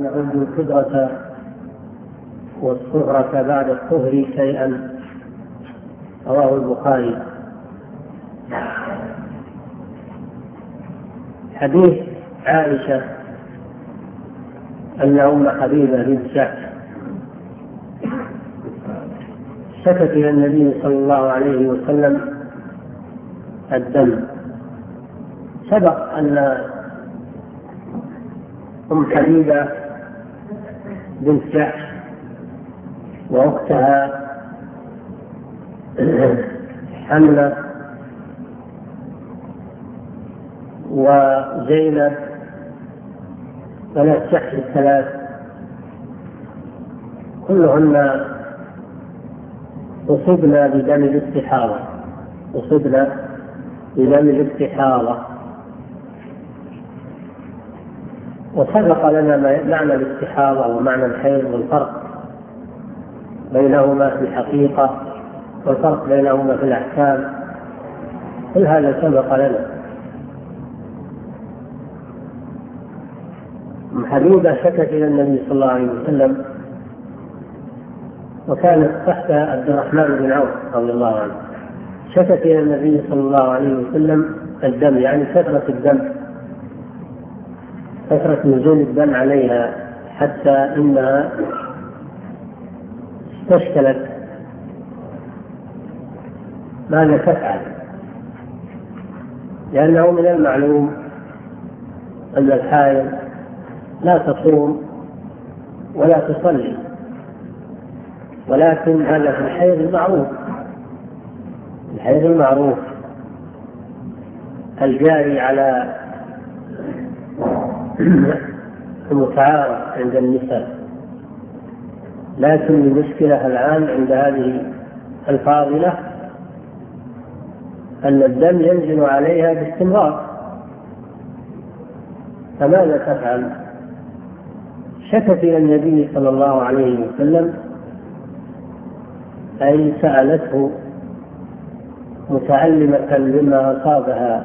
نعد الكبرة والصغرى بعد الطهر شيئا. رواه البخاري. حديث عائشة أن أم حبيبة بنت جحش شكت إلى النبي صلى الله عليه وسلم الدم. سبق أن أم حبيبة بنت جحش وأختها حملة وزينب بنات جحش الثلاث كلهن أصبنا بدم الاستحاضة. وسبق لنا معنى الاستحاضة ومعنى الحيض والفرق بينهما في الحقيقة والفرق بينهما في الأحكام، كل هذا سبق لنا. حبيبة شكت إلى النبي صلى الله عليه وسلم وكانت تحت عبد الرحمن بن عوف رضي الله عنه. شكت إلى النبي صلى الله عليه وسلم الدم، يعني كثرة الدم، كثرة نزول الدم عليها، حتى إنها استشكلت ماذا تفعل، لأنه من المعلوم أن الحائض لا تصوم ولا تصلي، ولكن هذا في الحيض المعروف الجاري على المتعارف عند النساء. لكن المشكلة الآن عند هذه الفاضلة أن الدم ينزل عليها باستمرار، فماذا تفعل؟ شكت إلى النبي صلى الله عليه وسلم، أي سألته متعلمة بما أصابها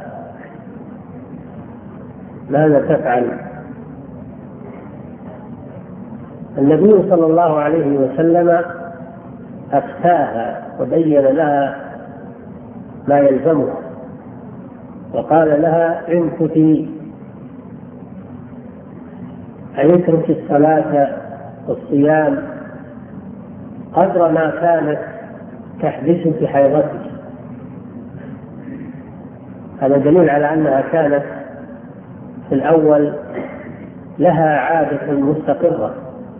ماذا تفعل؟ النبي صلى الله عليه وسلم أفتاها وبين لها ما يلزمها، وقال لها امكثي، أن اترك الصلاة والصيام قدر ما كانت تحدث في حيضتك. هذا دليل على أنها كانت في الأول لها عادة مستقرة،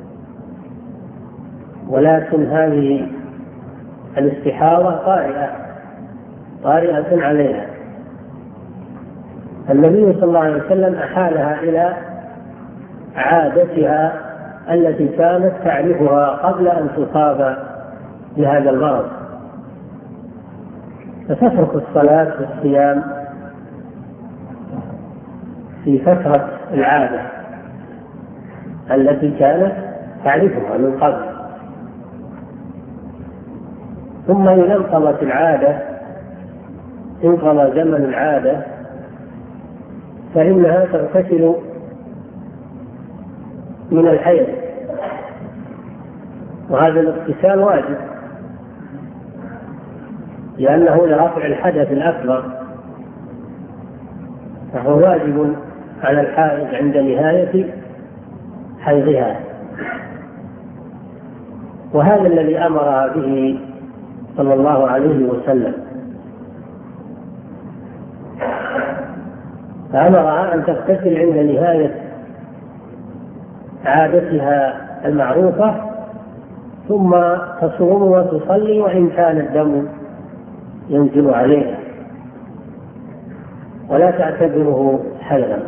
ولكن هذه الاستحاضة طارئة عليها. النبي صلى الله عليه وسلم أحالها إلى عادتها التي كانت تعرفها قبل أن تصاب بهذا المرض، فتترك الصلاة والصيام في فترة العادة التي كانت تعرفها من قبل، ثم إذا انقضت العادة، انقضى زمن العادة، فإنها تغتسل من الحيض، وهذا الاغتسال واجب لأنه لرفع الحدث الأكبر، فهو واجب على الحائض عند نهاية حيضها. وهذا الذي أمرها به صلى الله عليه وسلم، فأمرها أن تغتسل عند نهاية عادتها المعروفة، ثم تصوم وتصلي وإن كان الدم ينزل عليها، ولا تعتبره حيضا.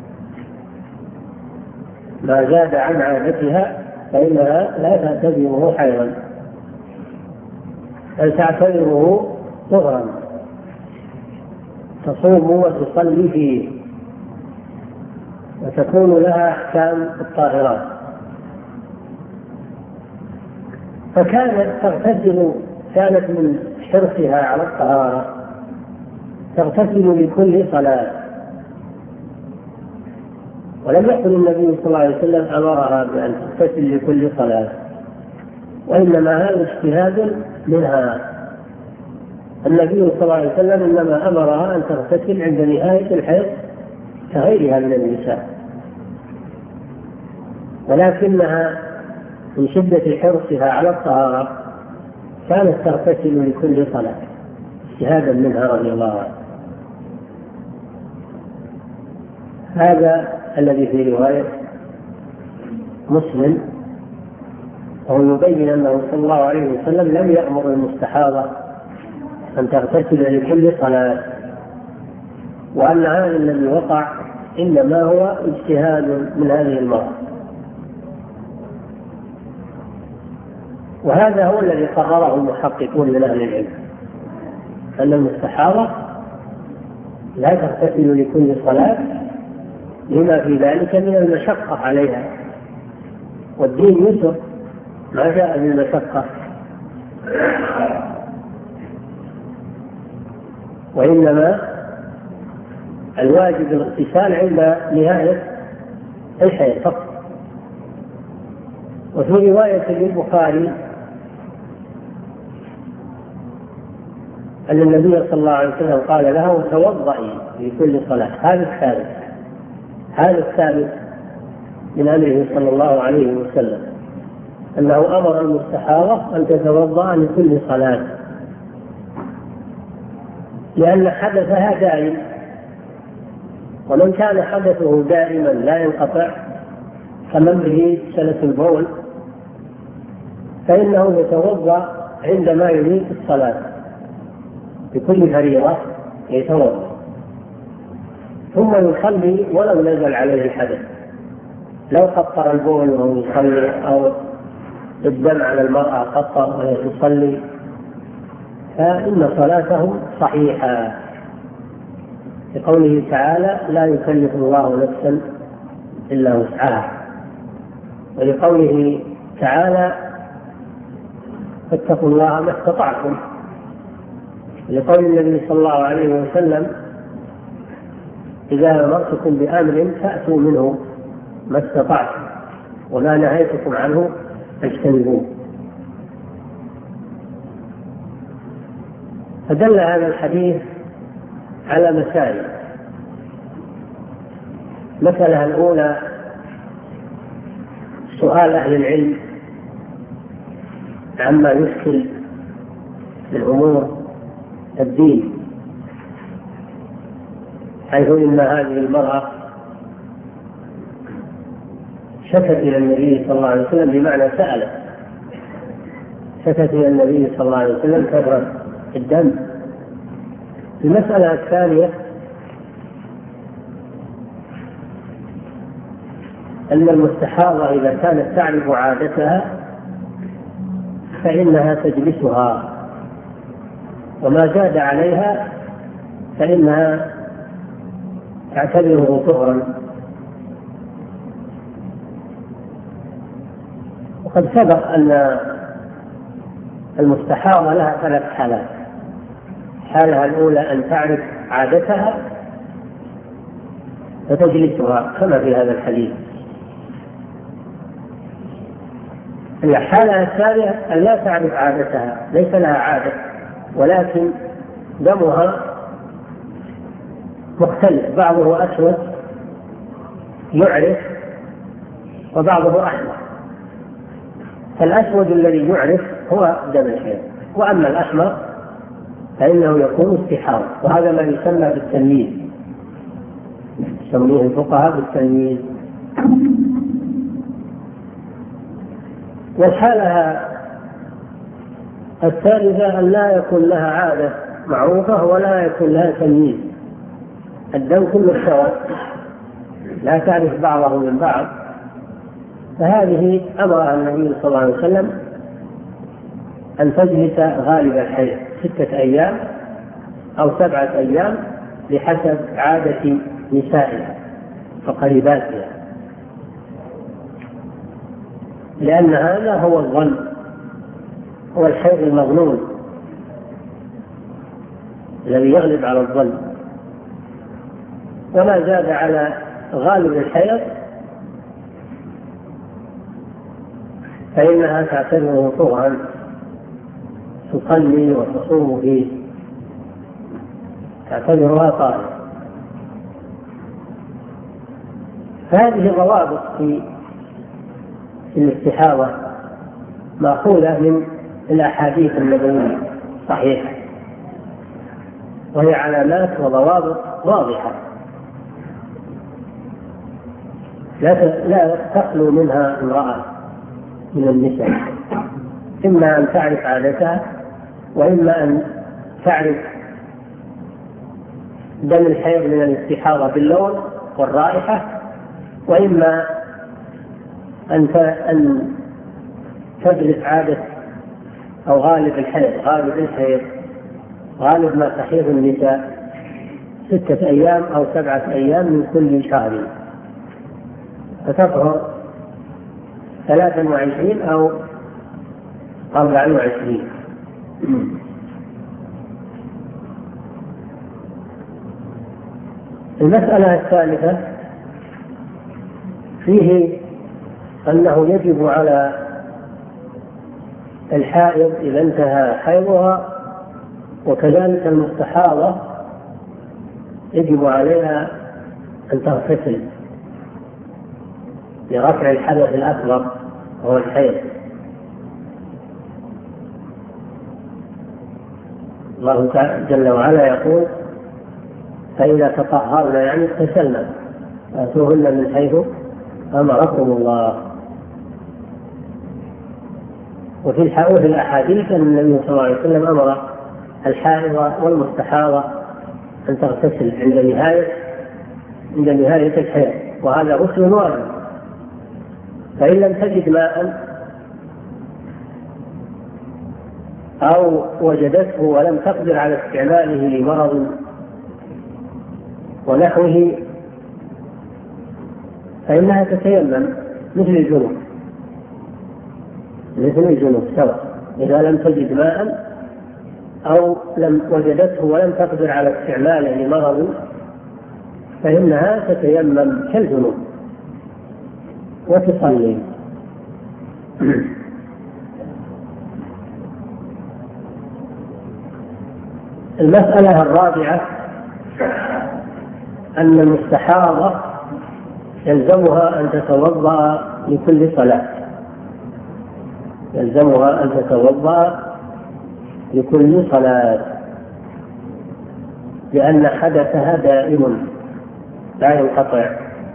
ما زاد عن عادتها فإنها لا تعتبره حيضا، بل تعتبره طهرا تصوم وتصلي فيه، وتكون لها أحكام الطاهرات. فكانت تغتسل، كانت من حرصها على الطهارة تغتسل لكل صلاة، ولم يقل النبي صلى الله عليه وسلم أمرها بأن تغتسل لكل صلاة، وإنما هذا اجتهاد منها. النبي صلى الله عليه وسلم إنما أمرها أن تغتسل عند نهاية الحيض كغيرها من النساء، ولكنها من شدة حرصها على الطهارة كانت تغتسل لكل صلاة اجتهادا منها رضي الله عنها. هذا الذي في رواية مسلم، وهو يبين أنه صلى الله عليه وسلم لم يأمر المستحاضة أن تغتسل لكل صلاة، وأن هذا الذي وقع إنما هو اجتهاد من هذه المرأة. وهذا هو الذي قرره المحققون من أهل العلم، أن المستحاضة لا تغتسل لكل صلاة لما في ذلك من المشقة عليها، والدين يسر ما جاء بالمشقة، وإنما الواجب الاغتسال عند نهاية الحيض فقط. وفي رواية للبخاري أن النبي صلى الله عليه وسلم قال لها وتوضئي لكل صلاة. هذا الثابت من أمره صلى الله عليه وسلم أنه أمر المستحاضة أن تتوضأ لكل صلاة، لأن حدثها دائم، ومن كان حدثه دائما لا ينقطع كمن به سلس البول فإنه يتوضأ عندما يريد الصلاة بكل فريضة يتوضأ ثم يصلي ولو نزل عليه الحدث، لو قطر البول وهو يصلي أو الدم على المرأة قطر وهي تصلي فإن صلاته صحيحة، لقوله تعالى لا يكلف الله نفسا إلا وسعها، ولقوله تعالى فاتقوا الله ما استطعتم، لقول النبي صلى الله عليه وسلم إذا أمرتكم بأمر فأتوا منه ما استطعتم وما نهيتكم عنه فاجتنبوه. فدل هذا الحديث على مسائل. المسألة الأولى سؤال أهل العلم عما يشكل من أمور الدين، حيث إن هذه المرأة شكت إلى النبي صلى الله عليه وسلم، بمعنى شكت إلى النبي صلى الله عليه وسلم كثرة الدم. المسألة الثانية أن المستحاضة إذا كانت تعرف عادتها فإنها تجلسها، وما زاد عليها فإنها تعتبره طهرا. وقد سبق أن المستحاضة لها 3 حالات. الحالة الأولى أن تعرف عادتها فتجلسها كما في هذا الحديث. الحالة الثانية أن لا تعرف عادتها، ليس لها عادة ولكن دمها مختلف، بعضه أسود يعرف وبعضه أحمر، فالأسود الذي يعرف هو دم الحيض، وأما الأحمر فإنه يكون استحاضة، وهذا ما يسمى بالتمييز، يسميه الفقهاء بالتمييز. والحالة الثالثة أن لا يكون لها عادة معروفة ولا يكون لها تمييز، الدم كله سواء لا تعرف بعضه من بعض، فهذه أمرها النبي صلى الله عليه وسلم أن تجلس غالب الحيض 6 أيام أو 7 أيام بحسب عادة نسائها وقريباتها، لأن هذا هو الظن، هو الحيض المظنون الذي يغلب على الظن، وما زاد على غالب الحيض فإنها تعتبره طهرا تصلي وتصوم فيه، تعتبرها طاهرة. فهذه ضوابط في الاستحاضة مأخوذة من الأحاديث النبوية صحيحة، وهي علامات وضوابط واضحة لا تخلو منها امرأة من النساء، إما أن تعرف عادتها، وإما أن تعرف دم الحيض من الاستحاضة باللون والرائحة، وإما أن تدرس عادة أو غالب الحيض غالب ما تحيض النساء 6 أيام أو 7 أيام من كل شهر، فتظهر 23 أو 24. المسألة الثالثة فيه أنه يجب على الحائض إذا انتهى حيضها، وكذلك المستحاضة يجب عليها أن تغتسل لرفع الحدث الأكبر وهو الحيض. الله جل وعلا يقول: فإذا تطهرن يعني اغتسلن فأتوهن من حيث أمركم الله. وفي الأحاديث أن النبي صلى الله عليه وسلم أمر الحائض والمستحاضة أن تغتسل عند نهاية الحيض، وهذا غسل واجب. فإن لم تجد ماء أو وجدته ولم تقدر على استعماله لمرض ونحوه فإنها تتيمم مثل الجنوب سواء، إذا لم تجد ماء أو وجدته ولم تقدر على استعماله لمرض فإنها تتيمم كالجنوب وتصلي. المسألة الرابعة أن المستحاضة يلزمها أن تتوضأ لكل صلاة، لأن حدثها دائم لا ينقطع،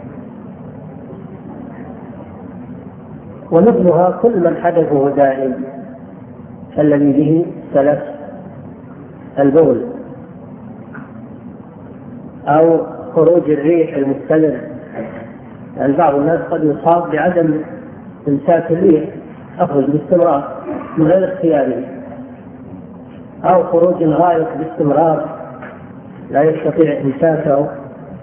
ومثلها كل من حدثه دائم الذي به سلف البول أو خروج الريح المستمر، يعني بعض الناس قد يصاب بعدم إمساك الريح أخرج باستمرار من غير اختياره، أو خروج الغائط باستمرار لا يستطيع إمساكه.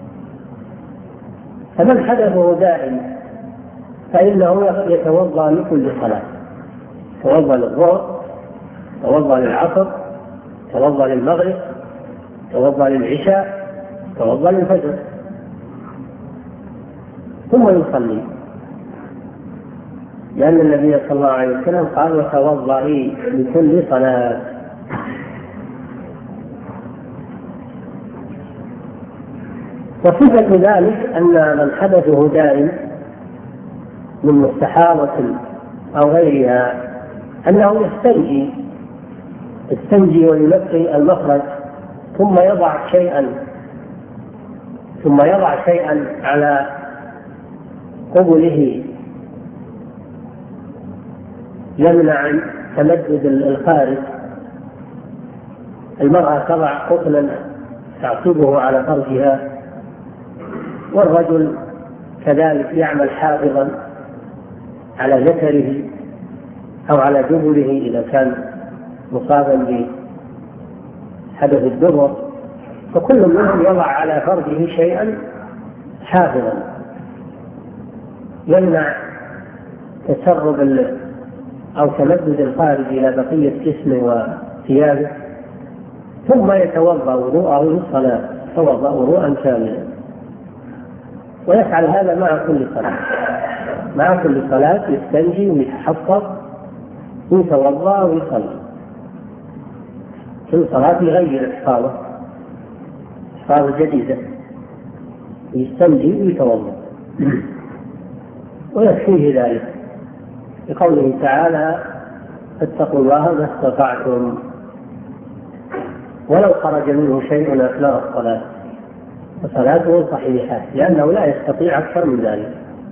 فمن حدثه دائم فإنه يتوضأ لكل صلاة، يتوضأ للظهر، يتوضأ للعصر، يتوضأ للمغرب، يتوضأ للعشاء، يتوضأ للفجر، ثم يصلي، لأن النبي صلى الله عليه وسلم قال: وتوضئي لكل صلاة. وصفة ذلك أن من حدثه دائم من مستحاضة أو غيرها أنه يستنجي ويلقي المخرج ثم يضع شيئا على قبله يمنع تمدد الخارج. المرأة تضع قطنا تعصبه على فرجها، والرجل كذلك يعمل حافظا على ذكره أو على دبره إذا كان مصابا بحدث الدبر، فكل منهم يضع على فرجه شيئا حافظا يمنع تسرب أو تمدد الخارج إلى بقية جسمه وثيابه، ثم يتوضأ وضوءه للصلاة، يتوضأ وضوءا كاملا. ويفعل هذا مع كل صلاة، مع كل صلاة يستنجي ويتحفظ ويتوضأ ويصلي، كل صلاة يغير إحفاظ جديدة، يستنجي ويتوضأ ويكفيه ذلك بقوله تعالى: فاتقوا الله ما استطعتم، ولو خرج منه شيء أثناء الصلاة فصلاته صحيحة، لأنه لا يستطيع أكثر من ذلك.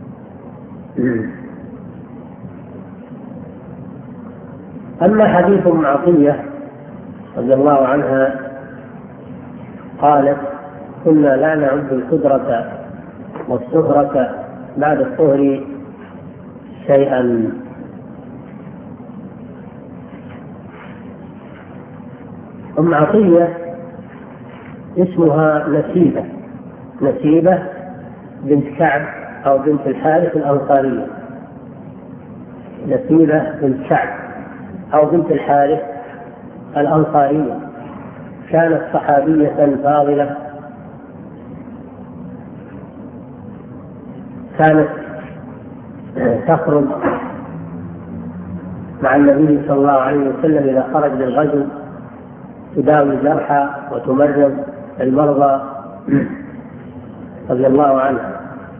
أما حديث أم عطية رضي الله عنها قالت: كنا لا نعد القدرة والسهرة بعد الطهر شيئا. أم عطية اسمها نسيبة بنت كعب أو بنت الحارث الأنصارية، نسيبة بنت كعب أو بنت الحارث الأنصارية، كانت صحابية فاضلة، كانت تخرج مع النبي صلى الله عليه وسلم إذا خرج للغزو، تداوي الجرحى وتمرض المرضى رضي الله عنها.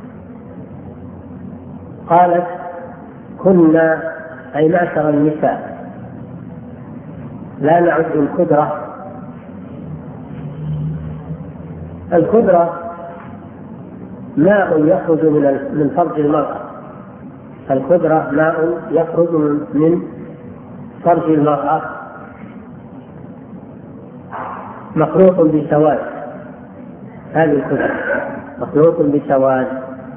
قالت: كنا أي معشر النساء لا نعد القدرة ماء يخرج من فرج المرأة، القدرة ماء يخرج من فرج المرأة مخلوط بسواد، هذه القدرة مخلوط بسواد.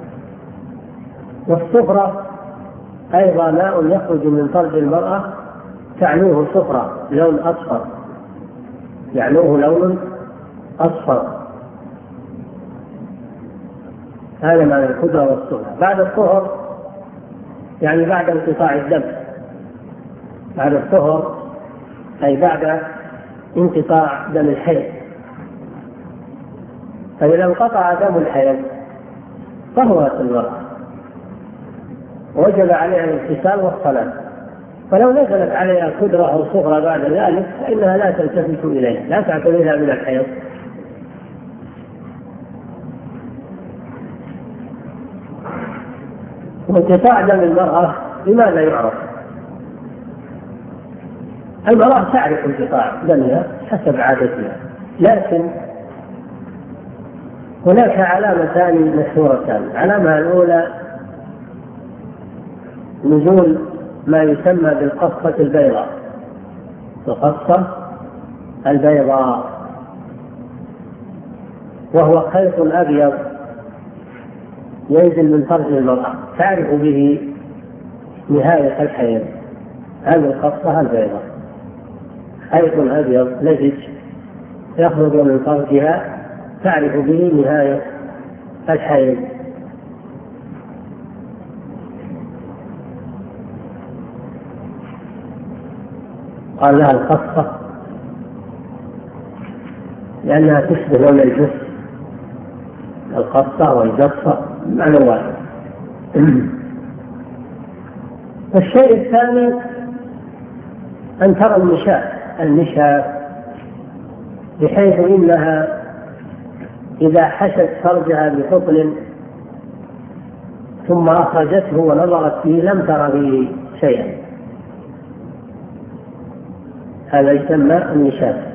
والصفرة أيضا ماء يخرج من فرج المرأة تعنوه صفرة، لون أصفر، يعنوه لون أصفر، هذا معنى القدرة والصفرة. بعد الطهر يعني بعد انقطاع الدم، بعد الطهر أي بعد انقطاع دم الحيض، فإذا انقطع دم الحيض طهرت المرأة وجب عليها الاغتسال والصلاة، فلو نزلت عليها قدرة أو صغرى بعد ذلك فإنها لا تلتفت إليها، لا تعتبرها من الحيض. وانقطاع دم المرأة لماذا يعرف؟ المرأة تعرف انقطاع دمها حسب عادتها، لكن هناك علامتان مشهورتان. العلامة الأولى نزول ما يسمى بالقصة البيضاء، القصة البيضاء، وهو خيط أبيض ينزل من فرج المرأة تعرف به نهاية الحيض، هذه القصة البيضاء، خيط أبيض لزج يخرج من فرجها تعرف به نهاية الحيض. قال لها القصة لأنها تشبه لون الجث، القصة والجصة معنى واحد. الشيء الثاني أن ترى النشاء بحيث إنها إذا حشت فرجها بحقن ثم أخرجته ونظرت فيه لم تر فيه شيئا، هذا يسمى النشاء.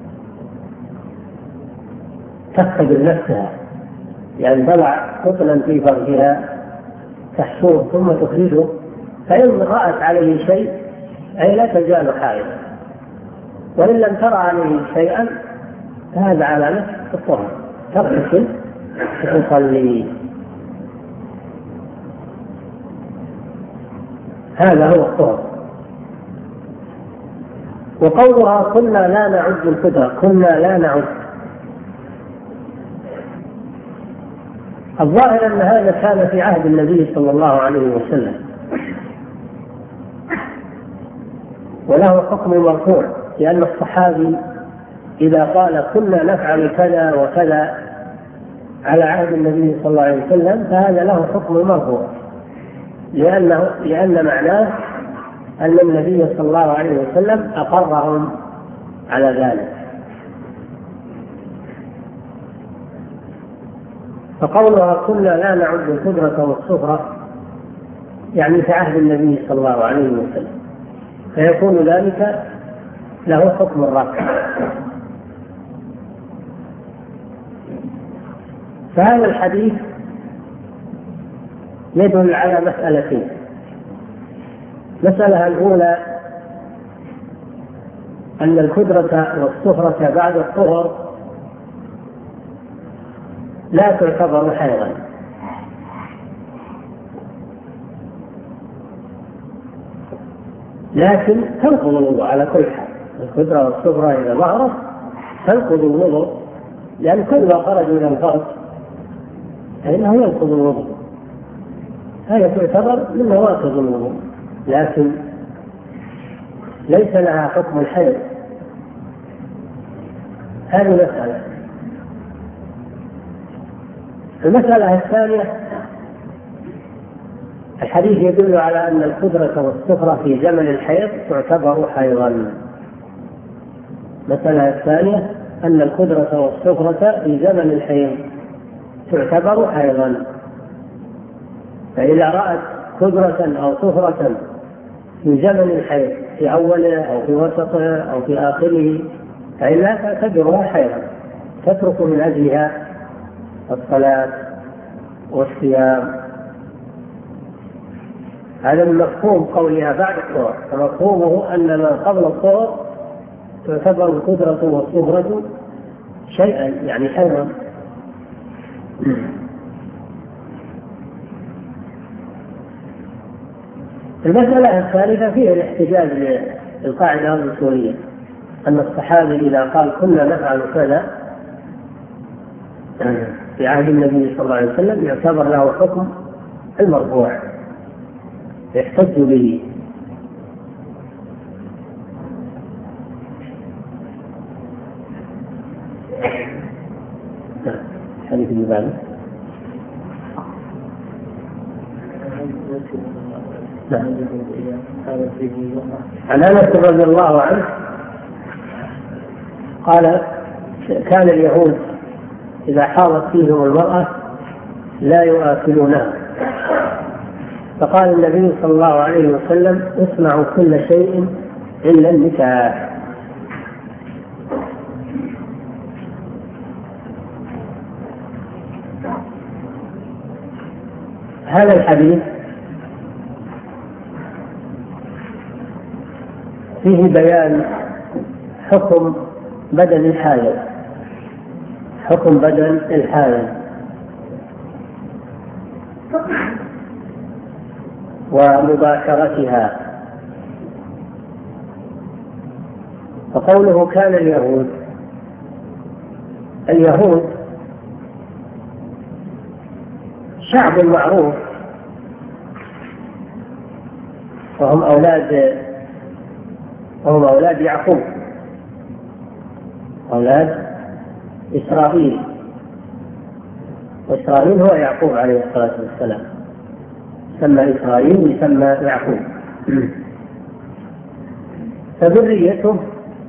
تختبر نفسها، يعني ضلع قطنا في فرجها تحشوه ثم تخرجه، فإن رأت عليه شيء أي لا تزال حائضا، وإن لم ترى عليه شيئا فهذا علامة الطهر، تغتسل وتصلي، هذا هو الطهر. وقولها كنا لا نعد القدرة، كنا لا نعد، الظاهر أن هذا كان في عهد النبي صلى الله عليه وسلم، وله حكم مرفوع، لأن الصحابي إذا قال كنا نفعل كذا وكذا على عهد النبي صلى الله عليه وسلم فهذا له حكم المرفوع، لأن معناه أن النبي صلى الله عليه وسلم أقرهم على ذلك. فقولها كنا لا نعد القدرة والصغرى يعني في عهد النبي صلى الله عليه وسلم، فيكون ذلك له حكم الرفع. فهذا الحديث يدل على مسألتين. المسألة الأولى أن القدرة والصغرى بعد الطهر لا تعتبر حيضا، لكن تنقض الوضوء على كل حال. القدرة والصغرى إذا ظهرت تنقض الوضوء، لأن كل ما خرج من الفرج فإنه ينقض الوضوء، هذا تعتبر من نواقض الوضوء، لكن ليس لها حكم الحيض. هذه مسألة. المسألة الثانية الحديث يدل على أن القدرة والصغرى في زمن الحيض تعتبر حيضا. المسألة الثانية أن القدرة والصغرى في زمن الحيض تعتبر حيضا، فإذا رأت قدرة أو صغرة في زمن الحيض في أوله أو في وسطه أو في آخره فإنها تعتبرها حيضا، تترك من أجلها الصلاة والصيام. هذا من مفهوم قولها بعد الطهر، فمفهومه أن ما قبل الطهر تعتبر القدرة والصغرى شيئا يعني حيضا. المسألة الثالثة فيها الاحتجاج للقاعدة الأصولية أن الصحابي إذا قال كنا نفعل كذا في عهد النبي صلى الله عليه وسلم يعتبر له حكم المرفوع يحتج به. حديث ابن باز عن أنس رضي الله عنه قال كان اليهود إذا حاضت فيهم المرأة لا يؤكلونها، فقال النبي صلى الله عليه وسلم اصنعوا كل شيء إلا النكاح. هذا الحديث فيه بيان حكم بدن الحائض، حكم بدن الحائض ومباشرتها. فقوله كان اليهود شعب معروف وهم أولاد يعقوب، أولاد إسرائيل، وإسرائيل هو يعقوب عليه الصلاة والسلام، سمى إسرائيل يسمى يعقوب. فذريته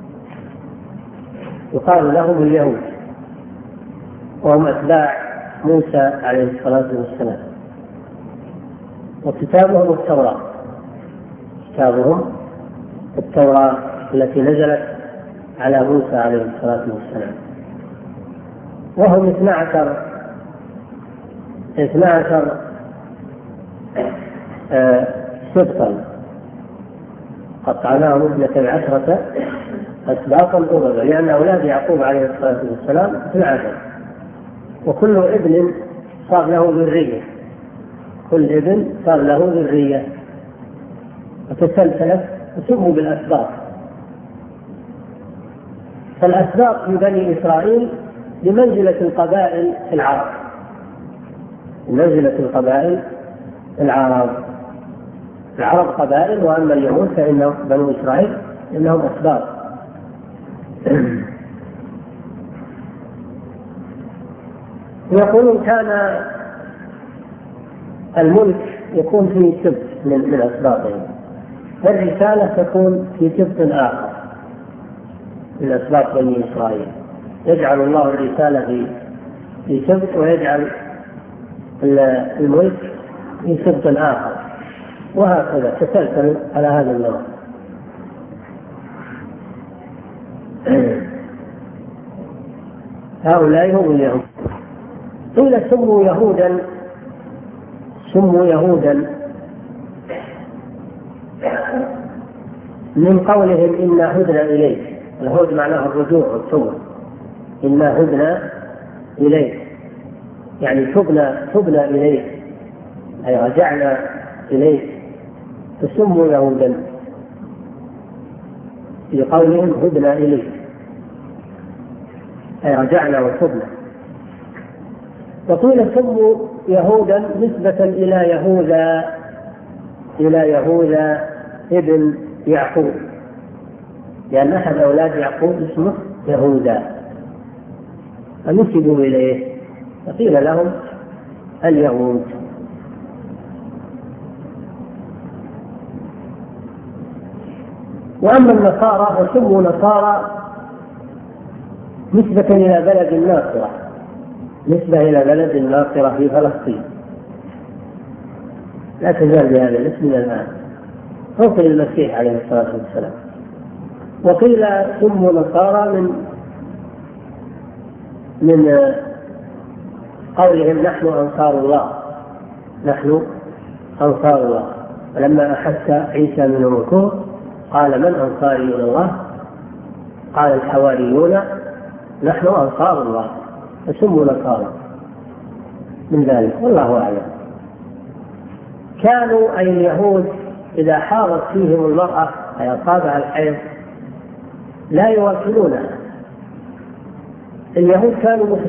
يقال لهم اليهود، وهم أتباع موسى عليه الصلاة والسلام، وكتابهم التوراة، كتابهم التوراة التي نزلت على موسى عليه الصلاة والسلام. وهم 12 سبطا قطعناهم 12 أسباطا أمما، لأن أولاد يعقوب عليه الصلاة والسلام 12، وكل ابن صار له ذرية، كل ابن صار له ذرية وتسلسلت وسموا بالأسباط. فالأسباط في بني إسرائيل بمنزلة القبائل في العرب، بمنزلة القبائل العرب قبائل، وأما اليهود فإنهم بنو إسرائيل إنهم أسباط. يقولون كان الملك يكون فيه سبط من أسباطهم، والرسالة تكون في سبط آخر من أسباط بني إسرائيل. يجعل الله الرسالة في سبط ويجعل الملك في سبط آخر، وهكذا تسلسل على هذا النظام. هؤلاء هم اليهود. قيل سموا يهودا من قولهم إنا هدنا إليك. الهود معناه الرجوع والتوبة. إنا هدنا إليك يعني تبنا إليك، أي رجعنا إليك، فسموا يهودا في قولهم هدنا إليك أي رجعنا وتبنا. وقيل سموا يهودا نسبة إلى يهوذا ابن يعقوب، لأن أحد أولاد يعقوب اسمه يهوذا فنسبوا إليه فقيل لهم اليهود. وأما النصارى فسموا نصارى نسبة إلى بلد الناصرة، نسبة إلى بلد الناصرة في فلسطين، لا تزال بهذا الاسم إلى الآن، فوق المسيح عليه الصلاة والسلام. وقيل سموا نصارى من قولهم نحن أنصار الله، نحن أنصار الله. ولما أحس عيسى من الركوع قال من أنصاري إلى الله؟ قال الحواريون نحن أنصار الله، فسموا نصارى من ذلك، والله أعلم. كانوا أي اليهود إذا حاضت فيهم المرأة أي أصابها الحيض لا يواكلونها. اليهود كانوا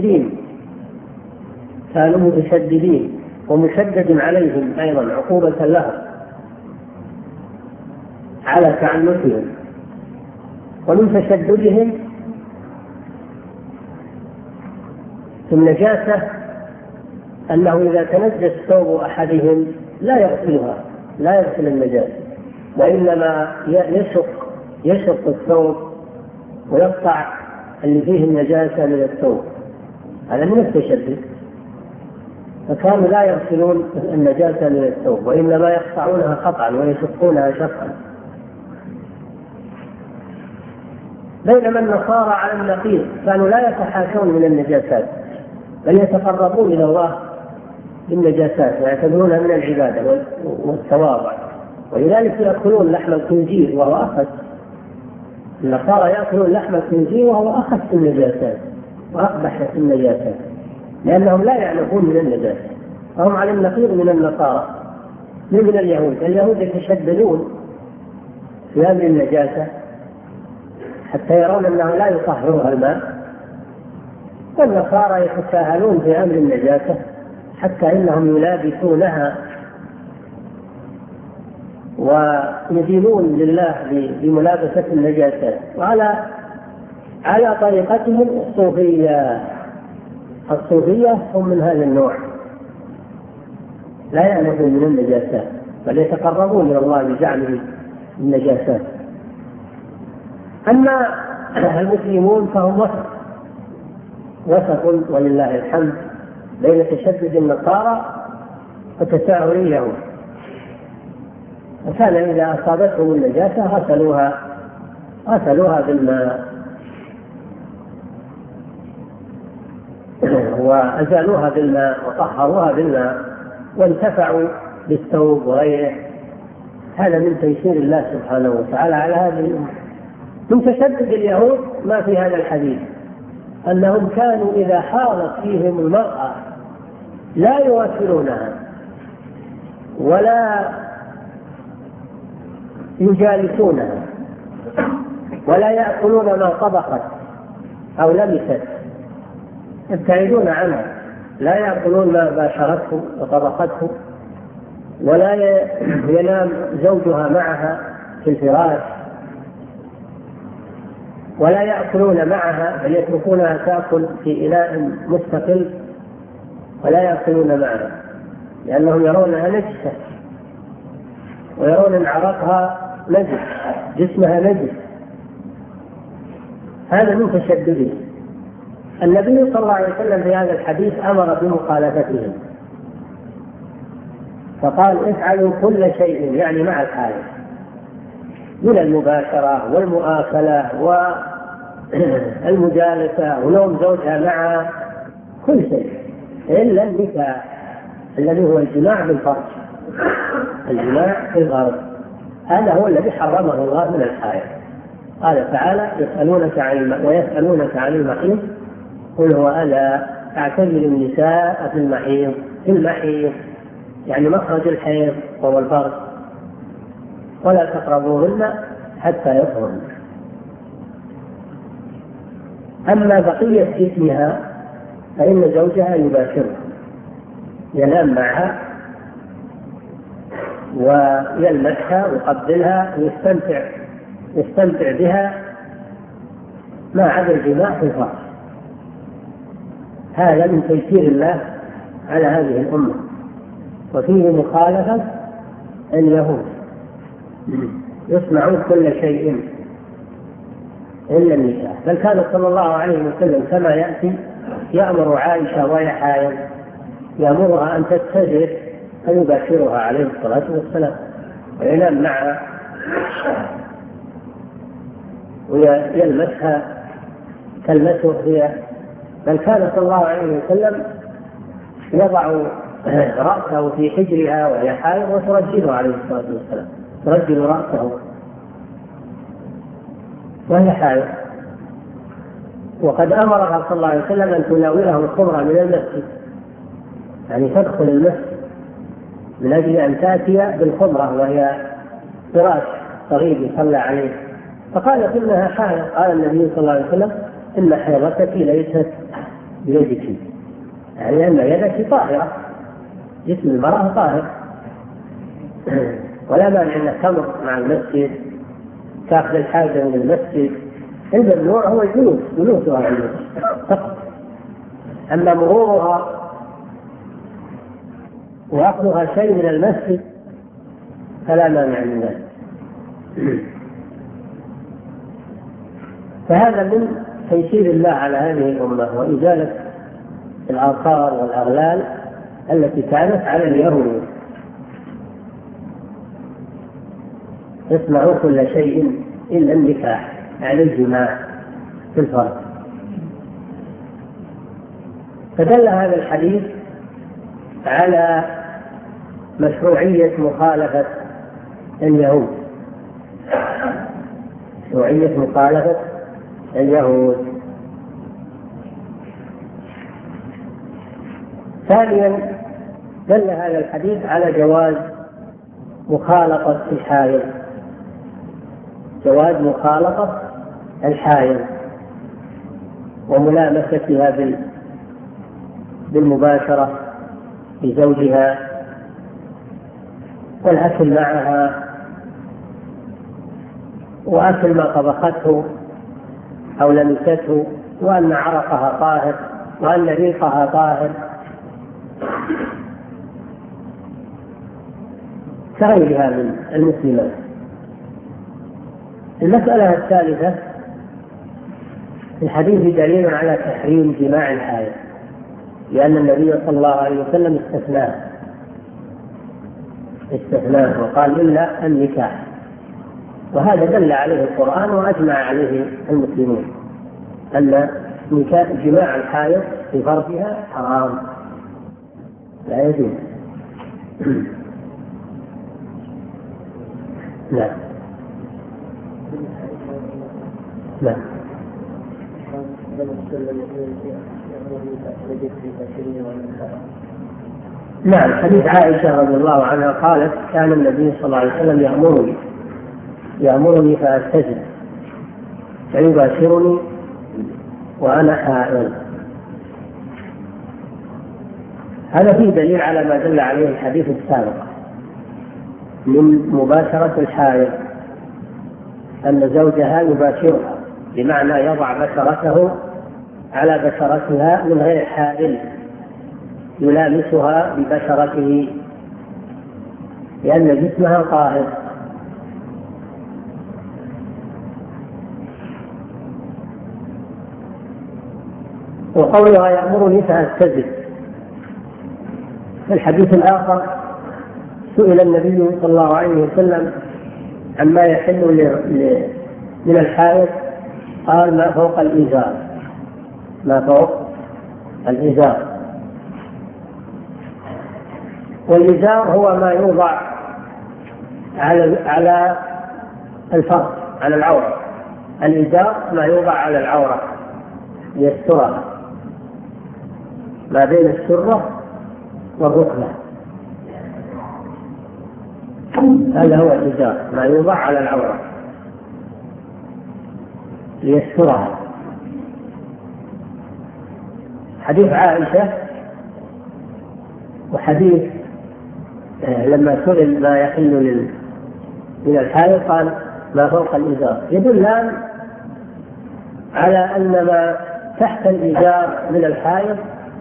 متشددين ومشدد عليهم أيضا عقوبة لهم على تعنتهم. ومن تشددهم في النجاسة أنه إذا تنجس ثوب أحدهم لا يغسلها، لا يغسل النجاسة، وإنما يشق الثوب ويقطع اللي فيه النجاسة من الثوب، هذا من التشدد. فكانوا لا يغسلون النجاسة من الثوب وإنما يقطعونها قطعا ويشقونها شقا. بينما النصارى على النقيض كانوا لا يتحاشون من النجاسات بل يتقربون إلى الله بالنجاسات ويعتبرونها من العبادة والتواضع، ولذلك يأكلون لحم الخنزير وهو أخس. النصارى يأكلون لحم الخنزير وهو أخس النجاسات وأقبح النجاسات لأنهم لا يعرفون من النجاسة، فهم على النقيض من النصارى من اليهود يتشددون في أمر النجاسة حتى يرون أنه لا يطهرها الماء، والنصارى يتساهلون في أمر النجاسة حتى إنهم يلابسونها ويدينون لله بملابسة النجاسات. على طريقتهم الصوفية هم من هذا النوع، لا يعرفون من النجاسات بل يتقربون إلى الله بجعله النجاسات. أما المسلمون فهم وسط ولله الحمد بين تشدد النصارى وتساهل اليهود. وكان إذا أصابتهم النجاسة غسلوها بالماء وأزالوها بالماء وطهروها بالماء وانتفعوا بالثوب وغيره. هذا من تيسير الله سبحانه وتعالى على هذه الأمة. من تشدد اليهود ما في هذا الحديث أنهم كانوا إذا حاضت فيهم المرأة لا يواكلونها ولا يجالسونها ولا يأكلون ما طبخت أو لمست، يبتعدون عنها، لا يأكلون ما باشرته وطبخته، ولا ينام زوجها معها في الفراش، ولا يأكلون معها بل يتركونها تأكل في إناء مستقل ولا يأكلون معها، لأنهم يرونها نجسة، ويرون أن عرقها نجس، جسمها نجس. هذا من تشدده. النبي صلى الله عليه وسلم في هذا الحديث أمر بمخالفتهم، فقال افعلوا كل شيء، يعني مع الحائض، من المباشرة والمؤاكلة والمجالسة ونوم زوجها معها، كل شيء إلا النكاح الذي هو الجماع بالفرج، الجماع بالفرج، هذا هو الذي حرمه الله من الحائض. قال تعالى ويسألونك عن المحيض قل هو أذى فاعتزلوا النساء في المحيض، في المحيض يعني مخرج الحيض وهو الفرج، ولا تقربوهن حتى يطهرن. أما بقية جسمها فإن زوجها يباشرها، ينام معها ويلمسها ويقبلها ويستمتع بها ما عدا الجماع في الفرج. هذا من تيسير الله على هذه الأمة، وفيه مخالفة اليهود، يصنعون كل شيء إلا النكاح. بل كان صلى الله عليه وسلم كما يأتي يأمر عائشة وهي حائض، يأمرها أن تتزر فيباشرها عليه الصلاة والسلام وينام معها ويلمسها تلمسه هي. بل كان صلى الله عليه وسلم يضع رأسه في حجرها وهي حائض وترجله عليه الصلاة والسلام، ترجل رأسه وهي حائض. وقد أمرها صلى الله عليه وسلم أن تناوله الخمر من المسجد، يعني تدخل المسجد من أجل أن تأتي بالخمرة وهي فراش صغير يصلى عليه، فقالت إنها حائض. قال النبي صلى الله عليه وسلم إن حيضتك ليست بيدك، يعني أن يدك طاهرة، جسم المرأة طاهر، ولا مانع أن تمر مع المسجد، تأخذ الحاجة من المسجد. الممنوع هو جلوسها عند المسجد فقط، أما مرورها وأخذها شيء من المسجد فلا مانع من ذلك. فهذا من تيسير الله على هذه الأمة وإزالة الآثار والأغلال التي كانت على اليهود. يصنعوا كل شيء إلا النكاح، يعني الجماع في الفرج. فدل هذا الحديث على مشروعية مخالفة اليهود، مشروعية مخالفة اليهود. ثانيا دل هذا الحديث على جواز مخالطة الحائض، جواز مخالطة الحائض وملامستها بالمباشرة لزوجها والأكل معها وأكل ما طبخته أو لمسته، وأن عرقها طاهر وأن ريقها طاهر كغيرها من المسلمات. المسألة الثالثة في الحديث دليل على تحريم جماع الحائض، لأن النبي صلى الله عليه وسلم استثناه وقال إلا النكاح، وهذا دل عليه القرآن وأجمع عليه المسلمون أن جماع الحائض في فرجها حرام لا يجوز. لا لا نعم. حديث عائشة رضي الله عنها قالت كان النبي صلى الله عليه وسلم يأمرني فأتزل فيباشرني وأنا حائض. هذا فيه دليل على ما دل عليه الحديث السابق من مباشرة الحائض، أن زوجها يباشرها بمعنى يضع بشرته على بشرتها من غير حائل، يلامسها ببشرته لأن جسمها طاهر. وقولها يأمرني فأستزد. في الحديث الآخر سئل النبي صلى الله عليه وسلم عما يحل من الحائض قال ما فوق الإزار، ما فوق الإزار. والإزار هو ما يوضع على الفرج، على العورة. الإزار ما يوضع على العورة ليسترها، ما بين السرة والركبة، هذا هو الإزار، ما يوضع على العورة ليسترها. حديث عائشة وحديث لما سئل ما يحل من الحائض قال ما فوق الإزار، يدلان على أن ما تحت الإزار من الحائض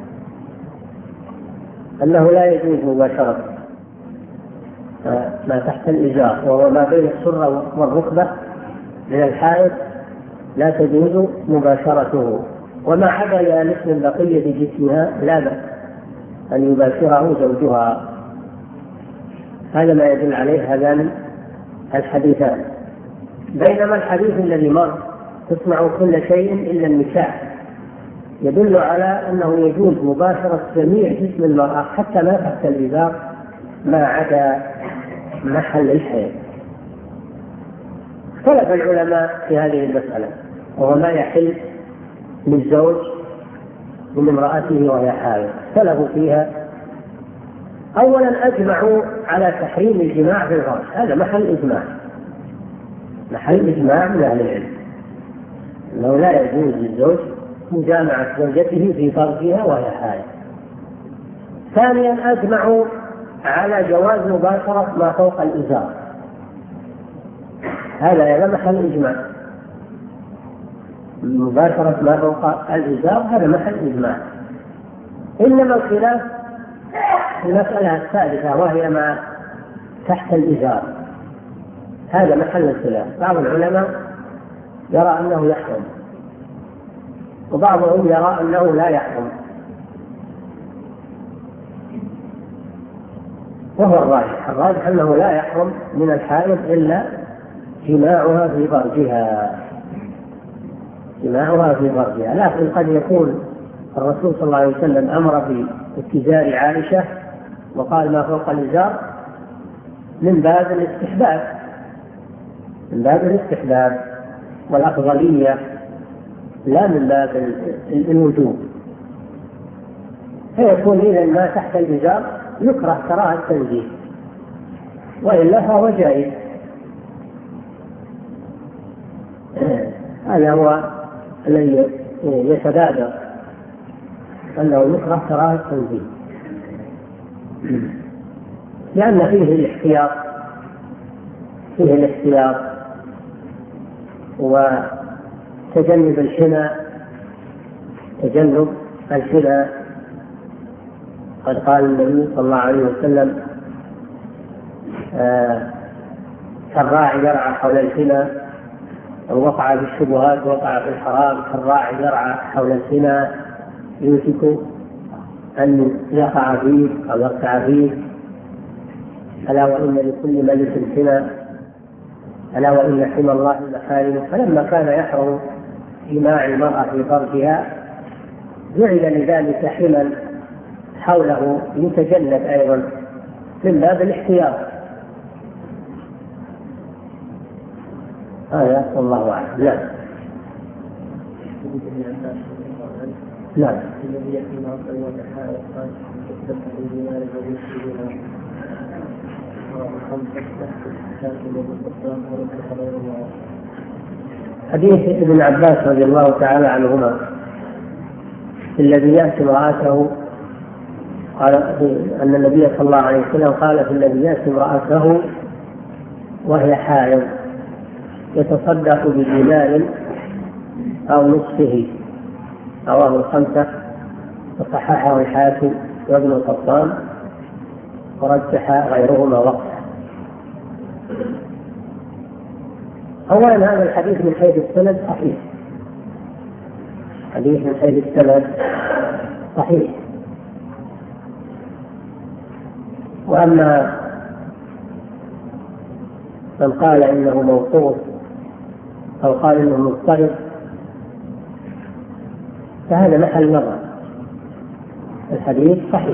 أنه لا يجوز مباشرة ما تحت الإزار، وهو ما بين السرة والركبة من الحائض لا تجوز مباشرته، وما عدا ذلك من بقية جسمها لا بأس أن يباشره زوجها. هذا ما يدل عليه هذان الحديثان. بينما الحديث الذي مر تسمع كل شيء إلا النساء يدل على أنه يجوز مباشرة جميع جسم المرأة حتى ما تحت الإزار ما عدا محل الحيض. اختلف العلماء في هذه المسألة، وهو ما يحل للزوج من امرأته وهي حائض، اختلفوا فيها. أولا أجمعوا على تحريم الجماع في الفرج، هذا محل إجماع، محل إجماع من أهل العلم أنه لا يجوز للزوج مجامعة زوجته في فرجها وهي حائض. ثانيا أجمعوا على جواز مباشرة ما فوق الإزار، هذا محل إجماع، مباشرة ما فوق الإزار هذا محل إجماع. إنما الخلاف في المسألة الثالثة وهي ما تحت الإزار، هذا محل الخلاف. بعض العلماء يرى أنه يحرم، وبعضهم يرى أنه لا يحرم، وهو الراجح أنه لا يحرم من الحائض إلا جماعها في فرجها، جماعها في فرجها. لكن قد يكون الرسول صلى الله عليه وسلم أمر باتزار عائشة وقال ما فوق الإزار من باب الاستحباب، من باب الاستحباب والأفضلية، لا من باب الوجوب. فيكون إذا ما تحت الإزار يكره كراهة التنزيه، وإلا فهو جائز. هذا هو الذي يتبادر أنه يكره كراهة التنزيه، لأن فيه الاحتياط، فيه الاحتياط وتجنب الحنى، تجنب الحنى. قد قال النبي صلى الله عليه وسلم كالراعي يرعى حول الحنى، ووقع في الشبهات وقع في الحرام، كالراعي يرعى حول الحنى يوشك أن يقع فيه أو يقع فيه. ألا وإن لكل ملك حمى، ألا وإن حمى الله محارمه. فلما كان يحرم جماع المرأة في فرجها جعل لذلك حمى حوله يتجنب أيضا من باب الاحتياط. هذا والله أعلم. لا لا حديث ابن عباس رضي الله تعالى عنهما الذي يأتي امرأته، قال أن النبي صلى الله عليه وسلم قال في الذي يأتي امرأته وهي حائض يتصدق بدينار أو نصفه، رواه الخمسة وصححه الحاكم وابن القطان ورجح غيرهما وقفه. أولا هذا الحديث من حيث السند صحيح، حديث من حيث السند صحيح. وأما من قال إنه موقوف أو قال إنه مضطرب فهذا محل نظر. الحديث صحيح،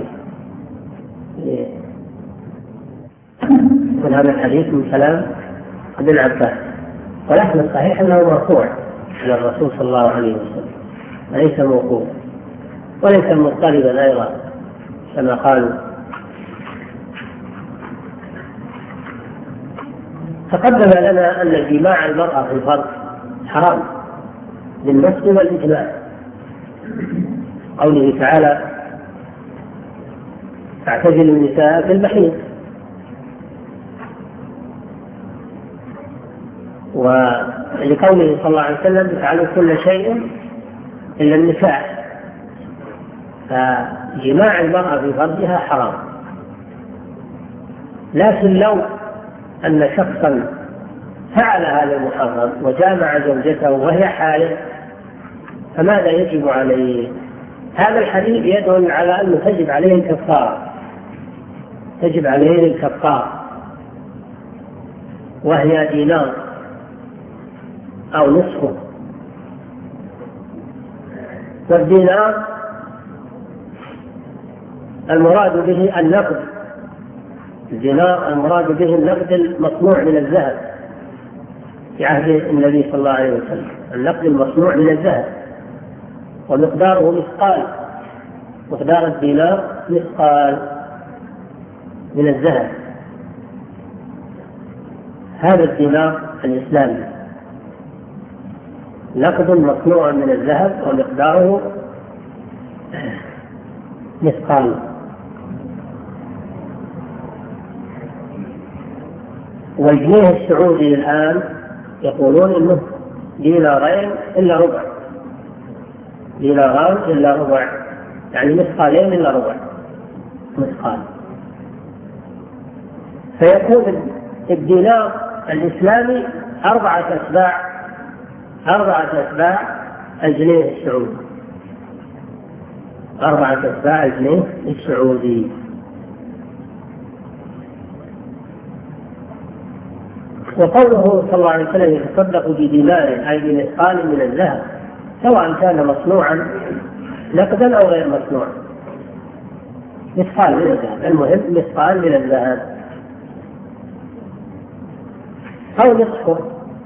من هذا الحديث من كلام ابن عباس، ولكن الصحيح أنه مرفوع إلى الرسول صلى الله عليه وسلم، ليس موقوف وليس مضطربا أيضا كما قالوا. تقدم لنا أن جماع المرأة في الفرج حرام بالنص والإجماع، قوله تعالى فاعتزلوا النساء في المحيض، ولقوله صلى الله عليه وسلم افعلوا كل شيء إلا النساء، فجماع المرأة في فرجها حرام. لكن لو أن شخصا فعل هذا المحرم وجامع زوجته وهي حائض فماذا يجب عليه؟ هذا الحديث يدل على أنه تجب عليه الكفارة، تجب عليه الكفارة، وهي دينار أو نصفه. والدينار المراد به النقد، الدينار المراد به النقد المصنوع من الذهب في عهد النبي صلى الله عليه وسلم، النقد المصنوع من الذهب، ومقداره مثقال، مقدار الدينار مثقال من الذهب. هذا الدينار الإسلامي نقد مصنوع من الذهب ومقداره مثقال. والجنيه السعودي الآن يقولون إنه دينارين إلا ربع، ديناران إلا ربع، يعني مثقالين إلا ربع مثقال. فيكون الدينار الإسلامي 4 أتباع الجنيه السعودي، 4 أتباع الجنيه السعودي. وقوله صلى الله عليه وسلم يتصدق بدينار أي بمثقال من الذهب، سواء كان مصنوعا نقدا أو غير مصنوع، مثقال من الذهب، المهم مثقال من الذهب أو نصفه.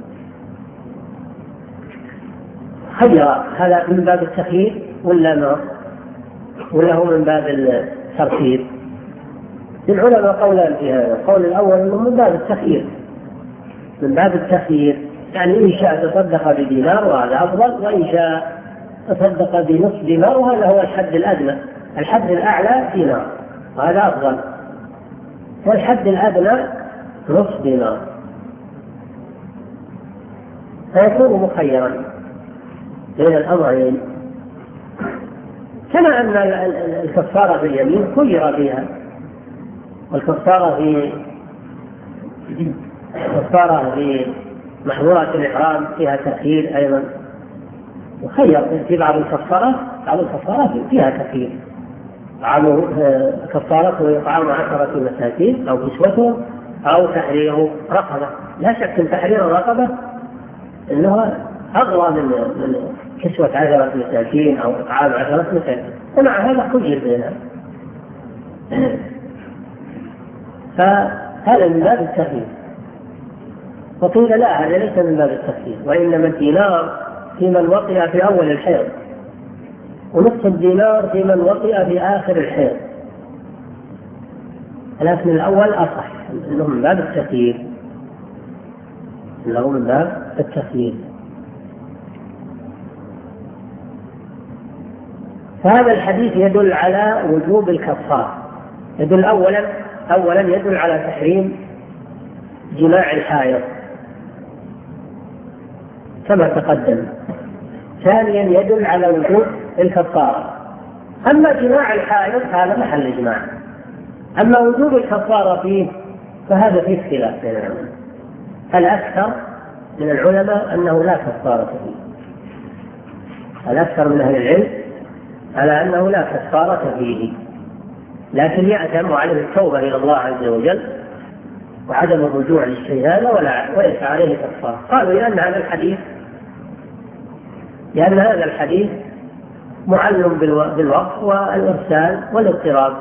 خير، هذا من باب التخيير ولا هو من باب الترتيب؟ للعلماء قولان في هذا. القول الأول أنه من باب التخيير، من باب التخيير، يعني إن شاء تصدق بدينار وهذا أفضل، وإن شاء تصدق بنصف دينار وهذا هو الحد الأدنى، الحد الأعلى دينار وهذا أفضل، والحد الأدنى نصف دينار، فيكون مخيرا بين الأمرين. كما أن الكفارة في اليمين خير فيها، والكفارة في محظورات الإحرام فيها تخيير أيضا، وخير في بعض الكفارات فيها تخيير، كفارته إطعام 10 مساكين أو كسوته أو تحرير رقبة. لا شك أن تحرير الرقبة إنها أغلى من كسوة 10 مساكين أو إطعام 10 مساكين، ومع هذا خير بينها. فهذا من باب التخيير. وقيل لا، هذا ليس من باب التخيير، وإنما الدينار في من وطئ في أول الحيض، ونصف الدينار في من وطئ في آخر الحيض، لكن الأول أصح، إنه من باب التخيير، إنه من باب التخيير. فهذا الحديث يدل على وجوب الكفارة، يدل أولا يدل على تحريم جماع الحائض كما تقدم. ثانيا يدل على وجوب الكفارة، أما جماع الحائض هذا محل إجماع. أما وجوب الكفارة فيه فهذا فيه اختلاف بين العلماء. الأكثر من العلماء أنه لا كفارة فيه، الأكثر من أهل العلم على أنه لا كفارة فيه، لكن يأثم عليه التوبة إلى الله عز وجل وعدم الرجوع للشيء هذا وليس عليه كفارة. قالوا لأن هذا الحديث معلم بالوقف والإرسال والاضطراب،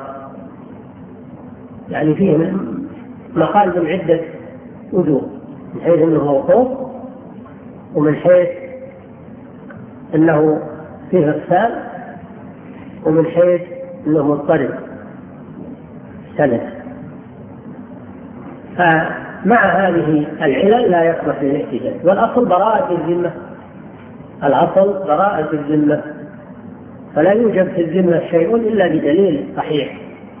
يعني فيه مقال من عدة وجوه، من حيث أنه موقوف، ومن حيث أنه فيه إرسال، ومن حيث أنه مضطرب سند. فمع هذه العلل لا يصلح للاحتجاج. والأصل براءة الذمة، الأصل براءة الذمة، فلا يوجد في الذمة شيء إلا بدليل صحيح،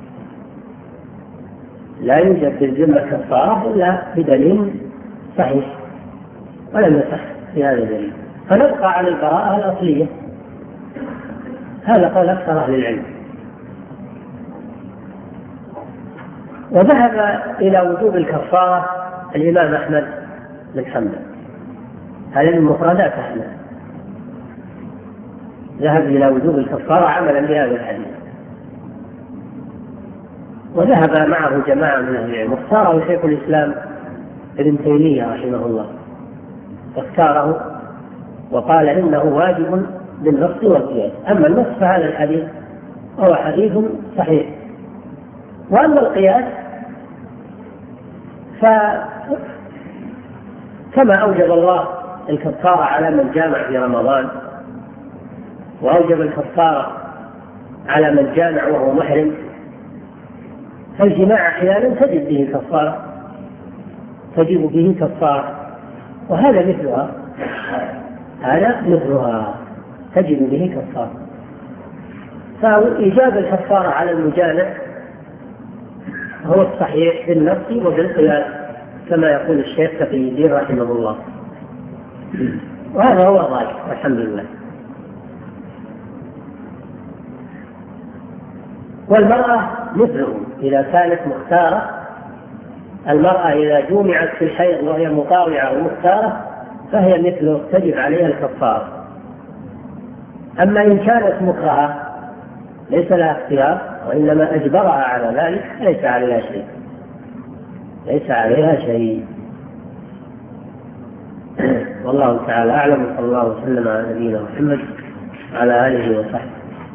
لا يوجد في الذمة كفارة إلا بدليل صحيح، ولم يصح في هذا الدليل، فنبقى على البراءة الأصلية. هذا قول أكثر أهل العلم. وذهب إلى وجوب الكفارة الإمام أحمد بن حنبل، هذا من مفردات أحمد، ذهب إلى وجوب الكفارة عملا بهذا الحديث. وذهب معه جماعة من أهل العلم، واختاره شيخ الإسلام ابن تيمية رحمه الله، اختاره وقال إنه واجب بالنص والقياس. أما النص فهذا الحديث هو حديث صحيح، وأما القياس فكما أوجب الله الكفارة على من جامع في رمضان، وأوجب الكفارة على من جامع وهو محرم، فالجماع أحيانا تجب به كفارة، وهذا مثلها تجب به كفارة. فإيجاب الكفارة على المجامع هو الصحيح بالنص وبالقياس، كما يقول الشيخ تقي الدين رحمه الله، وهذا هو الراجح والحمد لله. والمرأة مثله إذا كانت مختارة، المرأة إذا جمعت في الحيض وهي مطاوعة ومختارة فهي مثله تجب عليها الكفارة. أما إن كانت مكرهة ليس لها اختيار وإنما أجبرها على ذلك ليس عليها شيء. والله تعالى أعلم، صلى الله وسلم على نبينا محمد وعلى آله وصحبه.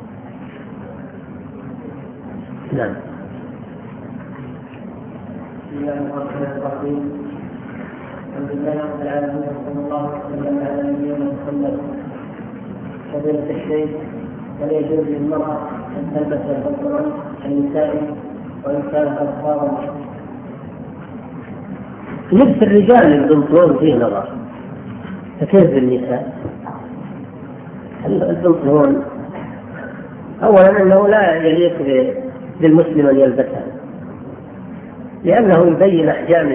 نعم. بسم الله الرحمن الرحيم. الحمد لله رب العالمين، وصلى الله وسلم على نبينا محمد. فضيلة الشيخ، هل يجوز للمرأة أن تلبس البنطلون النسائي وإن كان أظهارا؟ لبس الرجال البنطلون فيه نظر، فكيف بالنساء؟ البنطلون أولا أنه لا يليق بالمسلم أن يلبسه، لأنه يبين أحجام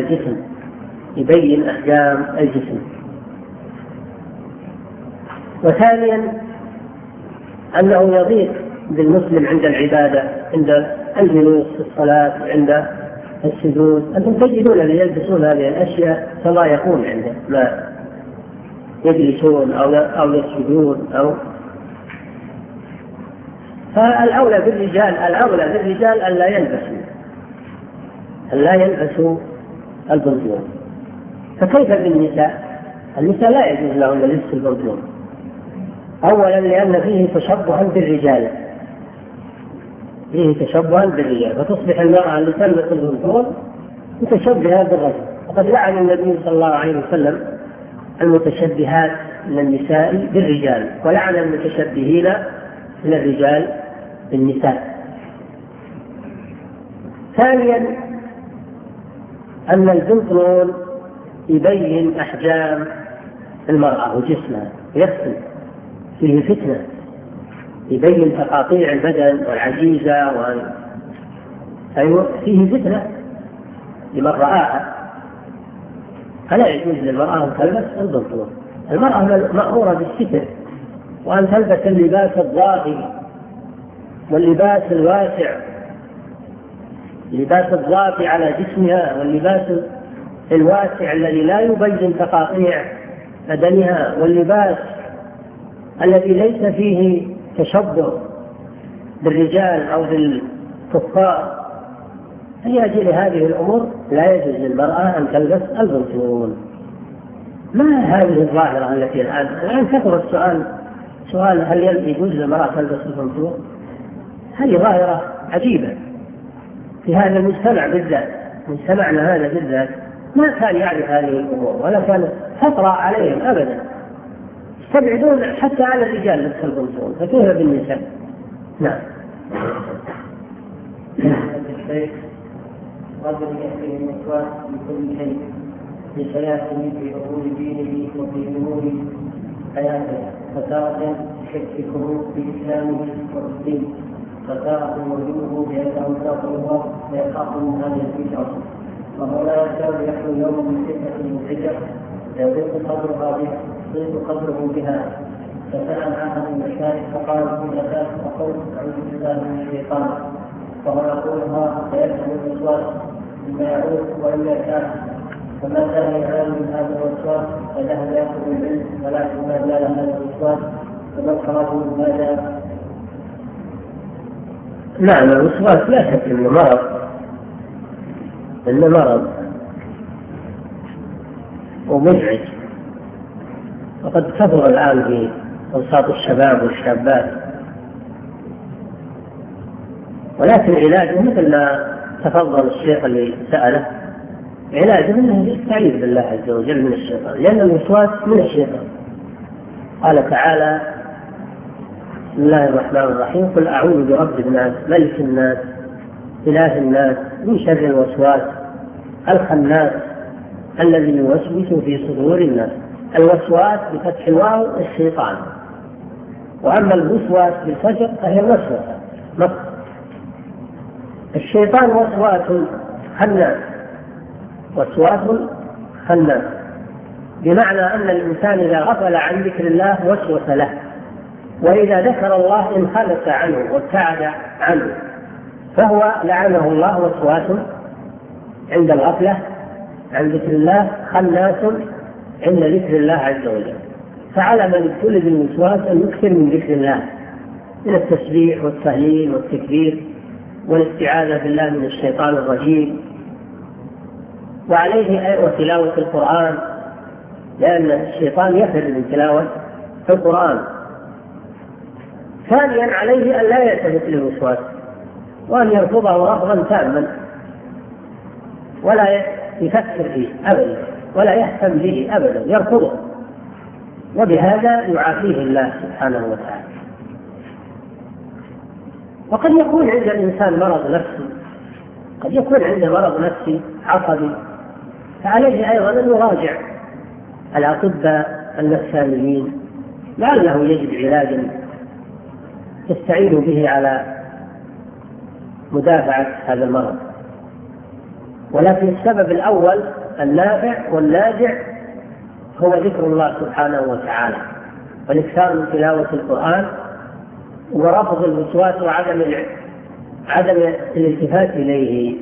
الجسم، وثانيا أنه يضيق بالمسلم عند العبادة، عند الجلوس في الصلاة، عند السجود. أنتم تجدون الذين يلبسون هذه الأشياء تضايقون عنده، ما يجلسون أو يسجدون فالأولى بالرجال ألا يلبسوا البنطلون. فكيف بالنساء؟ النساء لا يجوز لهم لبس البنطلون، أولا لأن فيه تشبها بالرجال، فتصبح المرأة اللي تلبس البنطلون متشبهة بالرجل. وقد لعن النبي صلى الله عليه وسلم المتشبهات من النساء بالرجال، ولعن المتشبهين من الرجال بالنساء. ثانيا أن البنطلون يبين أحجام المرأة وجسمها، يفتن فيه فتنة، يبين تقاطيع البدن والعجيزة فيه فتنة لمن رآها، فلا يجوز للمرأة أن تلبس البنطلون. المرأة مأمورة بالستر وأن تلبس اللباس الظاهري واللباس الواسع، اللباس الضافي على جسمها، واللباس الواسع الذي لا يبين تقاطيع بدنها، واللباس الذي ليس فيه تشبه بالرجال أو بالكفار. لأجل هذه الأمور لا يجوز للمرأة أن تلبس البنطلون. ما هذه الظاهرة التي الآن كثر سؤال هل يجوز للمرأة تلبس البنطلون؟ هذه ظاهرة عجيبة في هذا المجتمع بالذات. مجتمعنا هذا بالذات ما كان يعرف هذه الأمور ولا كان تطرأ عليهم أبدا، يستبعدون حتى على الرجال لبس البنطلون، فكيف بالنساء؟ نعم. رجل يأتيه المسواك بكل شيء في حياته، في أمور دينه وفي أمور حياته، فتارة يشككه في إسلامه والدين، فتارة يوجبه بأنه كافر الله ويخاف من هذه الفتنة، وهو لا يكاد يخلو يوم من فتنة مزعجة يضيق قدره بها. فسأل عنها المشايخ فقال في الأساس أقول أعوذ بالله من الشيطان، وهو يقولها فيفهم الوسواس مما يعود وإلا كان، فما كان يعلم من هذا الوسواس فذهب يأخذ العلم، ولكن ما زال هذا الوسواس فذكره ماذا؟ نعم، الوسواس لا شك انه مرض ومزعج، وقد كثر الآن في أوساط الشباب والشابات، ولكن علاجه مثل ما تفضل الشيخ اللي سأله، علاجه انه يستعيذ بالله عز وجل من الشيطان، لأن الوسواس من الشيطان. قال تعالى: بسم الله الرحمن الرحيم: قل أعوذ برب الناس ملك الناس إله الناس من شر الوسواس الخناس الذي يوسوس في صدور الناس. الوسواس بفتح الواو الشيطان، وأما الوسواس بالكسر فهي الوسوسة. الشيطان وسواس خناس، وسواس خناس بمعنى أن الإنسان إذا غفل عن ذكر الله وسوس له، وإذا ذكر الله انخلص عنه وابتعد عنه، فهو لعنه الله وسواس عند الغفلة عن ذكر الله، خناس عند ذكر الله عز وجل. فعلى من ابتلي بالوسواس أن يكثر من ذكر الله، من التسبيح والتهليل والتكبير والاستعاذة بالله من الشيطان الرجيم، وعليه وتلاوة القرآن، لأن الشيطان يفر من تلاوة القرآن. ثانيا عليه أن لا يلتفت للوسواس، وأن يرفضه رفضا تاما، ولا يفكر فيه أبدا، ولا يهتم به أبدا، يرفضه، وبهذا يعافيه الله سبحانه وتعالى. وقد يكون عند الإنسان مرض نفسي، قد يكون عنده مرض نفسي عصبي، فعليه أيضا أن يراجع الأطباء النفسانيين، لعله يجد علاجا يستعين به على مدافعة هذا المرض. ولكن السبب الأول النافع والناجع هو ذكر الله سبحانه وتعالى، والإكثار من تلاوة القرآن، ورفض الوسواس وعدم الالتفات إليه.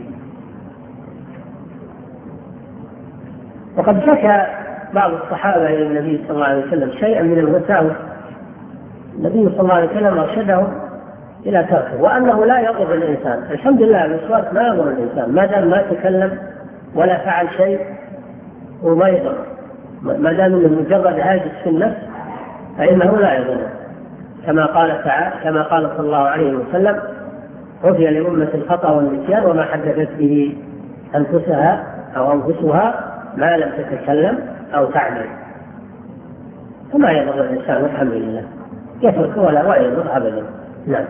وقد شكى بعض الصحابة إلى النبي صلى الله عليه وسلم شيئا من الوساوس، النبي صلى الله عليه وسلم أرشدهم إلى تركه، وأنه لا يضر الإنسان. الحمد لله الوسواس ما يضر الإنسان، ما دام ما تكلم ولا فعل شيء وما يضر، ما دام انه مجرد هاجس في النفس فإنه لا يضر، كما قال تعالى، كما قال صلى الله عليه وسلم: عفي لأمة الخطأ والنسيان وما حدثت به أنفسها أو أنفسها ما لم تتكلم أو تعمل. فما يضر الإنسان والحمد لله، يترك ولا يضر أبدا. نعم.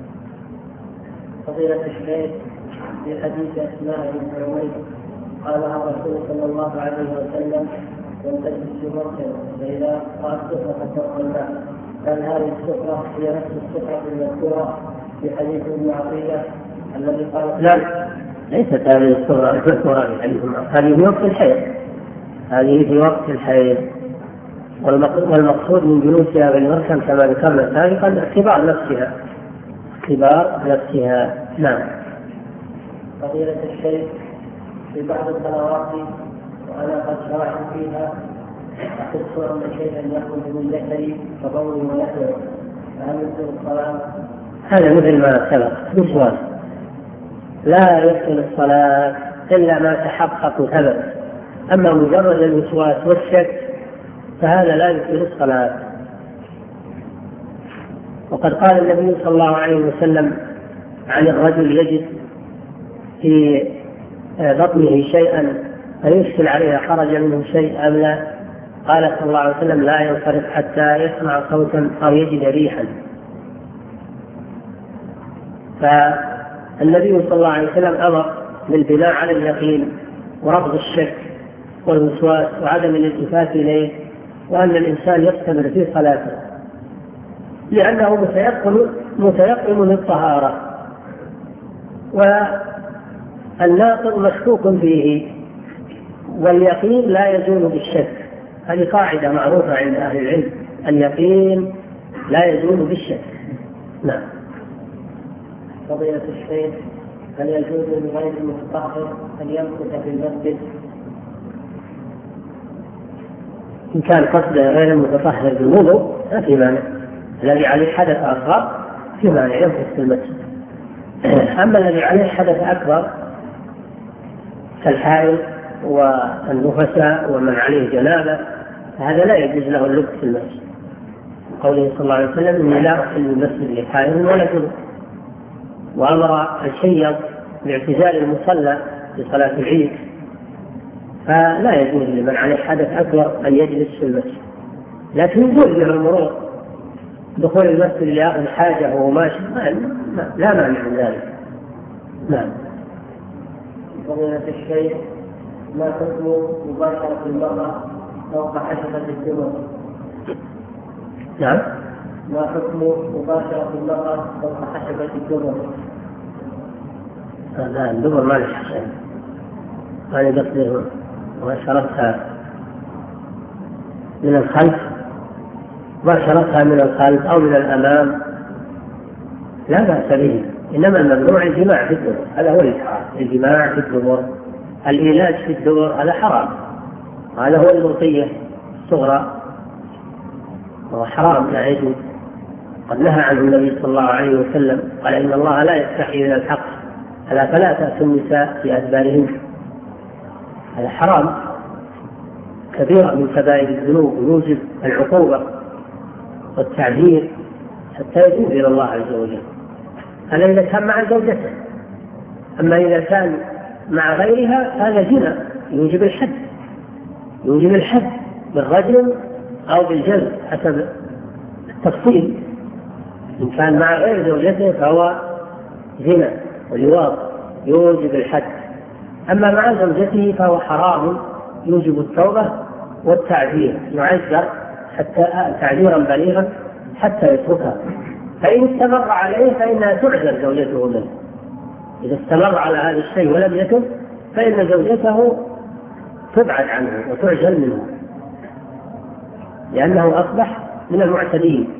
فضيلة الشيخ، في حديث أسماء بن عمير قالها الرسول صلى الله عليه وسلم: وانتجد السفرة فإذا رأت السفرة فتوقع الماء. كان هذه السفرة هي نفس السفرة المذكورة في حديث ابن عطية الذي قال: لا، ليست هذه السفرة المذكورة في حديث ابن عطية، هذه في وقت الحيض، هذه في وقت الحيض. والمقصود من جلوسها بالمركب كما ذكرنا سابقا اختبار نفسها، اختبار نفسها. نعم. فضيلة الشيخ، في بعض الصلوات وأنا قد شرعت فيها أحس أن شيئا يخرج من جسدي كبول ونحوه، فهل يبطل الصلاة؟ هذا مثل ما سبق وسواس، لا يبطل الصلاة إلا ما تحقق وثبت. أما مجرد الوسواس والشك فهذا لا يبطل الصلاة. وقد قال النبي صلى الله عليه وسلم عن الرجل يجد في بطنه شيئا فيشكل عليه خرج منه شيء أم لا، قال صلى الله عليه وسلم لا ينصرف حتى يسمع صوتا أو يجد ريحا. فالنبي صلى الله عليه وسلم أمر بالبناء على اليقين ورفض الشك والوسواس وعدم الالتفات إليه، وأن الإنسان يستمر في صلاته لأنه متيقن للطهارة، والناقض مشكوك فيه، واليقين لا يزول بالشك. هذه قاعدة معروفة عند أهل العلم، اليقين لا يزول بالشك. نعم. فضيلة الشيخ، هل يجوز لغير المتطهر أن يمكث في المسجد؟ إن كان قصد غير المتطهر بالوضوء ما في مانع، الذي عليه حدث أصغر في مانع يمكث في المسجد. أما الذي عليه حدث أكبر كالحائض والنفساء ومن عليه جنابة هذا لا يجوز له اللبث في المسجد، قوله صلى الله عليه وسلم إني لا أدخل المسجد لحائض ولا جنب، وأمر الشيخ باعتزال المصلى في صلاة العيد، فلا يجوز لمن عليه حدث أكبر أن يجلس في المسجد، لكن يجوز له المرور دخول المسجد ليأخذ حاجة وهو ماشي لا مانع من ذلك. نعم. فضيلة الشيخ، ما حكم مباشرة المرأة فوق حشفة الدبر؟ نعم. ما حكم مباشرة المرأة فوق حشفة الدبر؟ لا، الدبر ما له حشفة، أنا قصدي مباشرتها من الخلف، مباشرتها من الخلف أو من الأمام لا بأس به، إنما الممنوع الجماع في الدبر، هذا هو الحرام، الجماع في الدبر، العلاج في الدبر هذا حرام، هذا هو الملقية الصغرى وهو حرام لا يجوز. قد نهى عنه النبي صلى الله عليه وسلم، قال إن الله لا يستحي من الحق ألا فلا تأتوا النساء في أدبارهن، هذا حرام كبيرة من كبائر الذنوب ويوجب العقوبة والتعذير حتى يتوب إلى الله عز وجل. هذا إذا كان مع زوجته، أما إذا كان مع غيرها هذا زنا يوجب الحد بالرجل أو بالجلد حسب التفصيل. إن كان مع غير زوجته فهو زنا ولواط يوجب الحد، أما مع زوجته فهو حرام يوجب التوبة والتعذير، يعذر حتى تعذيرا بليغا حتى يتركها، فإن استمر عليه فإنها تعذر زوجته منه. إذا استمر على هذا الشيء ولم يتب فإن زوجته تبعد عنه وتعزل منه، لأنه أصبح من المعتدين.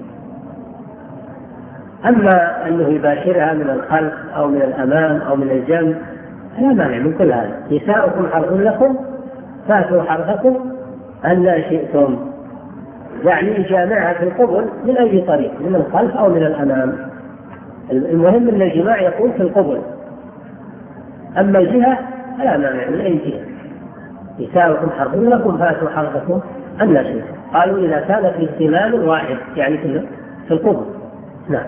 أما أنه يباشرها من الخلف أو من الأمام أو من الجنب لا مانع من كل هذا. نساؤكم حرث لكم فاتوا حرثكم أن شئتم، يعني جامعها في القبل من أي طريق، من الخلف أو من الأمام، المهم أن الجماع يكون في القبل. أما الجهة فلا مانع من أي جهة. نساؤكم حرث لكم فاتوا حرثكم أن شئتم، قالوا إذا كان في اهتمام واحد يعني في القبل. نعم.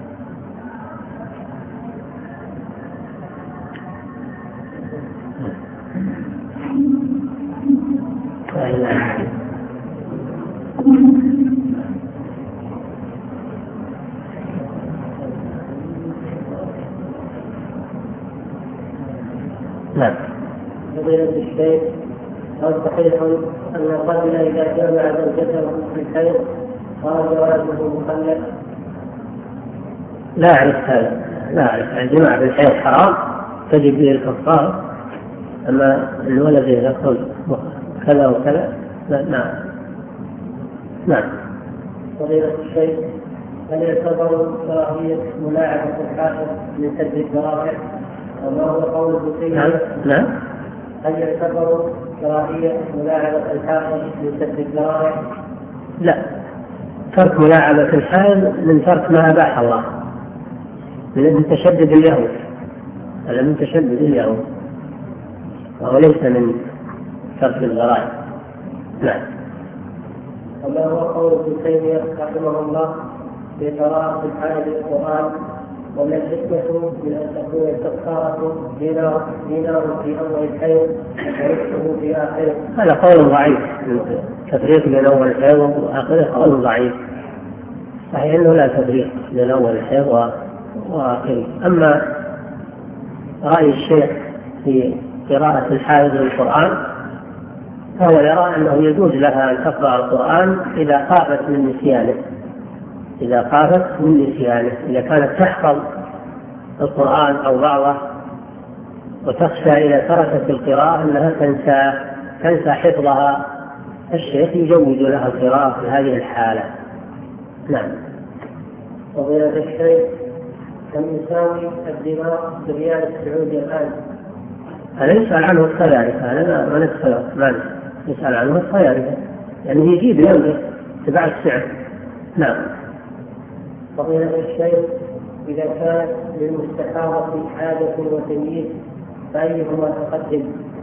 نعم. فضيلة الشيخ، هل صحيح أن الرجل إذا جامع زوجته في الحيض خرج ولده مخلف؟ لا أعرف هذا، لا أعرف. الجماع بالحيض حرام تجب به الكفارة، أما الولد إذا قل كذا وكذا لا. نعم. فضيلة الشيخ، هل يعتبر كراهية ملاعبة الحائط من سد الذرائع؟ وما هو قول ابن تيمية؟ نعم. هل يعتبر كراهية ملاعبة الحائط من سد الذرائع؟ لا، ترك ملاعبة الحائط من ترك ما أباح الله، من تشدد اليهود، هذا من تشدد اليهود وهو ليس من ترك الذرائع. نعم. وما هو قول ابن تيمية رحمه الله في قراءة الحائط القرآن؟ وما الحكمة من أن تكون الكفارة دينار في أول الحيض ورزقه في آخره؟ هذا قول ضعيف، تفريق بين أول الحيض وآخره قول ضعيف، صحيح أنه لا تفريق بين أول الحيض وآخره. أما رأي الشيخ في قراءة الحائض للقرآن فهو يرى أنه يجوز لها أن تقرأ القرآن إذا خافت من نسيانه، إذا كانت تحفظ القرآن أو بعضه وتخشى إذا تركت القراءة أنها تنسى حفظها، الشيخ يجوز لها القراءة في هذه الحالة. نعم. فضيلة الشيخ، كم يساوي الدماء بريال السعودي الآن؟ هذا يسأل عنه الصيارفة، هذا ما ندخل معنا، يسأل عنه الصيارفة يعني يجيب يومه تبع السعر. نعم. فضيلة الشيخ، إذا كانت للمستحاضة حاجة وتمييز فأيهما تقدم؟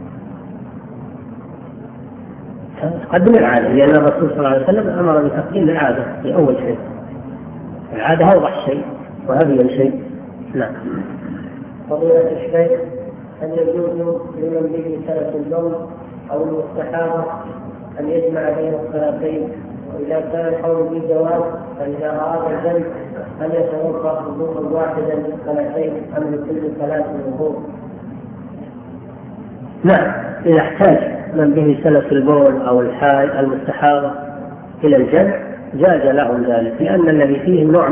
تقدم العادة، لأن الرسول صلى الله عليه وسلم أمر بتقديم العادة في أول شيء، العادة أوضح شيء وأبين شيء. نعم. فضيلة الشيخ، هل يجوز لمن به سلف البول أو المستحاضة أن يجمع بين الصلاتين؟ وإذا كان القول بالجواز فإذا أراد الجمع هل يتوقف وضوء واحدا للصلاتين أم لكل صلاة وضوء؟ نعم، إذا احتاج من به سلف البول أو المستحاضة إلى الجمع جاز لهم ذلك، لأن الذي فيه نوع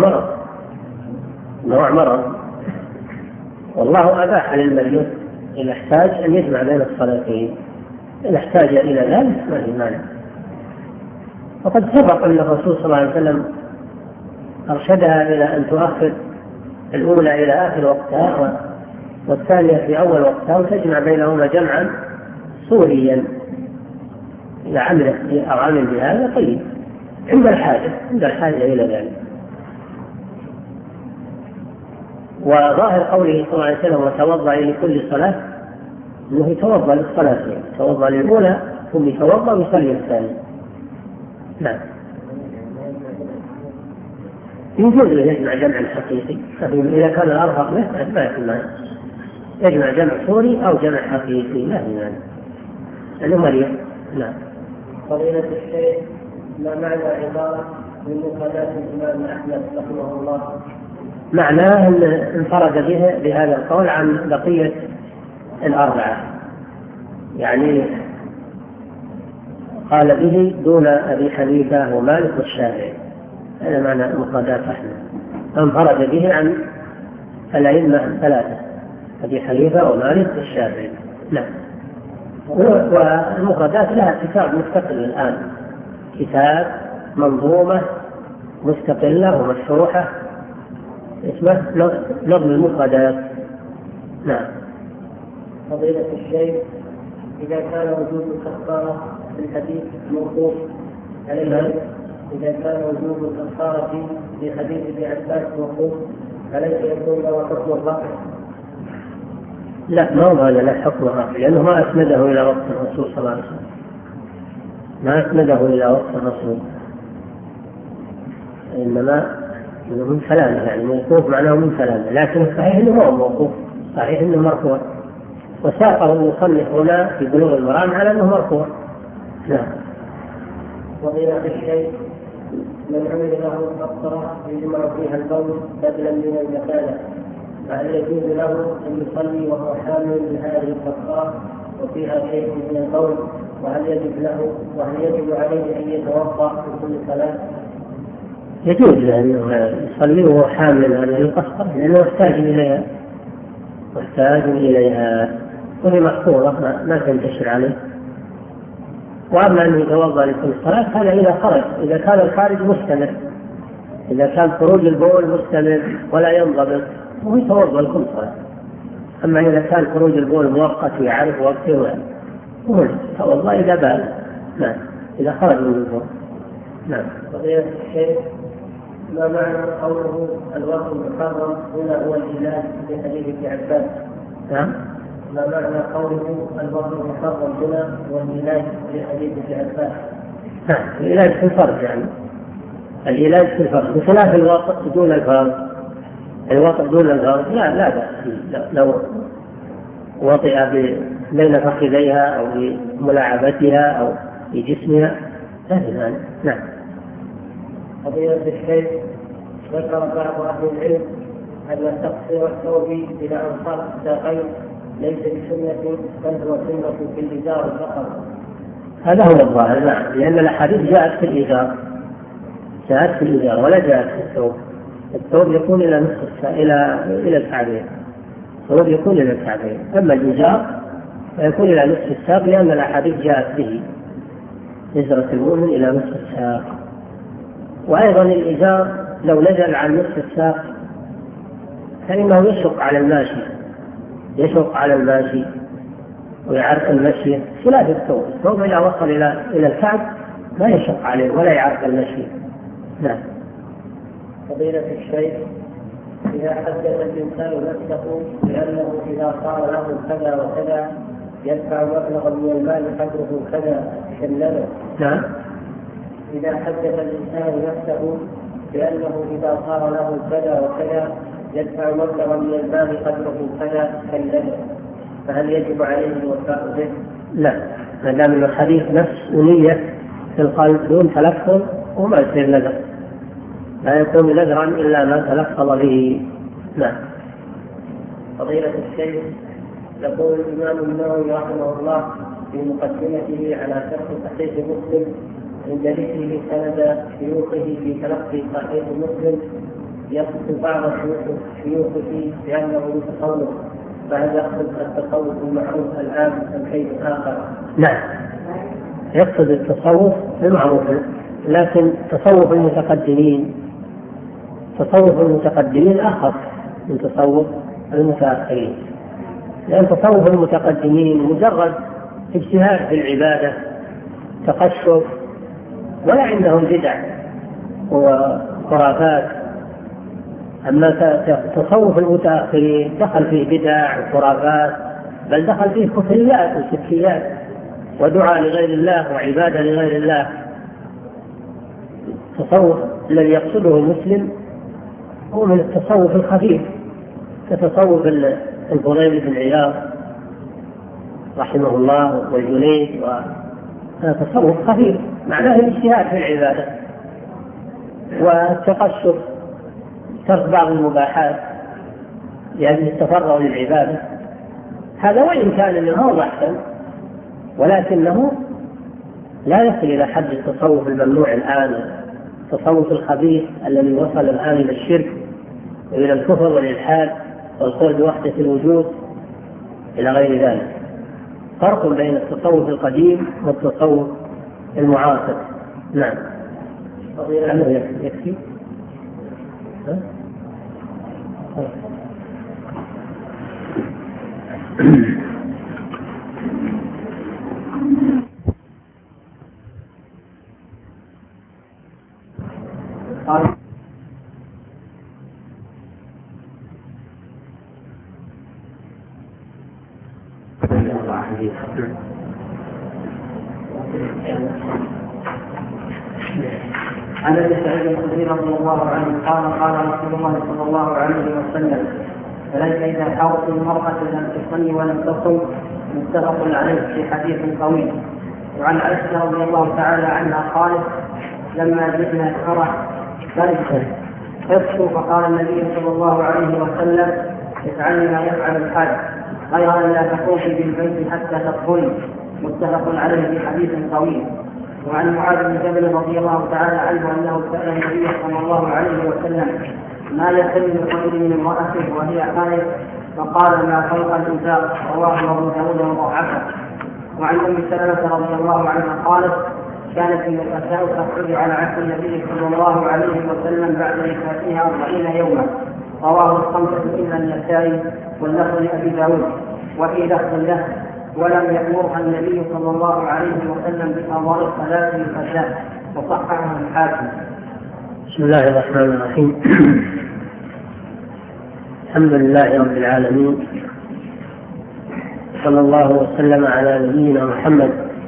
مرض، والله أباح للمريض إذا احتاج أن يجمع بين الصلاتين، إذا احتاج إلى ذلك ما في مانع. وقد سبق أن الرسول صلى الله عليه وسلم أرشدها إلى أن تؤخر الأولى إلى آخر وقتها والثانية في أول وقتها، وتجمع بينهما جمعا صوريا. إذا عمل بهذا طيب، عند الحاجة إلى ذلك. وظاهر قوله صلى الله عليه وسلم وتوضأ لكل صلاة أنه يتوضأ للصلاتين، يتوضأ للأولى ثم يتوضأ ويصلي الثانية. نعم. يجوز له يجمع جمع حقيقي، إذا كان الأرفق له ما يكون يجمع جمع صوري أو جمع حقيقي لا مانع، لأنه مريض. نعم. فضيلة الشيخ، ما معنى عبارة من مقالات الإمام أحمد رحمه الله؟ معناه أن انفرد بهذا القول عن بقية الأربعة، يعني قال به دون أبي حنيفة ومالك والشافعي، هذا معنى مقالات أحمد، انفرد به عن الأئمة الثلاثة أبي حنيفة ومالك والشافعي. نعم. والمقالات لها كتاب مستقل الآن، كتاب منظومة مستقلة ومشروحة اسمه نظم المفردات. نعم. فضيلة الشيخ، إذا كان وجود الكفارة في الحديث موقوف عليه، إذا كان وجود الكفارة في حديث ابن عباس موقوف فليس يكون له حكم الرفع؟ لا، ما هو هذا لا حكم الرفع، لأنه ما أسنده إلى وقت الرسول صلى الله عليه وسلم، ما أسنده إلى وقت الرسول، إنما من كلامه، يعني موقوف معناه من كلامه، لكن صحيح انه هو موقوف، صحيح انه مرفوع، وساقه المصنف هنا في بلوغ المرام على انه مرفوع. نعم. وغير الشيء من عمل له قطرة يجمع فيها البول بدلا من المكانة، فهل يجوز له ان يصلي وهو حامل بهذه القطرة وفيها شيء من البول؟ وهل يجب عليه ان يتوضا في كل صلاة؟ يجوز له أن يصلي وهو حامل هذه القطرة، لأنه محتاج إليها وهي محفوظة ما تنتشر عليه. وأما أن يتوضأ لكل صلاة هذا إذا خرج، إذا كان الخارج مستمر، إذا كان خروج البول مستمر ولا ينضبط هو يتوضأ لكل صلاة. أما إذا كان خروج البول مؤقت ويعرف وقته هو يتوضأ إذا بال. نعم إذا خرج من البول. نعم. فضيلة الشيخ، ما معنى قوله الوقت المحرم هنا هو العلاج في حديث ابن عباس؟ نعم. ما معنى قوله الوقت المحرم هنا هو العلاج في حديث ابن عباس؟ نعم العلاج في الفرج، يعني العلاج في الفرج بخلاف الوقت دون الفرج. الوقت دون الفرج لا بأس لو وطئ بين فخذيها أو بملاعبتها أو في جسمها لا بأس. نعم. فضيلة الشيخ، ذكر بعض أهل العلم أن تقصير الثوب إلى أنصاف الساقين ليس بسنة بل هو سنة في الإزار فقط. هذا هو الظاهر. نعم، لأن الأحاديث جاءت في الإزار، ولا جاءت في الثوب. الثوب يكون إلى نصف إلى الكعبين. الثوب يكون إلى الكعبين، أما الإزار فيكون إلى نصف الساق، لأن الأحاديث جاءت به إزرة المؤمن إلى نصف الساق. وأيضا الإزار لو نزل عن نصف الساق فإنه يشق على الماشي ويعرق المشي، خلاف الثوب إذا وصل إلى الكعب لا يشق عليه ولا يعرق المشي. نعم. فضيلة الشيخ، إذا حدث الإنسان نفسه بأنه إذا صار له كذا وكذا يدفع مبلغا من المال قدره كذا شلله. نعم. إذا حدث الإنسان نفسه بأنه إذا صار له كذا وكذا يدفع مبلغا من المال قدره كذا شلله، فهل يجب عليه الوفاء به؟ لا، ما دام الحديث نفس ونية في القلب دون تلفظ وما يصير نذر، لا يكون نذرا إلا ما تلفظ به. نعم. فضيلة الشيخ، يقول الإمام النووي رحمه الله في مقدمته على شرح صحيح مسلم عند ذكره سند شيوخه في تلقي صحيح مسلم يصف بعض شيوخه بأنه متصوف، فهل يقصد التصوف المعروف الآن أم شيء آخر؟ نعم، يقصد التصوف المعروف، لكن تصوف المتقدمين أخف من تصوف المتأخرين، لأن تصوف المتقدمين مجرد اجتهاد في العبادة، تقشف، ولا عندهم بدع وخرافات. أما تصوف المتأخرين دخل فيه بدع وخرافات، بل دخل فيه كفريات وشركيات ودعاء لغير الله وعبادة لغير الله. التصوف الذي يقصده المسلم هو من التصوف الخفيف، كتصوف الفضيل بن عياض رحمه الله والجنيد، وهذا تصوف خفيف معناه الاجتهاد في العبادة والتقشف، ترك بعض المباحات لأجل التفرغ للعبادة. هذا وإن كان منه أحسن، ولكنه لا يصل إلى حد التصوف الممنوع الآن، التصوف الخبيث الذي وصل الآن إلى الشرك وإلى الكفر والإلحاد والقول بوحدة الوجود إلى غير ذلك. فرق بين التصوف القديم والتصوف المعاصر. نعم. يكفي. عن ابي سعيد الخدري رضي الله عنه قال قال رسول الله صلى الله عليه وسلم: فليس اذا حاولت المراه لم تصلي ولم تصم، متفق عليه في حديث طويل. وعن عائشه رضي الله تعالى عنها قالت: لما جئنا الفرح خفت، فقال النبي صلى الله عليه وسلم: افعلي ما يفعل الحاج، غير ان لا تطوفي بالبيت حتى تطهري، متفق عليه في حديث طويل. وعن معاذ بن جبل رضي الله تعالى عنه انه سال النبي صلى الله عليه وسلم: ما يحل لرجل من امراته وهي حائض؟ فقال: ما فوق الازار، رواه ابو داود وضعفه. وعن ام سلمه رضي الله عنها قالت: كانت النفساء تخرج على عهد النبي صلى الله عليه وسلم بعد نفاسها 40 يوما. رواه الخمسة إلا النسائي واللفظ لأبي داود. وفي لفظ له: ولم يأمرها النبي صلى الله عليه وسلم بقضاء الصلاة للنفساء. وصححه الحاكم. بسم الله الرحمن الرحيم. الحمد لله رب العالمين، صلى الله وسلم على نبينا محمد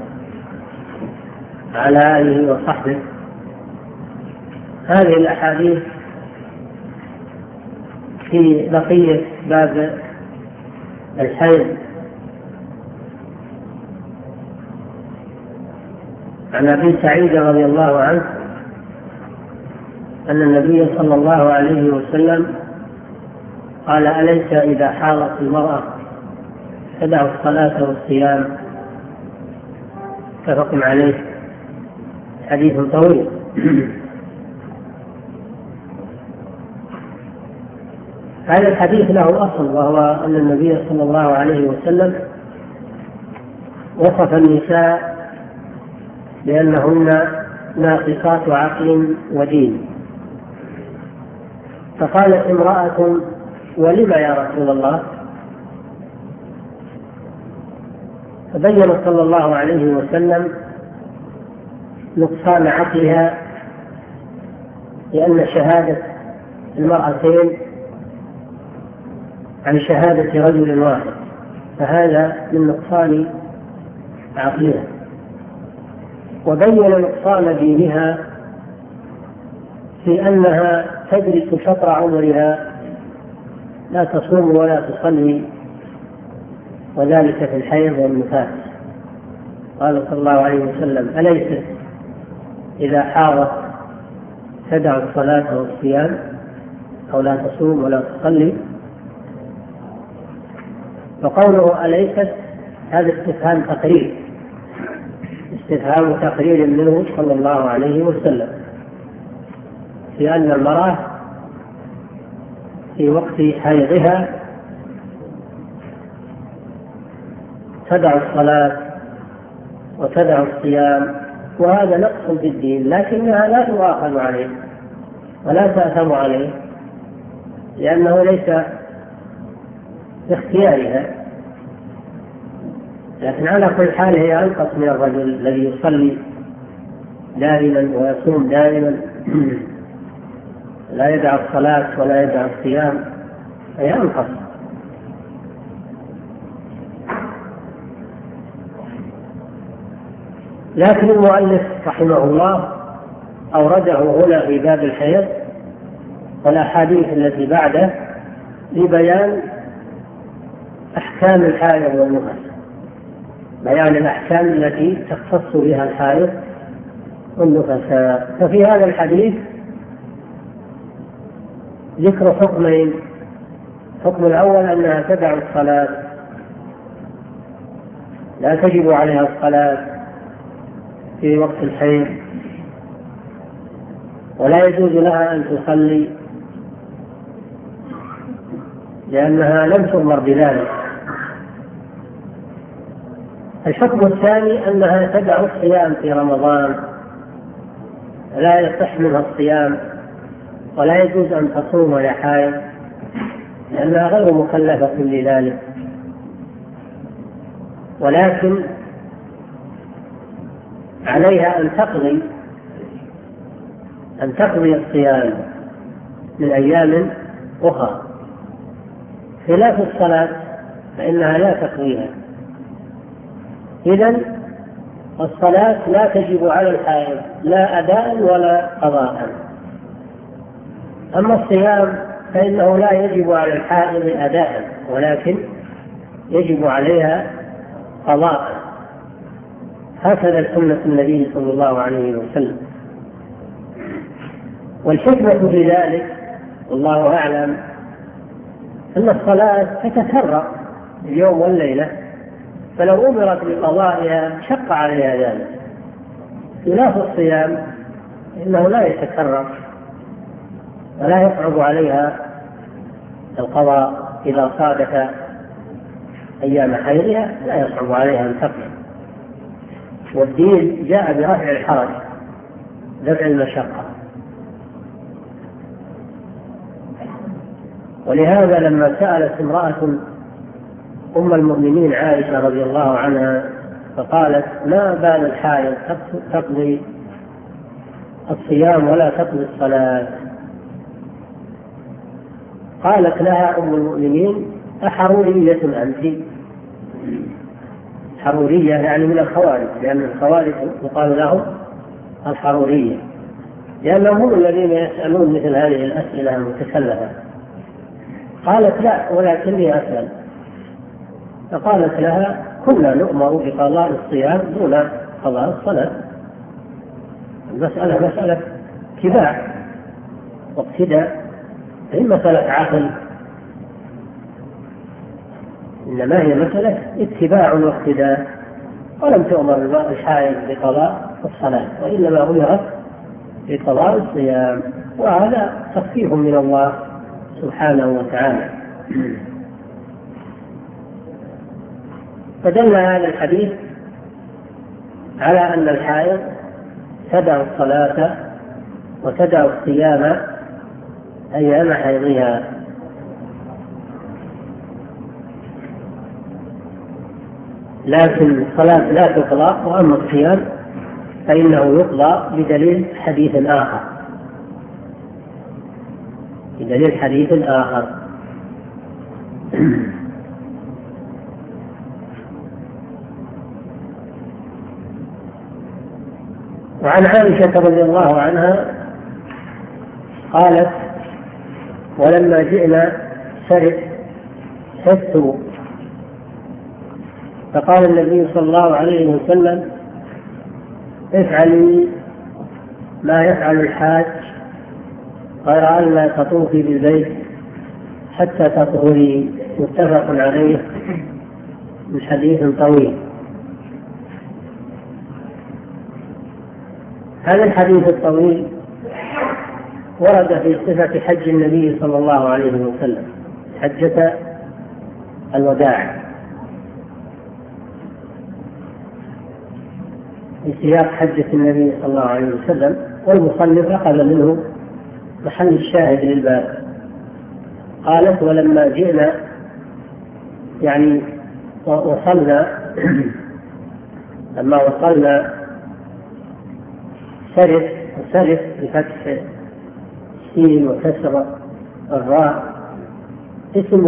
وعلى آله وصحبه. هذه الأحاديث في بقية باب الحيض. عن أبي سعيد رضي الله عنه أن النبي صلى الله عليه وسلم قال: أليس إذا حاضت المرأة تدع الصلاة والصيام؟ متفق عليه. حديث طويل. هذا الحديث له أصل، وهو أن النبي صلى الله عليه وسلم وصف النساء بأنهن ناقصات عقل ودين. فقالت امرأة: ولم يا رسول الله؟ فبين صلى الله عليه وسلم نقصان عقلها، لأن شهادة المرأتين عن شهادة رجل واحد، فهذا من نقصان عقلها. وبين نقصان دينها في أنها تدرس شطر عمرها لا تصوم ولا تصلي، وذلك في الحيض والنفاس. قال صلى الله عليه وسلم: أليست إذا حاضت تدع الصلاة والصيام، أو لا تصوم ولا تصلي؟ فقوله أليست هذا استفهام تقرير، استفهام تقرير منه صلى الله عليه وسلم، في أن المرأة في وقت حيضها تدع الصلاة وتدع الصيام، وهذا نقص في الدين، لكنها لا تؤاخذ عليه ولا تأثم عليه، لأنه ليس باختيارها. لكن على كل حال هي أنقص من الرجل الذي يصلي دائما ويصوم دائما، لا يدع الصلاة ولا يدع الصيام، هي أنقص. لكن المؤلف رحمه الله أورده هنا في باب الحيض والأحاديث التي بعده لبيان أحكام الحائض والنفاس، بيان الأحكام التي تختص بها الحائض والنفساء. ففي هذا الحديث ذكر حكمين: الحكم الأول أنها تدع الصلاة، لا تجب عليها الصلاة في وقت الحيض، ولا يجوز لها أن تصلي لأنها لم تؤمر بذلك. الحكم الثاني أنها تدع الصيام في رمضان، لا يصح منها الصيام ولا يجوز أن تصوم ولا حائض، لأنها غير مكلفة لذلك، ولكن عليها أن تقضي الصيام من أيام أخرى، خلاف الصلاة فإنها لا تقضيها. إذن الصلاة لا تجب على الحائض لا أداء ولا قضاء. أما الصيام فإنه لا يجب على الحائض أداء، ولكن يجب عليها قضاء. هكذا سنة النبي صلى الله عليه وسلم. والحكمة في ذلك والله أعلم أن الصلاة تتكرر اليوم والليلة، فلو أمرت بقضائها شق عليها ذلك، خلاف الصيام إنه لا يتكرر ولا يصعب عليها القضاء. إذا صادف أيام حيضها لا يصعب عليها أن تقضي. والدين جاء برفع الحرج، دفع المشقة. ولهذا لما سألت امرأة أم المؤمنين عائشة رضي الله عنها فقالت: ما بال الحائض تقضي الصيام ولا تقضي الصلاة؟ قالت لها أم المؤمنين: أحرورية أنت؟ حرورية يعني من الخوارج، لأن الخوارج يقال لهم الحرورية، لأنهم هم الذين يسألون مثل هذه الأسئلة المتكلفة. قالت: لا، ولكني أسأل. فقالت لها: كنا نؤمر بقضاء الصيام دون قضاء الصلاة. المسألة مسألة اتباع واقتداء، هي مسألة عقل، إنما هي مسألة اتباع واقتداء. ولم تؤمر الحائض بقضاء الصلاة، وإنما أمرت بقضاء الصيام، وهذا تخفيف من الله سبحانه وتعالى. فدل هذا الحديث على أن الحائض تدع الصلاة وتدع الصيام أيام حيضها. لكن الصلاة لا تقضى، وأما الصيام فإنه يقضى بدليل حديث آخر، بدليل حديث آخر. وعن عائشة رضي الله عنها قالت: ولما جئنا سرت فقال النبي صلى الله عليه وسلم: افعلي ما يفعل الحاج غير أن لا تطوفي بالبيت حتى تطهري. متفق عليه من حديث طويل. هذا الحديث الطويل ورد في صفة حج النبي صلى الله عليه وسلم، حجة الوداع، في سياق حجة النبي صلى الله عليه وسلم، والمصنف أخذ منه محل الشاهد للباب. قالت: ولما جئنا يعني وصلنا، لما وصلنا سرف بفتح السين وكسر الراء، اسم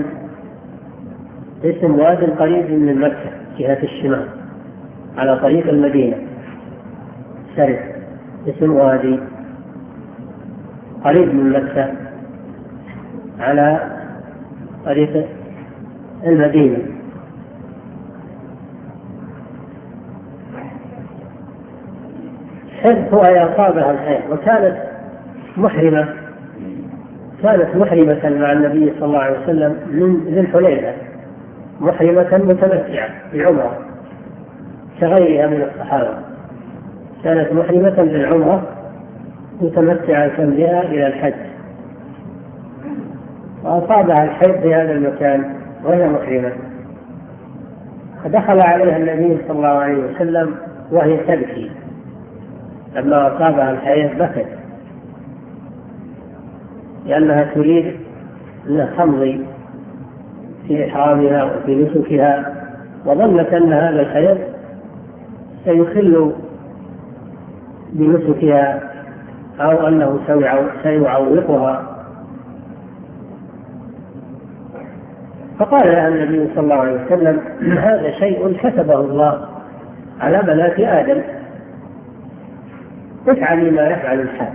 واد قريب من مكة جهة الشمال على طريق المدينة. سرف اسم وادي قريب من مكة على طريق المدينة. حرف أي أصابها الحيض، وكانت محرمة مع النبي صلى الله عليه وسلم من ذي الحليفة، محرمة متمتعة بعمرة كغيرها من الصحابة، كانت محرمة بالعمرة متمتعة بها إلى الحج، وأصابها الحيض في هذا المكان وهي محرمة، فدخل عليها النبي صلى الله عليه وسلم وهي تبكي. لما أصابها الحيض بكت لأنها تريد أن تمضي في إحرامها وفي نسكها، وظنت أن هذا الحيض سيخل بنسكها أو أنه سيعوقها. فقال لها النبي صلى الله عليه وسلم: هذا شيء كتبه الله على بنات آدم، افعلي ما يفعل الحاج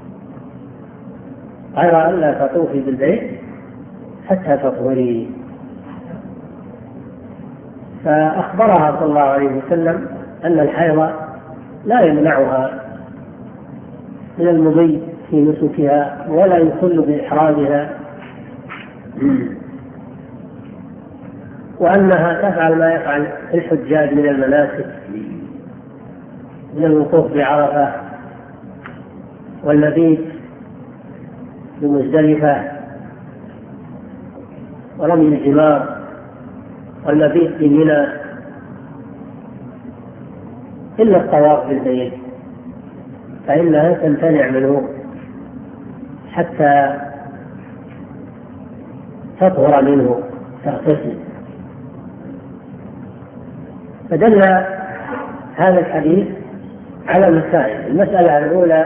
غير أن لا تطوفي بالبيت حتى تطهري. فأخبرها صلى الله عليه وسلم أن الحيض لا يمنعها من المضي في نسكها ولا يخل بإحرامها، وأنها تفعل ما يفعل الحجاج من المناسك، من الوقوف بعرفة والمبيت بمزدلفة ورمي الجمار والمبيت بمنى إلا الطواف بالبيت فإنها تمتنع منه حتى تطهر منه تغتسل. فدل هذا الحديث على مسائل. المسألة الأولى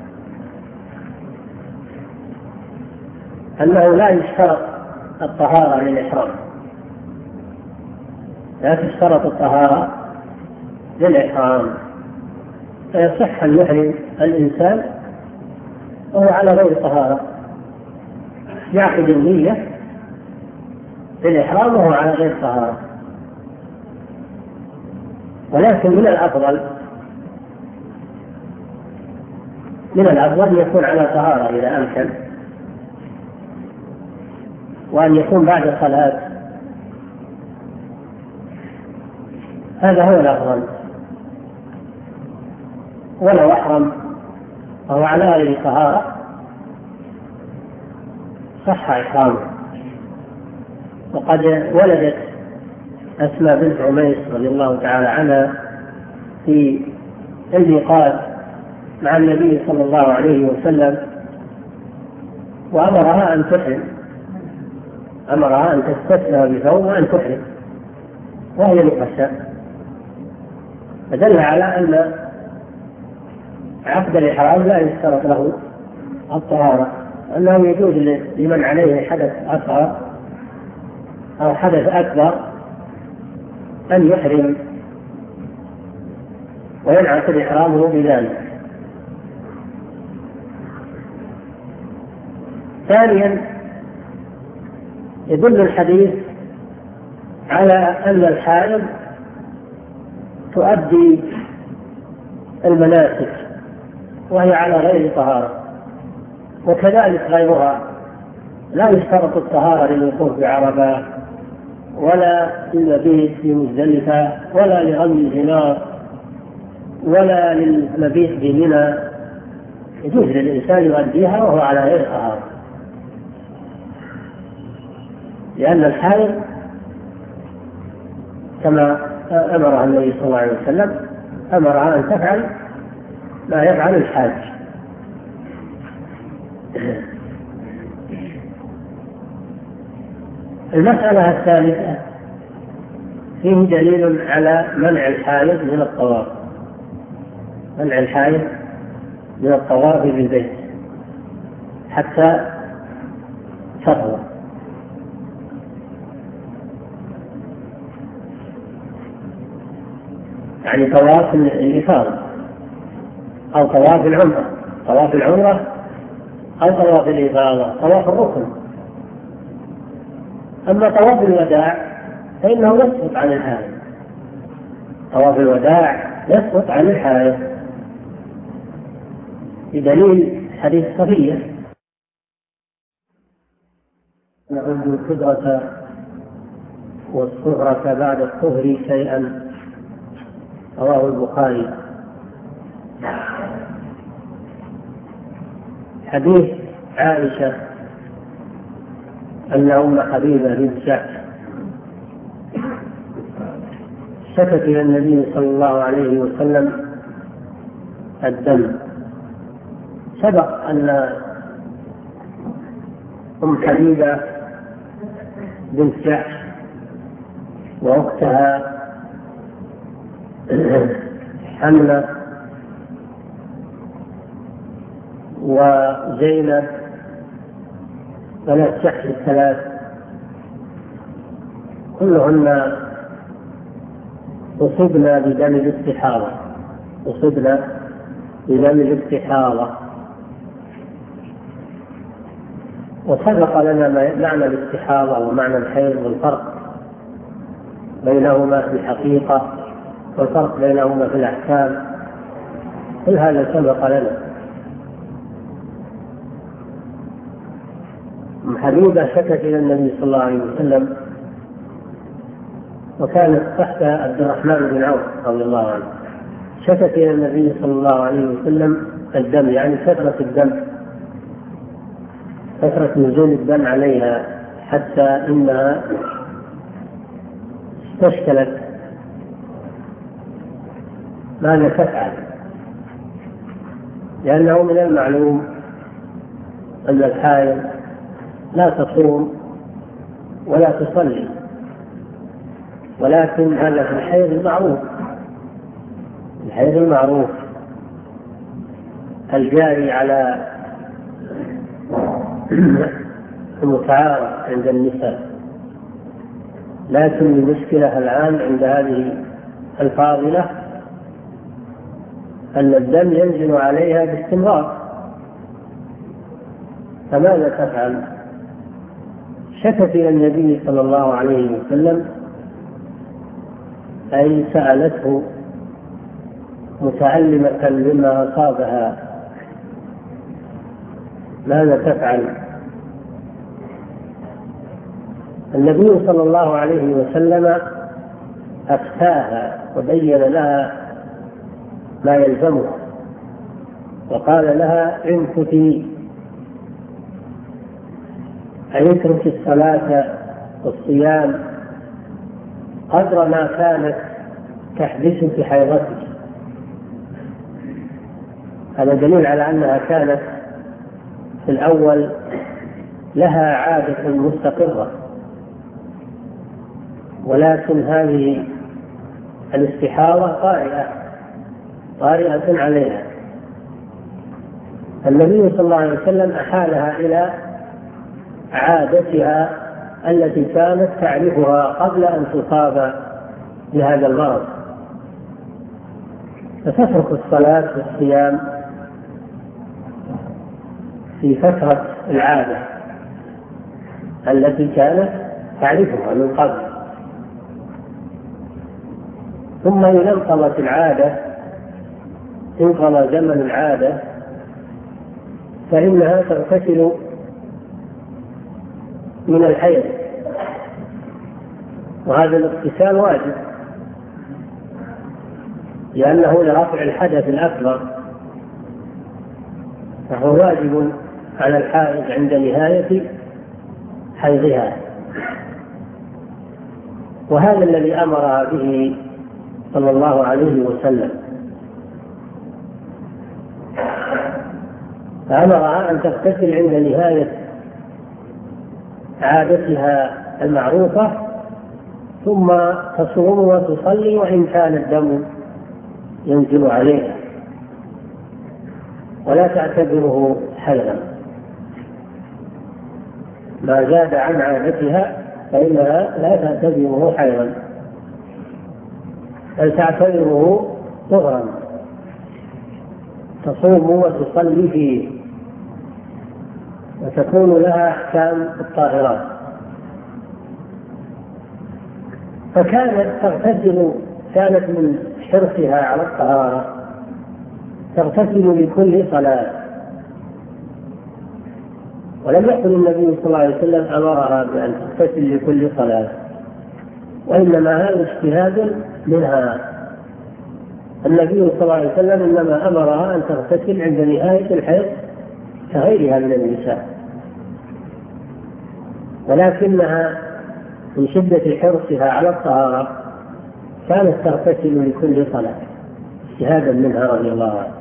أنه لا يشترط الطهارة للإحرام، لا تشترط الطهارة للإحرام، فيصح أن يحرم الإنسان وهو على غير طهارة، يعقد النية بالإحرام وهو على غير طهارة. ولكن من الأفضل أن يكون على طهارة إذا أمكن، وأن يكون بعد الصلاة، هذا هو الأفضل. ولو أحرم وهو على غير طهارة صح إحرامه. وقد ولدت أسماء بنت عميس رضي الله تعالى عنها في الميقات مع النبي صلى الله عليه وسلم، وأمرها أن تحرم، أمرها أن تستثنى بثوب وأن تحرم وهي نفساء، فدل على أن عقد الإحرام لا يشترط له الطهارة، أنه يجوز لمن عليه حدث أصغر أو حدث أكبر أن يحرم وينعقد إحرامه بذلك. ثانيا يدل الحديث على أن الحائض تؤدي المناسك وهي على غير طهارة، وكذلك غيرها لا يشترط الطهارة للوقوف بعرفة ولا للمبيت في مزدلفة ولا لغمل الجمار ولا للمبيت بمنى، يجوز للإنسان يؤديها وهو على غير طهارة، لأن الحائض كما أمرها النبي صلى الله عليه وسلم أمرها أن تفعل ما يفعل الحاج. المسألة الثالثة فيه دليل على منع الحائض من الطواف، منع الحائض من الطواف بالبيت حتى تطهر. يعني طواف الإفاضة أو طواف العمرة، طواف العمرة أو طواف الإفاضة، طواف الركن. أما طواف الوداع فإنه يسقط عن الحائض، طواف الوداع يسقط عن الحائض بدليل حديث صفية نعد الكبرة والصغرى بعد الطهر شيئا، رواه البخاري. حديث عائشة أن أم حبيبة بنت جحش شكت إلى النبي صلى الله عليه وسلم الدم. سبق أن أم حبيبة بنت جحش وأختها حملة وزينب بنات جحش الثلاث كلهن أصبنا بدم الاستحاضة، أصبنا بدم الاستحاضة. وسبق لنا معنى الاستحاضة ومعنى الحيض والفرق بينهما في الحقيقة والفرق بينهما في الأحكام، كل هذا سبق لنا. أم حبيبة شكت إلى النبي صلى الله عليه وسلم وكانت تحت عبد الرحمن بن عوف رضي الله عنه، شكت إلى النبي صلى الله عليه وسلم الدم، يعني كثرة الدم، كثرة نزول الدم عليها حتى إنها استشكلت ماذا تفعل؟ لأنه من المعلوم أن الحائض لا تصوم ولا تصلي، ولكن هذا في الحيض المعروف، الحيض المعروف الجاري على المتعارف عند النساء. لكن المشكلة الآن عند هذه الفاضلة أن الدم ينزل عليها باستمرار، فماذا تفعل؟ شكت إلى النبي صلى الله عليه وسلم، أي سألته متعلمة بما أصابها ماذا تفعل؟ النبي صلى الله عليه وسلم أفتاها وبين لها ما يلزمها، وقال لها امكثي، أن اترك الصلاة والصيام قدر ما كانت تحبسك حيضتك. هذا دليل على أنها كانت في الأول لها عادة مستقرة، ولكن هذه الاستحاضة طارئة عليها. النبي صلى الله عليه وسلم أحالها إلى عادتها التي كانت تعرفها قبل أن تصاب بهذا المرض، فتترك الصلاة والصيام في فترة العادة التي كانت تعرفها من قبل، ثم إذا انقضت العادة، انقضى زمن العادة، فإنها تغتسل من الحيض، وهذا الاغتسال واجب لأنه لرفع الحدث الأكبر، فهو واجب على الحائض عند نهاية حيضها. وهذا الذي أمرها به صلى الله عليه وسلم، فأمرها أن تغتسل عند نهاية عادتها المعروفة، ثم تصوم وتصلي وإن كان الدم ينزل عليها، ولا تعتبره حيضا. ما زاد عن عادتها فإنها لا تعتبره حيضا، بل تعتبره طهرا تصوم وتصلي فيه، وتكون لها أحكام الطاهرات. فكانت تغتسل، كانت من حرصها على الطهارة تغتسل لكل صلاة، ولم يقل النبي صلى الله عليه وسلم أمرها بأن تغتسل لكل صلاة، وإنما هذا اجتهاد منها. النبي صلى الله عليه وسلم إنما أمرها أن تغتسل عند نهاية الحيض كغيرها من النساء، ولكنها من شدة حرصها على الطهارة كانت تغتسل لكل صلاة اجتهادا منها رضي الله عنها.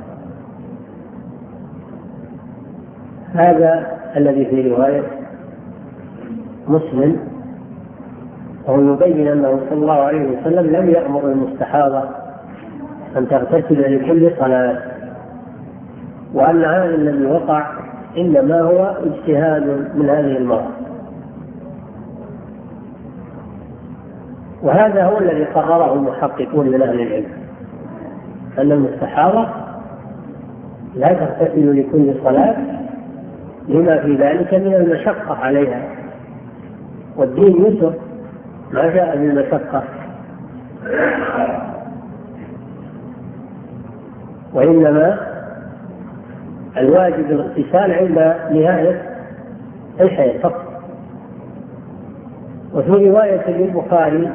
هذا الذي في رواية مسلم، وهو يبين أنه صلى الله عليه وسلم لم يأمر المستحاضة أن تغتسل لكل صلاة، وأن هذا الذي وقع إنما هو اجتهاد من هذه المرأة. وهذا هو الذي قرره المحققون من أهل العلم، أن المستحاضة لا تغتسل لكل صلاة لما في ذلك من المشقة عليها، والدين يسر ما جاء بالمشقة، وإنما الواجب الاغتسال عند نهاية الحيض فقط. وفي رواية للبخاري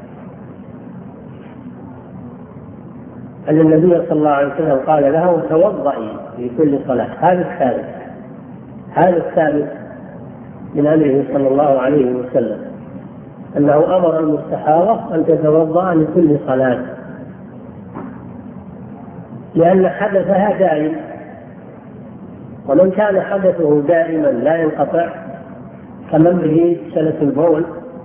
أن النبي صلى الله عليه وسلم قال لها توضئي لكل صلاة. هذا الثالث من أمره صلى الله عليه وسلم، أنه أمر المستحاضة أن تتوضأ لكل صلاة، لأن حدثها دائم، ومن كان حدثه دائما لا ينقطع كمن به سلس البول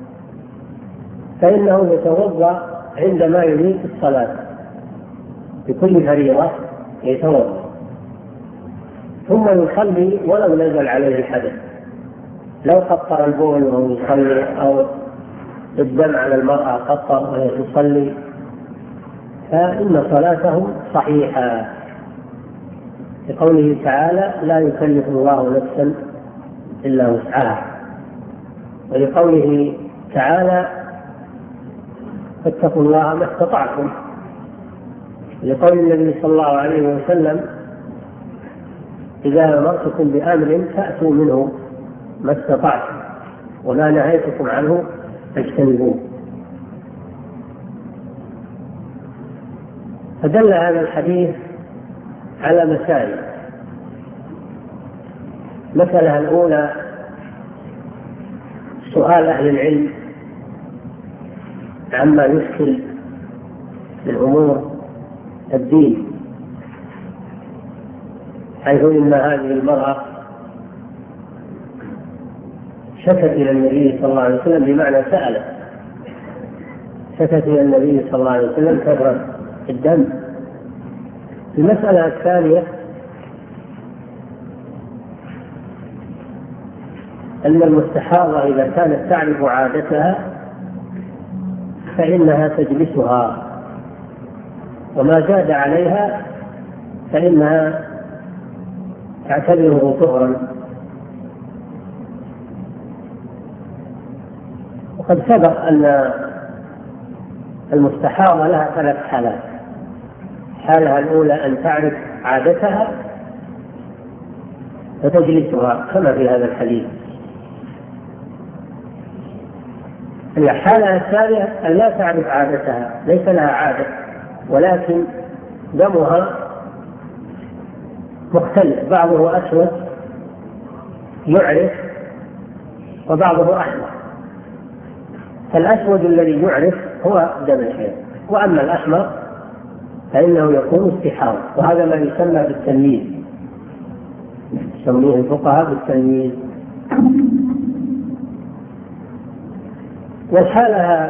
فإنه يتوضأ عندما يريد الصلاة بكل فريضة يتوضأ ثم يصلي ولو نزل عليه الحدث، لو قطر البول وهو يصلي أو الدم على المرأة قطر وهي تصلي فإن صلاته صحيحة، لقوله تعالى لا يكلف الله نفسا إلا وسعها، ولقوله تعالى فاتقوا الله ما استطعتم، لقول النبي صلى الله عليه وسلم إذا أمرتكم بأمر فأتوا منه ما استطعتم وما نهيتكم عنه فاجتنبوه. فدل هذا الحديث على مسائل. المسألة الأولى سؤال أهل العلم عما يشكل من أمور الدين، حيث إن هذه المرأة شكت إلى النبي صلى الله عليه وسلم، بمعنى سألت، شكت إلى النبي صلى الله عليه وسلم كثرة الدم. المسألة الثانية أن المستحاضة إذا كانت تعرف عادتها فإنها تجلسها، وما زاد عليها فإنها تعتبره طهرا. وقد سبق أن المستحاضة لها 3 حالات: الحالة الأولى أن تعرف عادتها فتجلسها كما في هذا الحديث. الحالة الثانية أن لا تعرف عادتها، ليس لها عادة ولكن دمها مختلف، بعضه أسود يعرف وبعضه أحمر، فالأسود الذي يعرف هو دم الحيض، وأما الأحمر فإنه يكون استحاضة، وهذا ما يسمى بالتمييز، يسميه الفقهاء بالتمييز. والحالة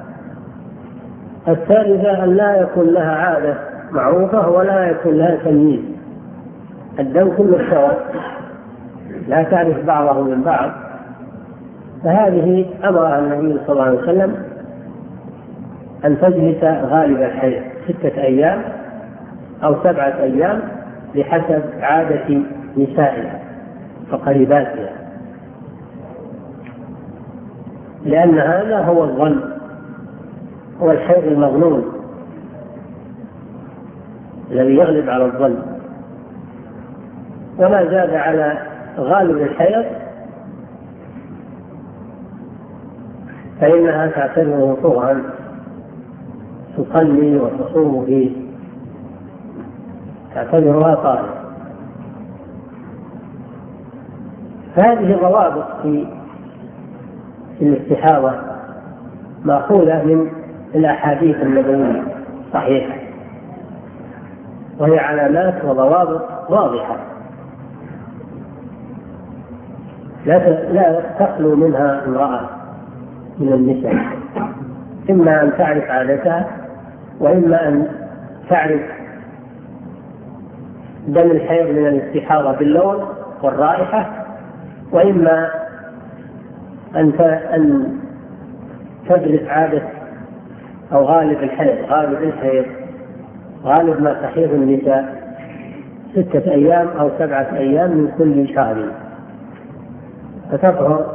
الثالثة أن لا يكون لها عادة معروفة ولا يكون لها تمييز، الدم كله سواء لا تعرف بعضه من بعض، فهذه أمرها النبي صلى الله عليه وسلم أن تجلس غالب الحيض 6 أيام أو 7 أيام بحسب عادة نسائها وقريباتها، لأن هذا هو الظن، هو الحيض المظنون الذي يغلب على الظن، وما زاد على غالب الحيض فإنها تعتبره طهرا تصلي وتصوم فيه، تعتبرها طاهرة. فهذه ضوابط في الاستحاضة مأخوذة من الأحاديث النبوية صحيحة، وهي علامات وضوابط واضحة لا تخلو منها امرأة من النساء، إما أن تعرف عادتها، وإما أن تعرف دم الحيض من الاستحاضة باللون والرائحة، وإما أن تدرس عادة أو غالب الحيض، غالب ما تحيض النساء 6 أيام أو 7 أيام من كل شهر، فتطهر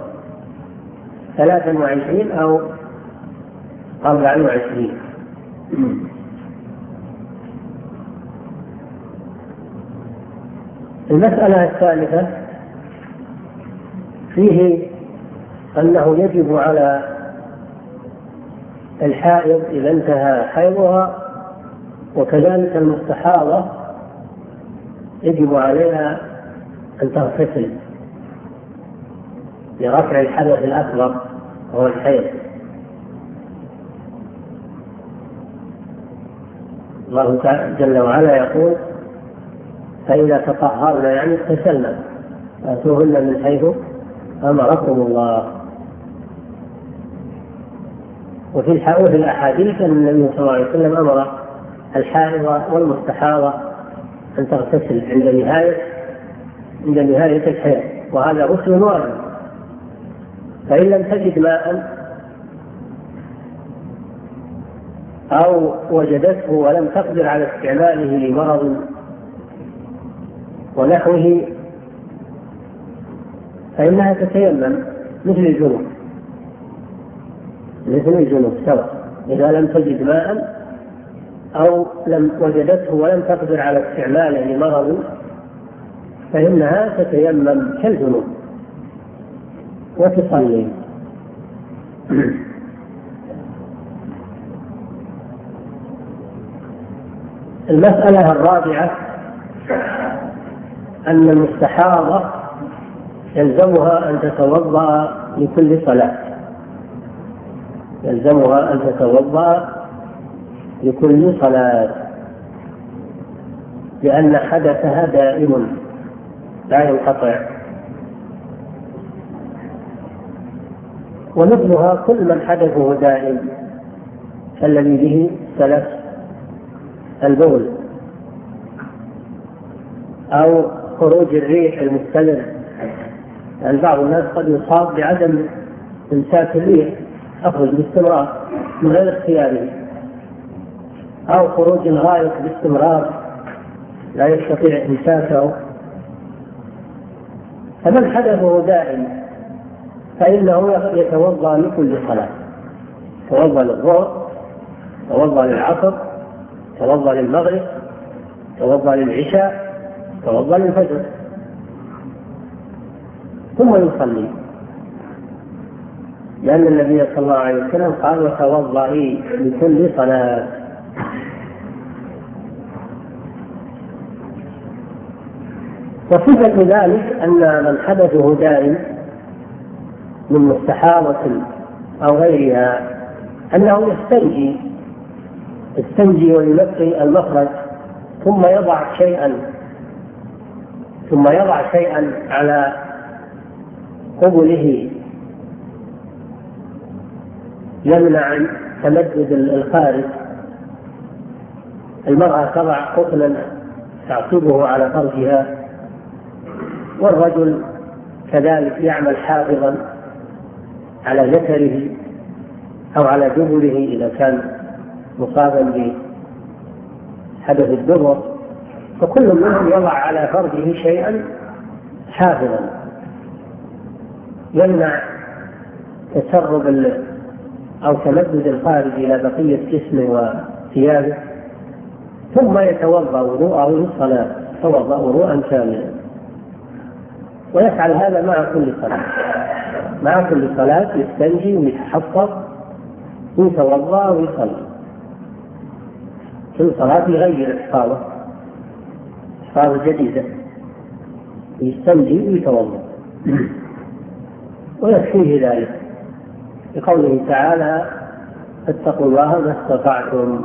23 أو 24. المسألة الثالثة فيه أنه يجب على الحائض إذا انتهى حيضها، وكذلك المستحاضة يجب عليها أن تغتسل لرفع الحدث الأكبر وهو الحيض. الله جل وعلا يقول فإذا تطهرن يعني اغتسلن فأتوهن من حيث أمركم الله. وفي الأحاديث أن النبي صلى الله عليه وسلم أمر الحائض والمستحاضة أن تغتسل عند نهاية الحيض، وهذا غسل واجب. فإن لم تجد ماء أو وجدته ولم تقدر على استعماله لمرض ونحوه فإنها تتيمم مثل الجنوب سواء. إذا لم تجد ماء أو لم وجدته ولم تقدر على استعماله لمرض فإنها تتيمم كالجنوب وتصلي. المسألة الرابعة أن المستحاضة يلزمها أن تتوضأ لكل صلاة، يلزمها أن تتوضأ لكل صلاة، لأن حدثها دائم لا ينقطع. ومثلها كل من حدثه دائم الذي به سلف البول أو خروج الريح المستمر، يعني بعض الناس قد يصاب بعدم إمساك الريح أخرج باستمرار من غير اختياره، أو خروج الغائط باستمرار لا يستطيع إمساكه. فمن حدثه دائم فإنه يتوضأ لكل صلاة، يتوضأ للظهر، يتوضأ للعصر، يتوضأ للمغرب، يتوضأ للعشاء، يتوضأ للفجر، ثم يصلي، لأن النبي صلى الله عليه وسلم قال وتوضئي لكل صلاة. وصفة ذلك أن من حدثه دائم من مستحاضة أو غيرها أنه يستنجي ويلقي المخرج ثم يضع شيئا على قبله يمنع تمدد الخارج. المرأة تضع قطنا تعصبه على فرجها، والرجل كذلك يعمل حافظا على ذكره أو على دبره إذا كان مصابا بحدث الدبر، فكل منهم يضع على فرجه شيئا حافظا يمنع تسرب أو تمدد الخارج إلى بقية جسمه وثيابه، ثم يتوضأ وضوءه للصلاة، يتوضأ وضوءا كاملا. ويفعل هذا مع كل صلاة يستنجي ويتحفظ ويتوضأ ويصلي. كل صلاة يغير إحفاظ جديدة، يستنجي ويتوضأ ويكفيه ذلك بقوله تعالى فاتقوا الله ما استطعتم،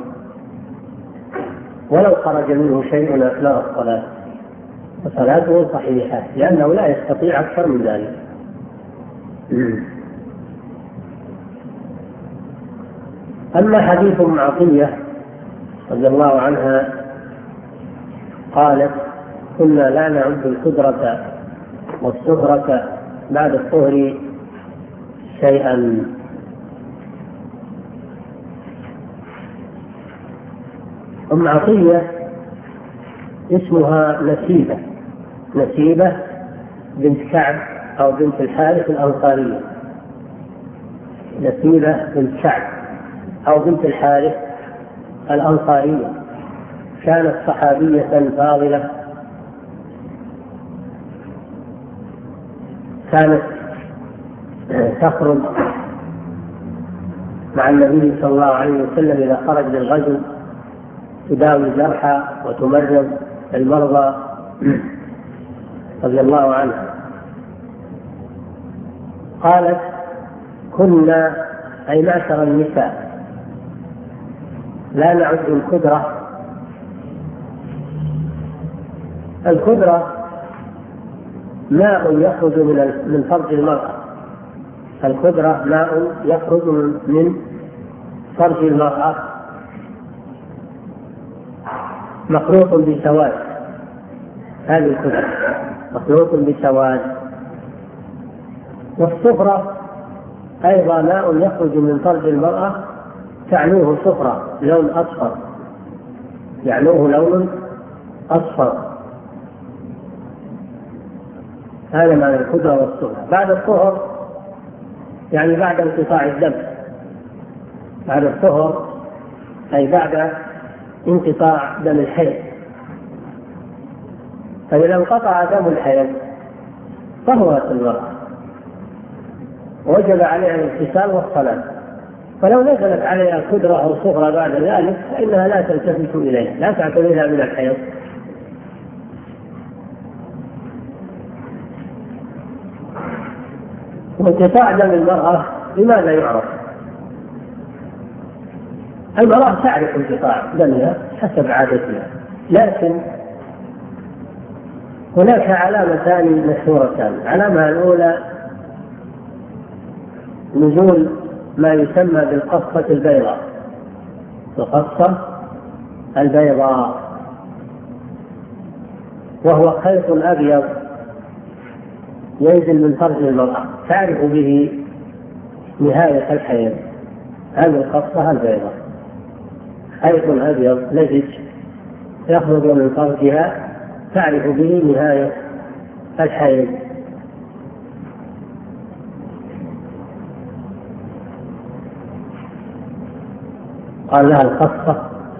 ولو خرج منه شيء أثناء الصلاة فصلاته صحيحة، لأنه لا يستطيع أكثر من ذلك. أما حديث أم عطية رضي الله عنها قالت كنا لا نعد القدرة والسهرة بعد الطهر شيئا. أم عطية اسمها نسيبة بنت كعب أو بنت الحارث الأنصارية، نسيبة بنت كعب أو بنت الحارث الأنصارية، كانت صحابية فاضلة، كانت تخرج مع النبي صلى الله عليه وسلم إذا خرج للغزو، تداوي الجرحى وتمرض المرضى رضي الله عنها. قالت كنا أي معشر النساء لا نعد القدرة الخدرة ماء يخرج من فرج المرأة. الخدرة ماء يخرج من فرج المرأة مخلوط بسواد. هذه الخدرة مخلوط بسواد. والصفرة أيضا ماء يخرج من فرج المرأة تعلوه صفرة لون أصفر، يعلوه لون أصفر. هذا معنى الخدرة والصفرة. بعد الطهر يعني بعد انقطاع الدم، بعد الطهر أي بعد انقطاع دم الحيض. فإذا انقطع دم الحيض طهرت المرأة وجب عليها الاغتسال والصلاة. فلو نزلت عليها خدرة أو صفرة بعد ذلك فإنها لا تلتفت إليها، لا تعتبرها من الحيض. وانقطاع دم المرأة لماذا يعرف؟ المرأة تعرف انقطاع دمها حسب عادتها، لكن هناك علامتان مشهورتان. العلامة الأولى نزول ما يسمى بالقصة البيضاء، القصة البيضاء، وهو خيط أبيض ينزل من فرج المرأة تعرف به نهاية الحيض. هذه القصة البيضاء، خيط أبيض لزج يخرج من فرجها تعرف به نهاية الحيض. قال لها القصة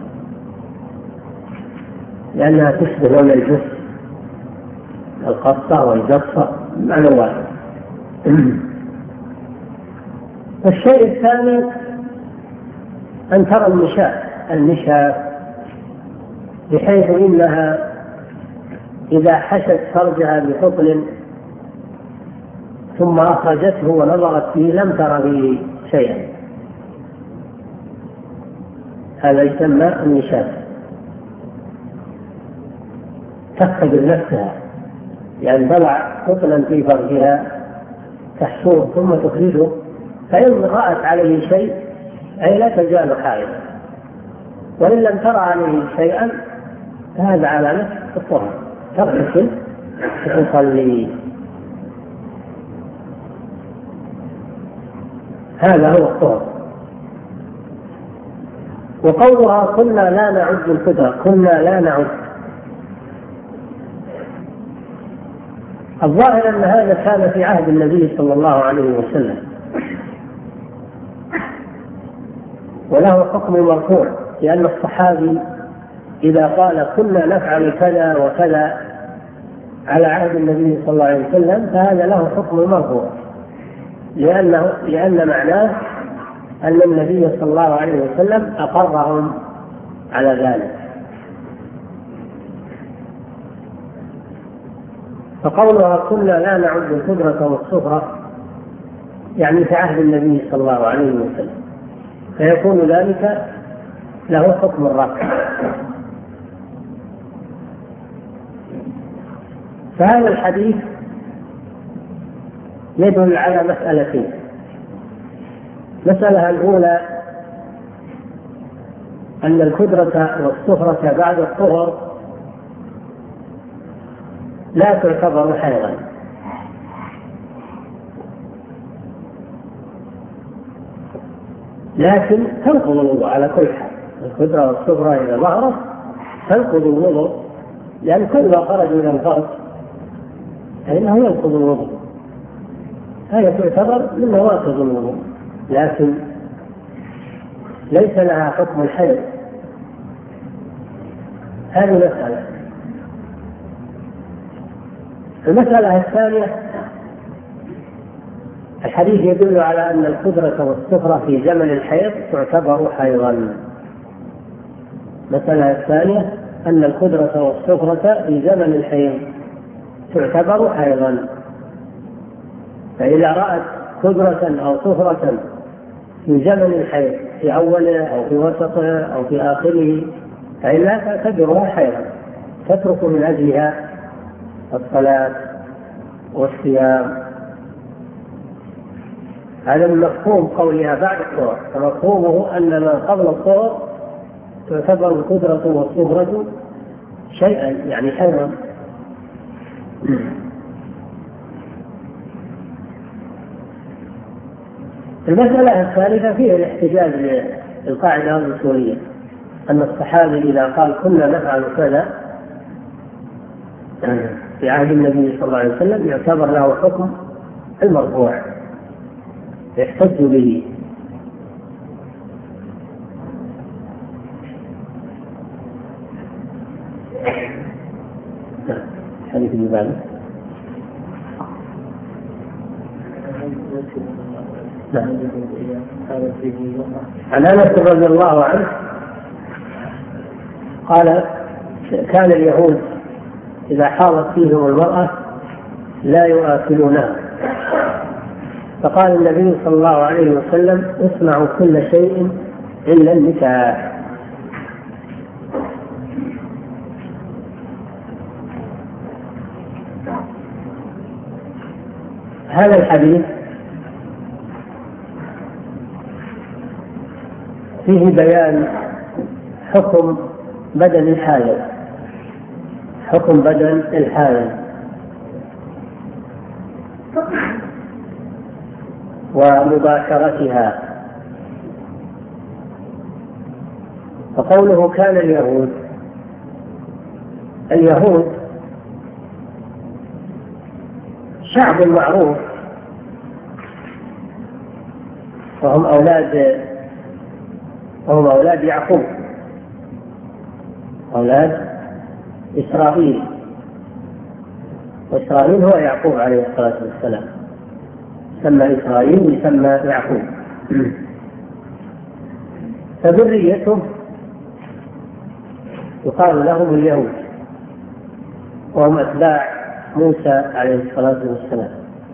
لأنها تشبه لون الجث، القصة والجصة معنى واحد. الشيء الثاني أن ترى النشاء بحيث إنها إذا حشت فرجها بحقن ثم أخرجته ونظرت فيه لم تر به شيئا، هذا يسمى النشاء. تختبر نفسها يعني تضع قطنا في فرجها تحشوه ثم تخرجه، فإن رأت عليه شيء أي لا تزال حائضا، وإن لم ترى عليه شيئا فهذا علامة الطهر، تغتسل وتصلي. هذا هو الطهر. وقولها كنا لا نعد الخدرة، كنا لا نعد، الظاهر أن هذا كان في عهد النبي صلى الله عليه وسلم، وله حكم مرفوع، لأن الصحابي إذا قال كنا نفعل كذا وكذا على عهد النبي صلى الله عليه وسلم فهذا له حكم مرفوع، لأن معناه أن النبي صلى الله عليه وسلم أقرهم على ذلك. فقولها كنا لا نعد الخدرة والصفرة يعني في عهد النبي صلى الله عليه وسلم، فيكون ذلك له حكم الرفع. فهذا الحديث يدل على مسألتين. المسألة الأولى أن الخدرة والصفرة بعد الطهر لا تعتبر حيضا، لكن تنقض الوضوء على كل حال. الخدرة والصفرة إذا ظهرت تنقض الوضوء، لأن كل ما خرج من الفرج فإنه ينقض الوضوء، هذا تعتبر من نواقض الوضوء، لكن ليس لها حكم الحيض. هذه مسألة. المسألة الثانية الحديث يدل على أن الخدرة والصفرة في زمن الحيض تعتبر حيضا. المسألة الثانية أن الخدرة والصفرة في زمن الحيض تعتبر حيضا، فإذا رأت خدرة أو صفرة في زمن الحيض في أوله أو في وسطه أو في آخره فإنها تعتبرها حيضا، تترك من أجلها الصلاة والصيام. هذا من مفهوم قولها بعد الطهر، فمفهومه أن ما قبل الطهر تعتبر القدرة والصبرة شيئا يعني حرا. المسألة الثالثة فيها الاحتجاج للقاعدة الأصولية أن الصحابي إذا قال كنا نفعل كذا في عهد النبي صلى الله عليه وسلم يعتبر له حكم المرفوع يحتج به. حديث ابن عن أنس رضي الله عنه قال كان اليهود إذا حاضت فيهم المرأة لا يؤكلونها، فقال النبي صلى الله عليه وسلم اصنعوا كل شيء إلا النكاح. هذا الحديث فيه بيان حكم بدن الحائض، حكم بدن الحائض ومباشرتها. فقوله كان اليهود شعب معروف وهم أولاد يعقوب، أولاد إسرائيل، وإسرائيل هو يعقوب عليه الصلاة والسلام، يسمى إسرائيل يسمى يعقوب. فذريته يقال لهم اليهود وهم أتباع موسى عليه الصلاة والسلام،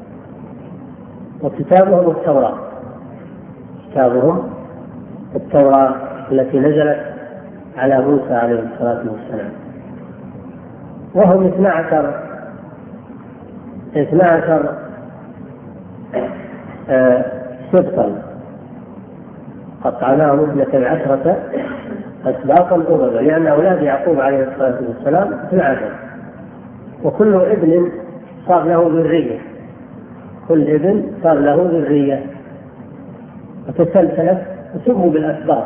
وكتابهم التوراة، كتابهم التوراة التي نزلت على موسى عليه الصلاة والسلام. وهم 12 سبطا قطعناهم 12 أسباطا غربا، لأن أولاد يعقوب عليه الصلاة والسلام 12، وكل ابن صار له ذرية، كل ابن صار له ذرية وتسلسلت وسموا بالأسباط.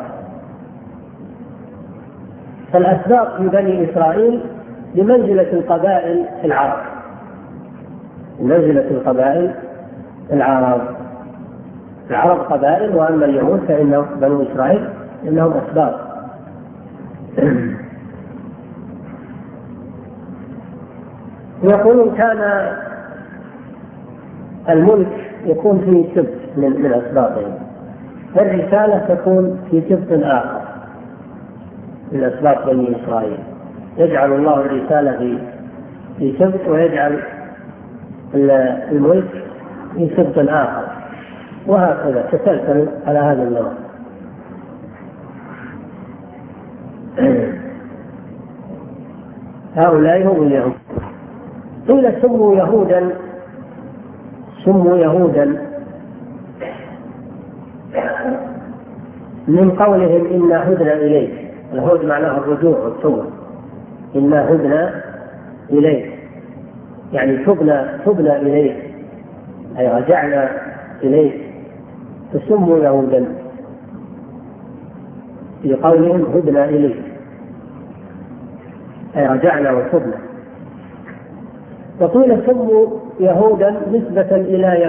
فالأسباط في بني إسرائيل بمنزلة القبائل في العرب، بمنزلة القبائل في العرب قبائل، وأما اليهود فإنهم بنو إسرائيل إنهم أسباط. يقولون كان الملك يكون في سبط من أسباطهم، والرسالة تكون في سبط آخر من أسباط بني إسرائيل، يجعل الله الرسالة في سبط ويجعل الملك في سبط آخر، وهكذا تسلسل على هذا النوع. هؤلاء هم اليهود. قيل سموا يهودا من قولهم إنا هدنا إليك. الهود معناه الرجوع والتوبة، إنا هدنا إليك يعني تبنا إليك أي رجعنا إليك، فسموا يهودا في قولهم هدنا إليك أي رجعنا وتبنا. وقيل سموا يهودا نسبة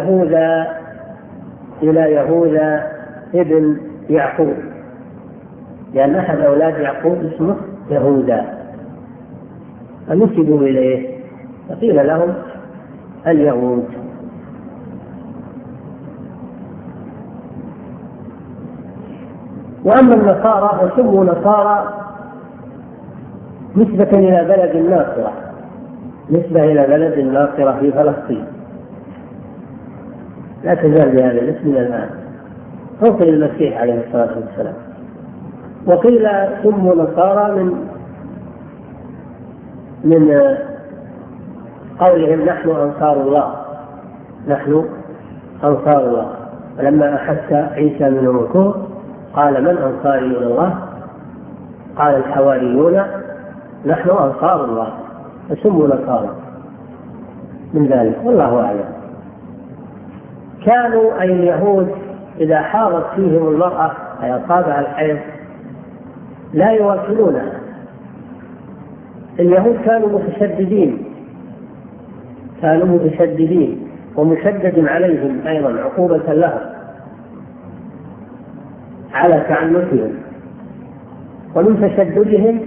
إلى يهوذا ابن يعقوب، لأن أحد أولاد يعقوب اسمه يهوذا فنسبوا إليه فقيل لهم اليهود. وأما النصارى فسموا نصارى نسبة إلى بلد الناصرة، نسبة إلى بلد الناصرة في فلسطين، لا تزال بهذا الاسم إلى الآن، فوق المسيح عليه الصلاة والسلام. وقيل سموا نصارى من قولهم نحن أنصار الله، نحن أنصار الله. فلما أحس عيسى منهم الكفر قال من أنصاري إلى الله؟ قال الحواريون نحن أنصار الله، فسموا نصارى من ذلك، والله أعلم. كانوا أي اليهود إذا حاضت فيهم المرأة أي أصابها الحيض لا يواكلونها. اليهود كانوا متشددين ومشدد عليهم أيضا عقوبة لهم على تعنتهم. ومن تشددهم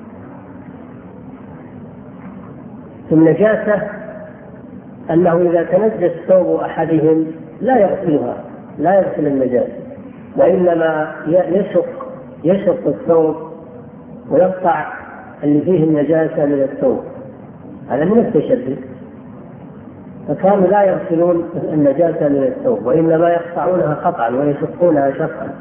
في النجاسة أنه إذا تنجس ثوب أحدهم لا يغسل النجاسة، وإنما يشق الثوب ويقطع اللي فيه النجاسة من الثوب. هذا من التشدد. فكانوا لا يغسلون النجاسة من الثوب، وإنما يقطعونها قطعا ويشقونها شقا.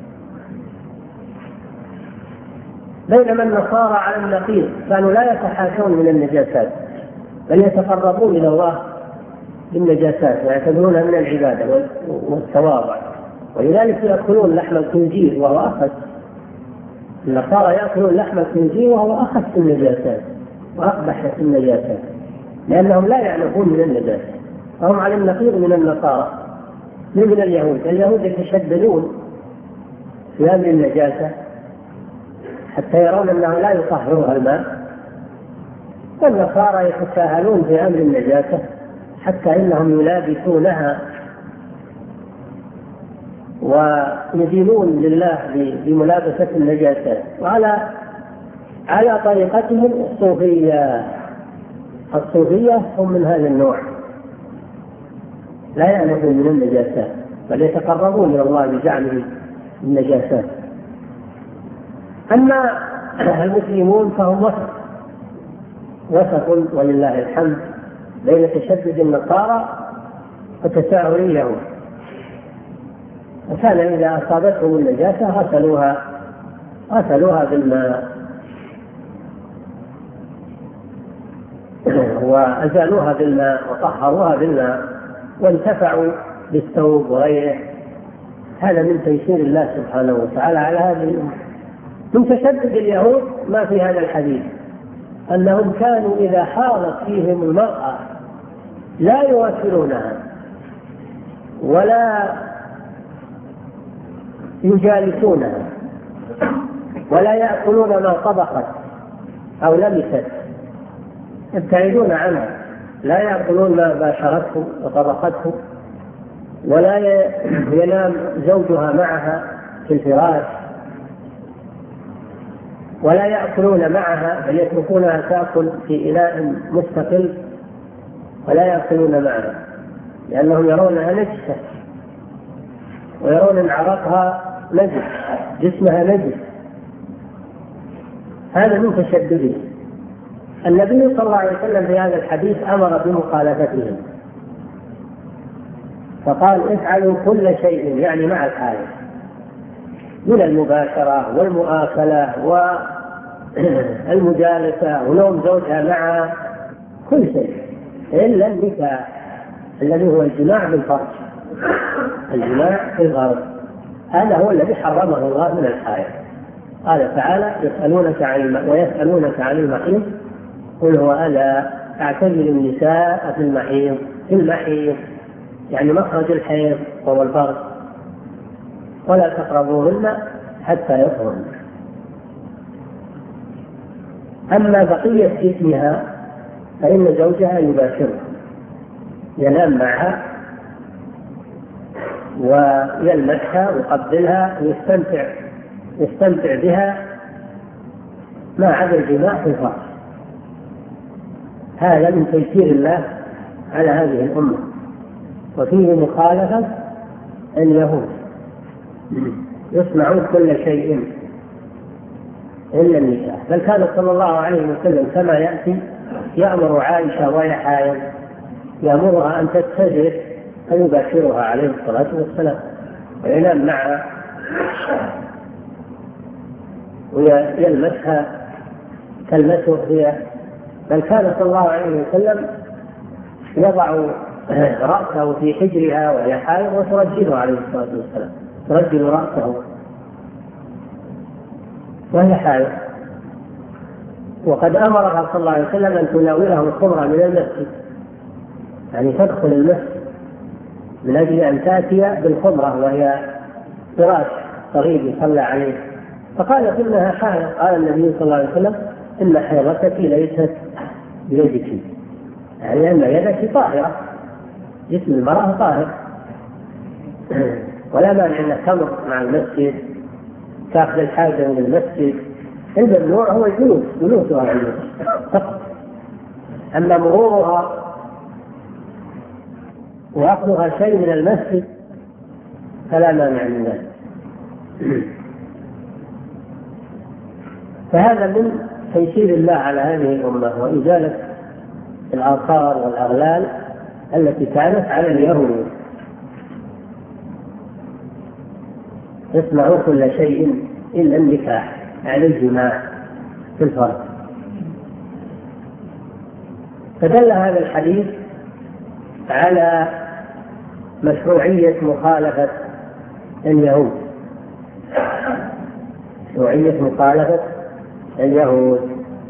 بينما النصارى على النقيض كانوا لا يتحاشون من النجاسات، بل يتقربون إلى الله بالنجاسات ويعتبرونها من العبادة والتواضع، ولذلك يأكلون لحم الخنزير وهو أخس. النصارى يأكلون لحم الخنزير وهو أخس النجاسات وأقبح النجاسات، لأنهم لا يعرفون من النجاسة، فهم على النقيض من النصارى من اليهود. اليهود يتشددون في أمر النجاسة حتى يرون أنه لا يطهرها الماء، والنصارى يتساهلون في أمر النجاسة حتى إنهم يلابسونها ويدينون لله بملابسة النجاسات. على طريقتهم الصوفية هم من هذا النوع، لا يعرفون من النجاسات بل يتقربون إلى الله بزعمهم النجاسات. أما المسلمون فهم وسط ولله الحمد بين تشدد النصارى وتساهل اليهود. وكان إذا أصابتهم النجاسة غسلوها بالماء وأزالوها بالماء وطهروها بالماء وانتفعوا بالثوب وغيره. هذا من تيسير الله سبحانه وتعالى على هذه الأمة. من تشدد اليهود ما في هذا الحديث أنهم كانوا إذا حاضت فيهم المرأة لا يواكلونها ولا يجالسونها ولا يأكلون ما طبخت أو لمست، يبتعدون عنها، لا يأكلون ما باشرته وطبخته، ولا ينام زوجها معها في الفراش، ولا يأكلون معها بل يتركونها تأكل في إناء مستقل ولا يأكلون معها، لأنهم يرونها نجسة ويرون أن عرقها نجس، جسمها نجس. هذا من تشدده. النبي صلى الله عليه وسلم في هذا الحديث أمر بمخالفتهم فقال افعلوا كل شيء، يعني مع الحائض، من المباشرة والمؤاكلة والمجالسة ونوم زوجها معها، كل شيء إلا النكاح الذي هو الجماع بالفرج، الجماع في الغرب، هذا هو الذي حرمه الله من الحائض. قال تعالى ويسألونك عن المحيض قل هو أذى فاعتزلوا النساء في المحيض يعني مخرج الحيض وهو الفرج، ولا تقربوهن حتى يطهرن. أما بقية جسمها فإن زوجها يباشرها، ينام معها ويلمسها ويقبلها ويستمتع بها ما عدا الجماع في الفرج. هذا من تيسير الله على هذه الأمة. وفيه مخالفة اليهود، يصنعون كل شيء إلا النساء. بل كان صلى الله عليه وسلم كما يأتي يأمر عائشة وهي حائض يأمرها أن تتجه فيباشرها عليه الصلاة والسلام وينام معها ويلمسها تلمسه هي. بل كان صلى الله عليه وسلم يضع رأسه في حجرها وهي حائض وترجله عليه الصلاة والسلام، ترجل رأسه وهي حائض. وقد أمرها صلى الله عليه وسلم أن تناوله الخمر من المسجد، يعني تدخل المسجد من أجل أن تأتي بالخمرة وهي فراش صغير يصلى عليه، فقالت إنها حائض. قال النبي صلى الله عليه وسلم إن حيضتك ليست بيدك، يعني أن يدك طاهرة، جسم المرأة طاهر، ولا مانع أن تمر مع المسجد تأخذ الحاجة من المسجد. الممنوع هو جلوسها عند المسجد فقط، أما مرورها وأخذها شيء من المسجد فلا مانع من ذلك. فهذا من تيسير الله على هذه الأمة وإزالة الآثار والأغلال التي كانت على اليهود. يصنعوا كل شيء إلا النكاح، يعني الجماع في الفرج. فدل هذا الحديث على مشروعية مخالفة اليهود، مشروعية مخالفة اليهود.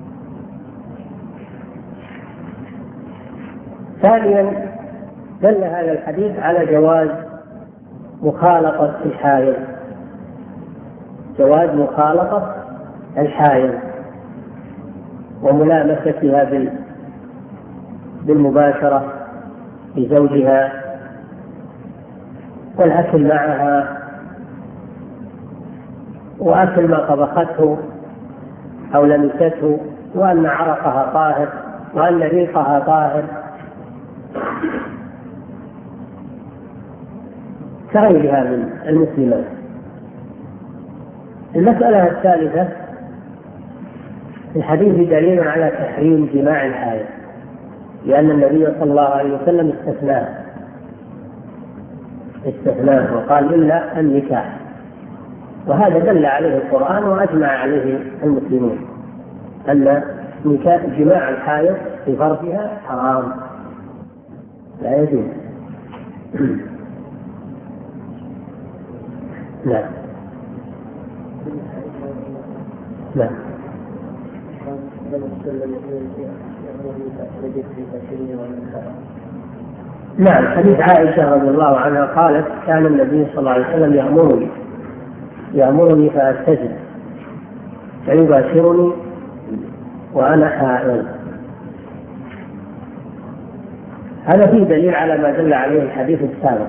ثانيا دل هذا الحديث على جواز مخالطة الحائض، جواز مخالطة الحائض وملامستها بالمباشرة لزوجها والأكل معها وأكل ما طبخته أو لمسته، وأن عرقها طاهر وأن ريقها طاهر كغيرها من المسلمات. المسألة الثالثة في الحديث دليل على تحريم جماع الحائض، لأن النبي صلى الله عليه وسلم استثناه وقال إلا النكاح، وهذا دل عليه القرآن وأجمع عليه المسلمون أن جماع الحائض في فرجها حرام لا يجوز. نعم. نعم، حديث عائشة رضي الله عنها قالت كان النبي صلى الله عليه وسلم يأمرني فأستجب فيباشرني وأنا حائض. هذا فيه دليل على ما دل عليه الحديث السابق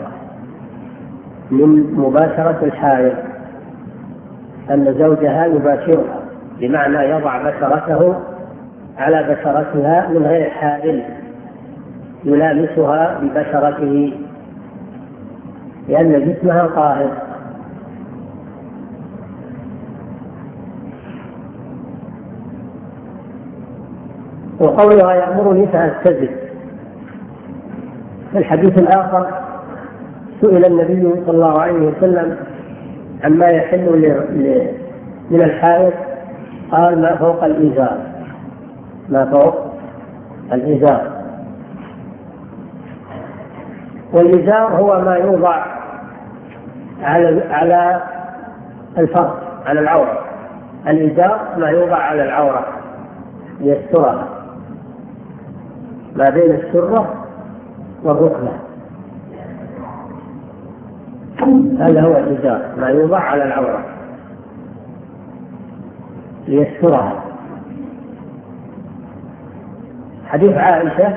من مباشرة الحائض، أن زوجها يباشرها بمعنى يضع بشرته على بشرتها من غير حائل، يلامسها ببشرته لأن جسمها طاهر. وقولها يأمرني فأستزد. في الحديث الآخر سئل النبي صلى الله عليه وسلم عما يحل من الحائض، قال ما فوق الإزار، ما فوق الإزار. والإزار هو ما يوضع على الفرج، على العورة. الإزار ما يوضع على العورة ليسترها ما بين السرة والركبة، هذا هو الإزار، ما يوضع على العورة ليسترها. حديث عائشة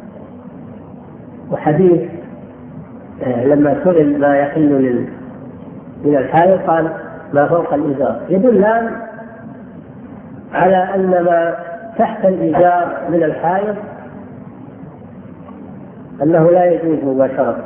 وحديث لما سئل ما يحل من الحائض قال ما فوق الإزار، يدلان على أن ما تحت الإزار من الحائض أنه لا يجوز مباشرة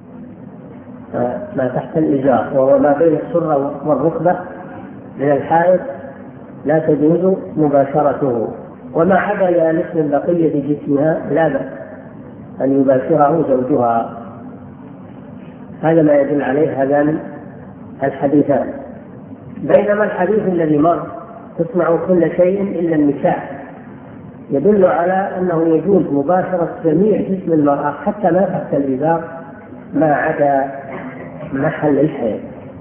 ما تحت الإزار، وهو ما بين السرة والركبة من الحائض لا تجوز مباشرته، وما عدا يلمس من بقية جسمها لا بأس أن يباشره زوجها. هذا ما يدل عليه هذان الحديثان. بينما الحديث الذي مر تسمع كل شيء إلا النكاح، يدل على أنه يجوز مباشرة جميع جسم المرأة حتى ما تحت الإزار ما عدا محل الحيض.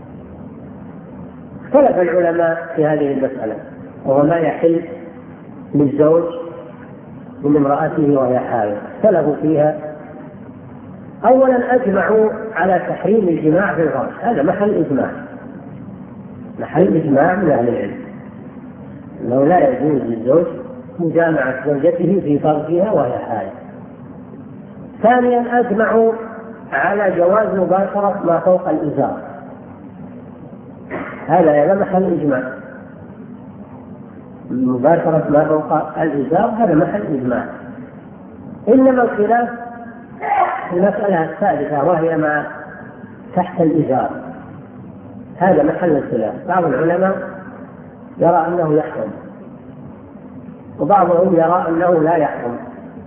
اختلف العلماء في هذه المسألة، وهو ما يحل للزوج من امرأته وهي حائض، اختلفوا فيها. أولا أجمعوا على تحريم الجماع في الفرج، هذا محل إجماع، محل إجماع من أهل العلم أنه لا يجوز للزوج مجامعة زوجته في فرجها وهي حائض. ثانيا أجمعوا على جواز مباشرة ما فوق الإزار، هذا محل إجماع، مباشرة ما فوق الإزار هذا محل إجماع. إنما الخلاف في المسألة الثالثة وهي ما تحت الإزار، هذا محل الخلاف. بعض العلماء يرى أنه يحرم، وبعضهم يرى أنه لا يحرم،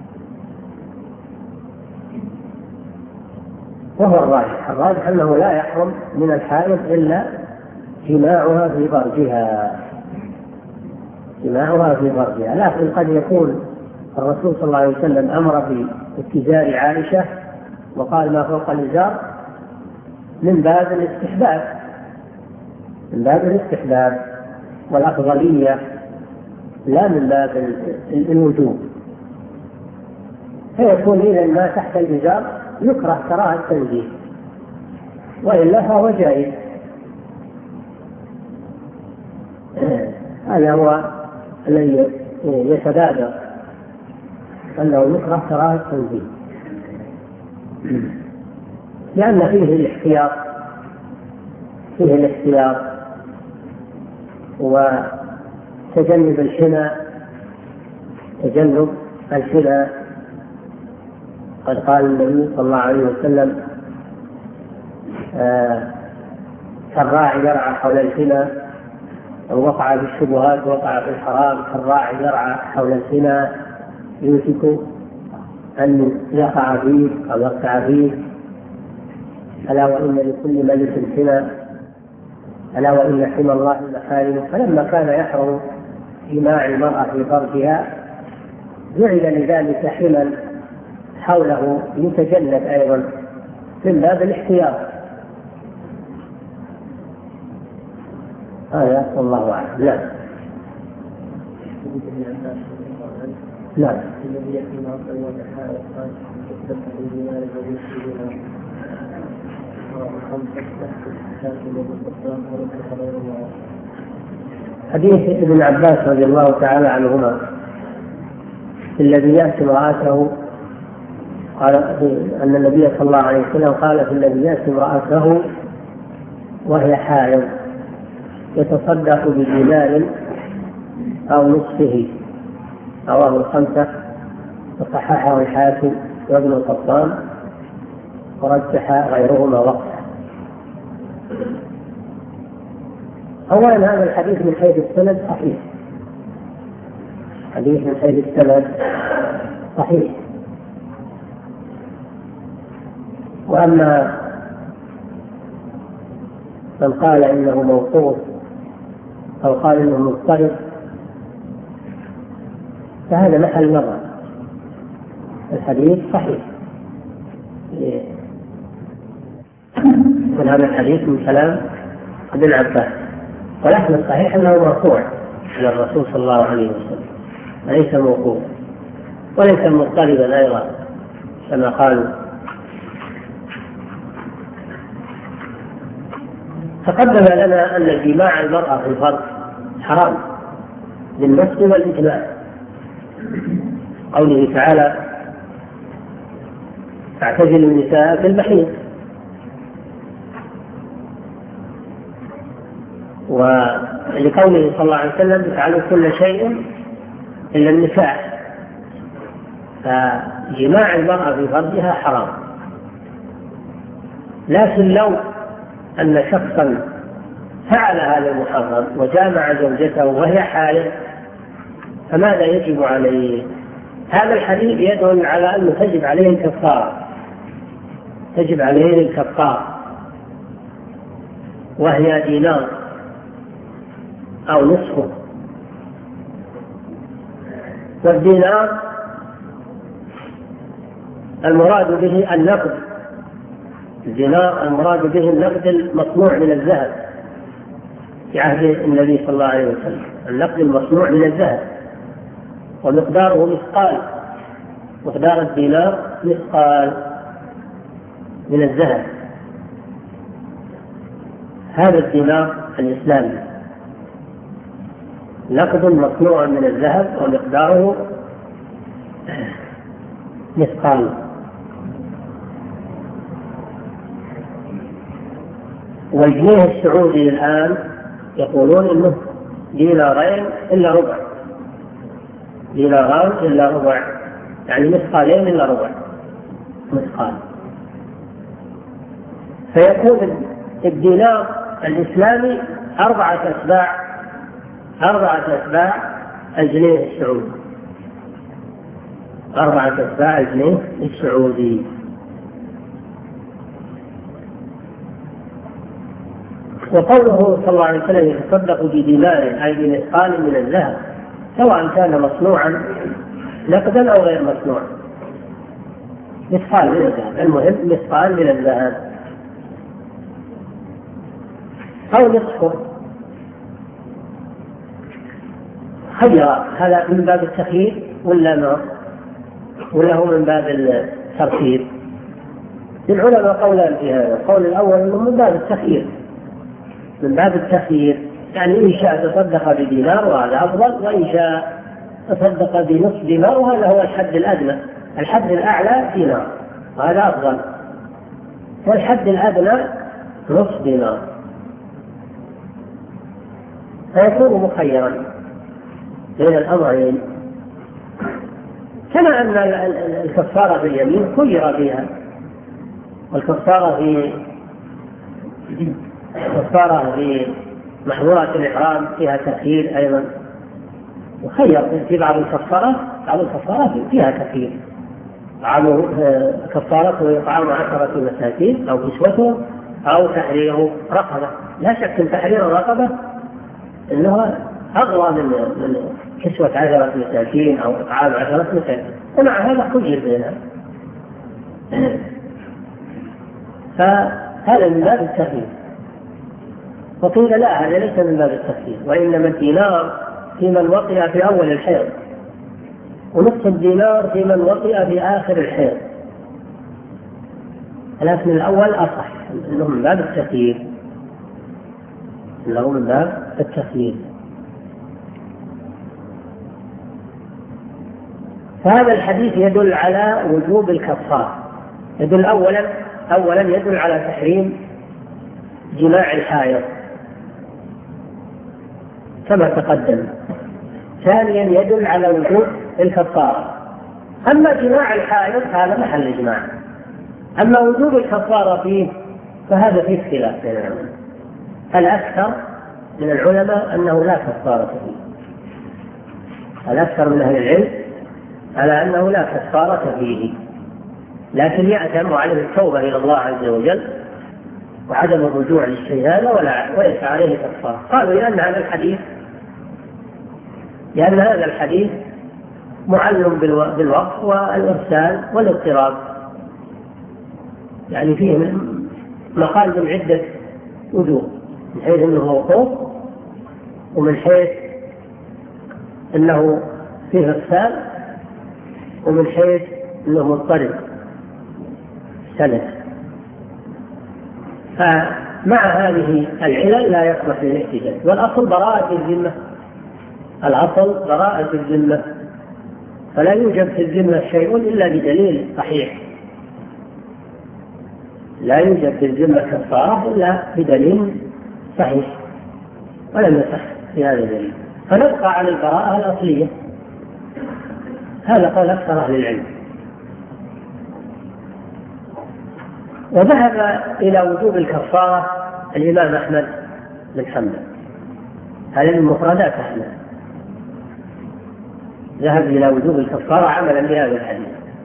وهو الراجح أنه لا يحرم من الحائض إلا جماعها في فرجها، جماعها في فرجها. لكن قد يكون الرسول صلى الله عليه وسلم أمر باتزار عائشة وقال ما فوق الإزار من باب الاستحباب، من باب الاستحباب والأفضلية، لا من باب الوجوب، فيكون إذا ما تحت الإزار يكره كراهة التنزيه، وإلا فهو جائز. هذا هو الذي يتبادر أنه يكره كراهة التنزيه، لأن فيه الاحتياط، فيه الاحتياط وتجنب الحنى، تجنب الحنى. قد قال النبي صلى الله عليه وسلم كالراعي يرعى حول الحنى، أو وقع في الشبهات وقع في الحرام، كالراعي يرعى حول الحنى يوشك أن يقع فيه أو يقع فيه. ألا وإن لكل ملك حمى، ألا وإن حمى الله محارمه. فلما كان يحرم جماع المرأة في فرجها جعل لذلك حمى حوله يتجنب أيضا من باب الاحتياط. هذا والله أعلم. لا لا حديث ابن عباس رضي الله تعالى عنهما الذي يأتي امرأته، قال أن النبي صلى الله عليه وسلم قال في الذي يأتي امرأته وهي حائض يتصدق بدينار أو نصفه، رواه الخمسة وصححه الحاكم وابن القطان ورجح غيرهما وقته. أولا هذا الحديث من حيث السند صحيح، حديث من حيث السند صحيح. وأما من قال إنه موقوف أو قال إنه مضطرب فهذا محل نظر. الحديث صحيح، هذا الحديث من كلام ابن عباس، ولكن الصحيح أنه مرفوع إلى الرسول صلى الله عليه وسلم، وليس موقوف وليس مضطربا أيضا كما قالوا. تقدم لنا أن جماع المرأة في الفرج حرام بالنص والإجماع، قوله تعالى فاعتزلوا النساء في المحيض، ولقوله صلى الله عليه وسلم افعلوا كل شيء إلا النساء، فجماع المرأة في فرجها حرام. لكن لو أن شخصا فعل هذا المحرم وجامع زوجته وهي حائض فماذا يجب عليه؟ هذا الحديث يدل على أنه تجب عليه الكفارة، تجب عليه الكفارة وهي دينار أو نصفه. والدينار المراد به النقد، الدينار المراد به النقد المصنوع من الذهب في عهد النبي صلى الله عليه وسلم، النقد المصنوع من الذهب، ومقداره مثقال، مقدار الدينار مثقال من الذهب. هذا الدينار الإسلامي نقد مصنوع من الذهب ومقداره مثقال. والجنيه السعودي الآن يقولون إنه دينارين إلا ربع، ديناران إلا ربع، يعني مثقالين إلا ربع مثقال. فيكون الدينار الإسلامي 4 أتباع الجنيه السعودي، 4 أتباع الجنيه السعودي. وقوله صلى الله عليه وسلم يتصدق بدينار أي بمثقال من الذهب، سواء كان مصنوعا نقدا أو غير مصنوع، مثقال من الذهب، المهم مثقال من الذهب أو نصفه. خير، هذا من باب التخيير ولا هو من باب الترتيب؟ للعلماء قولان في هذا. القول الأول أنه من باب التخيير، من باب التخيير، يعني إن شاء تصدق بدينار وهذا أفضل، وإن شاء تصدق بنصف دينار وهذا هو الحد الأدنى، الحد الأعلى دينار وهذا أفضل، والحد الأدنى نصف دينار، فيكون مخيرا بين الأمرين. كما أن الكفارة باليمين خير بها، والكفارة في محظورات الإحرام فيها تخيير أيضا، وخير في بعض الكفارات فيها تخيير، كفارته إطعام 10 مساكين أو كسوتهم أو تحرير رقبة. لا شك أن تحرير الرقبة إنه أغلى من كسوة 10 مساكين أو إطعام 10 مساكين، ومع هذا خير بينها. فهذا من باب التخيير. وقيل لا، هذا ليس من باب التخيير، وإنما الدينار في من وطئ في أول الحيض، ونصف الدينار في من وطئ في آخر الحيض، لكن الأول أصح، إنه من باب التخيير، إنه من باب التخيير. فهذا الحديث يدل على وجوب الكفارة، يدل أولا يدل على تحريم جماع الحائض كما تقدم. ثانيا يدل على وجوب الكفارة. أما جماع الحائض هذا محل إجماع، أما وجوب الكفارة فيه فهذا فيه اختلاف بين العلماء. الأكثر من العلماء أنه لا كفارة فيه، الأكثر من أهل العلم على أنه لا كفارة فيه، لكن يأثم عليه التوبة إلى الله عز وجل وعدم الرجوع للشيء هذا وليس عليه كفارة. قالوا لأن هذا الحديث معلم بالوقف والإرسال والاضطراب، يعني فيه مقال من عدة وجوه، من حيث أنه وقوف، ومن حيث أنه فيه إرسال، ومن حيث أنه مضطرب سند. فمع هذه العلل لا يصلح للاحتجاج، والأصل براءة الذمة، الأصل براءة الذمة، فلا يوجد في الذمة شيء إلا بدليل صحيح، لا يوجد في الذمة كفارة إلا بدليل صحيح، ولم يصح في هذا الدليل، فنبقى على البراءة الأصلية. هذا قول أكثر أهل العلم. وذهب إلى وجوب الكفارة الإمام أحمد بن حنبل، هذه من مفردات أحمد، ذهب إلى وجوب الكفارة عملا بهذا الحديث.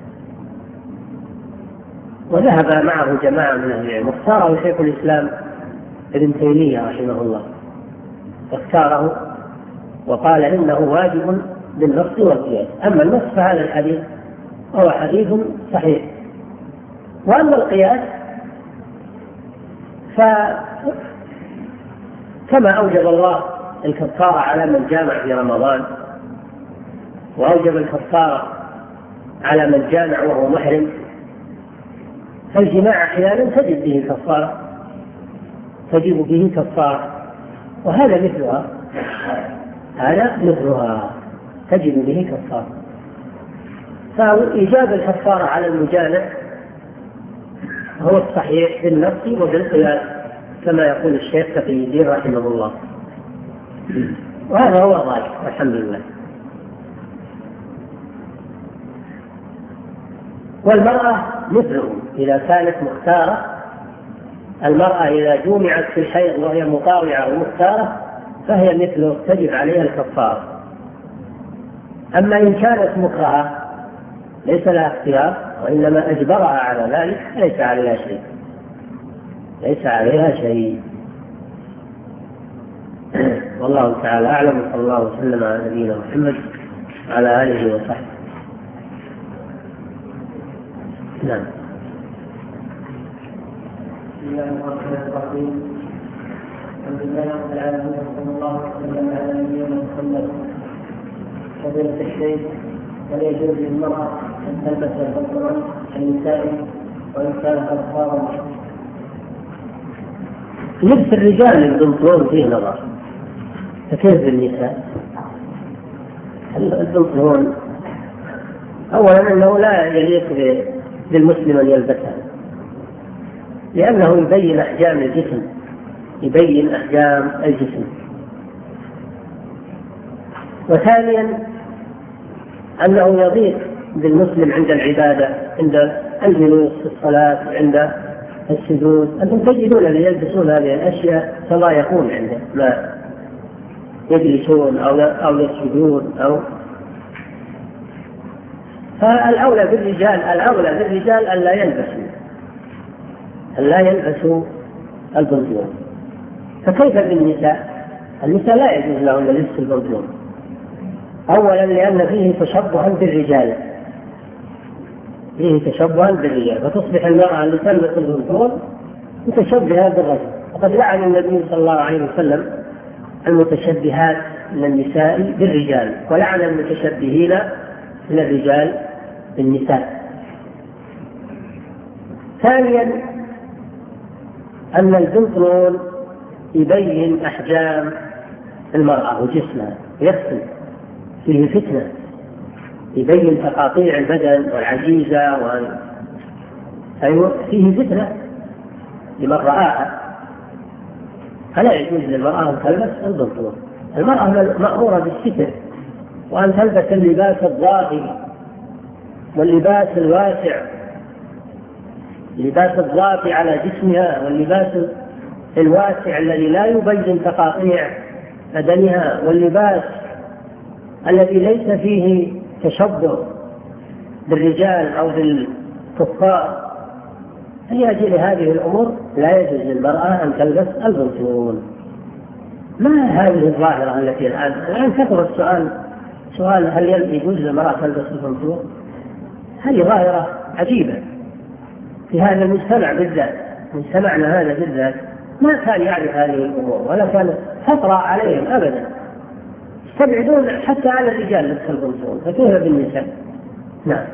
وذهب معه جماعة من أهل العلم، واختاره شيخ الإسلام ابن تيمية رحمه الله، اختاره وقال إنه واجب بالنص والقياس. أما النص فهذا الحديث هو حديث صحيح. وأما القياس فكما أوجب الله الكفارة على من جامع في رمضان، وأوجب الكفارة على من جامع وهو محرم، فالجماع أحيانا تجب به كفارة، تجب به كفارة، وهذا مثلها، هذا مثلها تجب به كفارة. فإيجاب الكفارة على المجامع هو الصحيح بالنص وبالقياس كما يقول الشيخ تقي الدين رحمه الله، وهذا هو الراجح والحمد لله. والمرأة مثله إذا كانت مختارة، المرأة إذا جمعت في الحيض وهي مطاوعة ومختارة فهي مثله تجب عليها الكفارة. أما إن كانت مكرهة ليس لها اختيار وإنما أجبرها على ذلك ليس عليها شيء، ليس عليها شيء. والله تعالى أعلم، صلى الله وسلم على نبينا محمد وعلى آله وصحبه. نعم. بسم الله الرحمن الرحيم. الحمد لله رب العالمين، وصلى الله وسلم على نبينا محمد. فضيلة الشيخ، هل يجوز للمرأة أن تلبس البنطلون النسائي وإن كان قد صار؟ لبس الرجال البنطلون فيه نظر، فكيف بالنساء؟ البنطلون أولا أنه لا يليق بالمسلم أن يلبسها، لأنه يبين أحجام الجسم، يبين أحجام الجسم. وثانيا أنه يضيق بالمسلم عند العبادة، عند الجلوس في الصلاة، عند السجود. أنتم تجدون الذين يلبسون هذه الأشياء تضايقون عنده ما يجلسون أو يسجدون فالأولى بالرجال ألا يلبسوا البنطلون. فكيف بالنساء؟ النساء لا يجوز لهن لبس البنطلون، أولا لأن فيه تشبها بالرجال، فتصبح المرأة اللي تلبس البنطلون متشبهة بالرجل. وقد لعن النبي صلى الله عليه وسلم المتشبهات من النساء بالرجال، ولعن المتشبهين من الرجال بالنساء. ثانيا أن البنطلون يبين أحجام المرأة وجسمها، يفتن فيه فتنة، يبين تقاطيع البدن والعجيزة فيه فتنة لمن رآها. فلا يجوز للمرأة أن تلبس البنطلون. المرأة مأمورة بالستر، وأن تلبس اللباس الضاغي واللباس الواسع، اللباس الضاغي على جسمها واللباس الواسع الذي لا يبين تقاطيع بدنها، واللباس الذي ليس فيه تشبه بالرجال أو بالكفار. لأجل هذه الأمور لا يجوز للمرأة أن تلبس البنطلون. ما هذه الظاهرة التي الآن كثر سؤال هل يجوز للمرأة تلبس البنطلون؟ هذه ظاهرة عجيبة في هذا المجتمع بالذات. مجتمعنا هذا بالذات ما كان يعرف هذه الأمور ولا كان خطر عليهم أبدا، يستبعدون حتى على الرجال لبس البنطلون، فكيف بالنساء؟ نعم.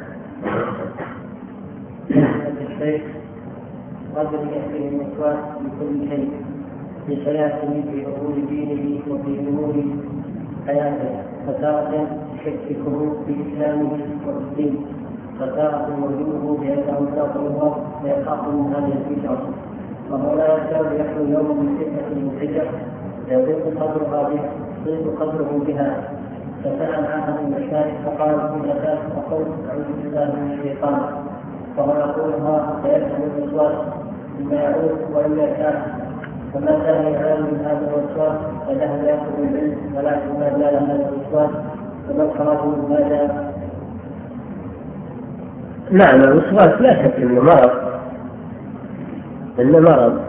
رجل يأتيه المسواك بكل شيء في حياته، في أمور دينه وفي أمور حياته، فتارة يشككه في إسلامه والدين، فتارة يوجبه بأنه ساق الله ويخاف من هذه البدعة، وهو لا يكاد يخلو يوم من فتنة المنفجر يضيق قدره بها. فسأل عنها المشايخ فقال إذا كانت تقول أعوذ بالله من الشيطان، فهو يقولها فيفهم الوسواس بما يعود وإلا كان، فما كان يعلم من هذا الوسواس فذهب يأخذ العلم، ولكن ما زال هذا الوسواس فذكره ماذا؟ نعم، الوسواس لا شك انه مرض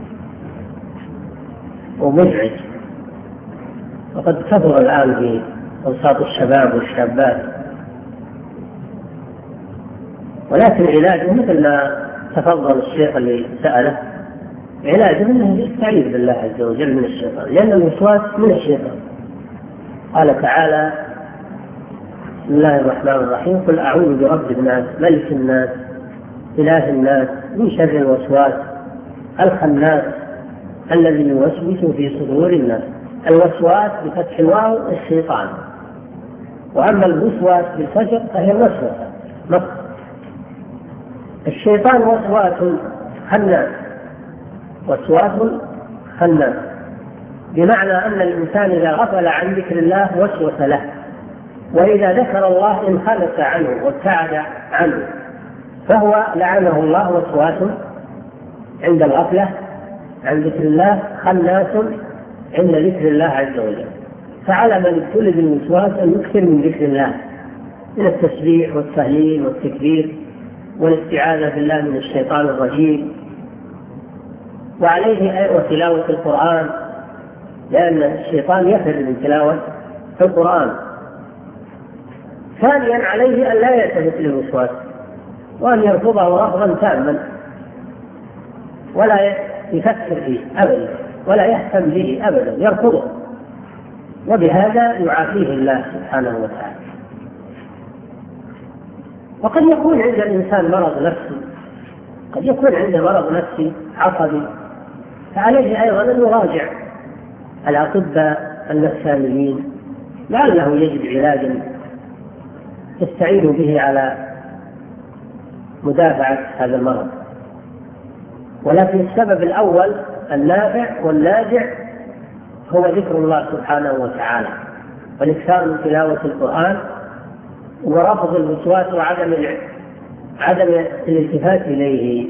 ومزعج، وقد كثر الآن أوساط الشباب والشابات. ولكن علاجه مثل ما تفضل الشيخ اللي سأله، علاجه أنه يستعيذ بالله عز وجل من الشيطان، لأن الوسواس من الشيطان. قال تعالى: بسم الله الرحمن الرحيم: قل أعوذ برب الناس ملك الناس إله الناس من شر الوسواس الخناس الذي يوسوس في صدور الناس. الوسواس بفتح الواو الشيطان، وأما الوسواس بالكسر فهي الوسوسة. الشيطان وسواس خناس، وسواس خناس، بمعنى أن الإنسان إذا غفل عن ذكر الله وسوس له، وإذا ذكر الله انخلص عنه وابتعد عنه، فهو لعنه الله وسواس عند الغفلة عن ذكر الله، خناس عند ذكر الله عز وجل. فعلى من ابتلي بالوسواس أن يكثر من ذكر الله، من التسبيح والتهليل والتكبير والاستعاذة بالله من الشيطان الرجيم، وعليه وتلاوة القرآن، لأن الشيطان يفر من تلاوة القرآن. ثانيا عليه أن لا يلتفت للوسواس، وأن يرفضه رفضا تاما، ولا يفكر فيه أبدا، ولا يهتم به أبدا، يرفضه، وبهذا يعافيه الله سبحانه وتعالى. وقد يكون عند الإنسان مرض نفسي، قد يكون عنده مرض نفسي عصبي، فعليه أيضا أن يراجع الأطباء النفسانيين، لعله يجد علاجا يستعين به على مدافعة هذا المرض. ولكن السبب الأول النافع والناجع هو ذكر الله سبحانه وتعالى، والإكثار من تلاوة القرآن، ورفض الوسواس وعدم الالتفات إليه.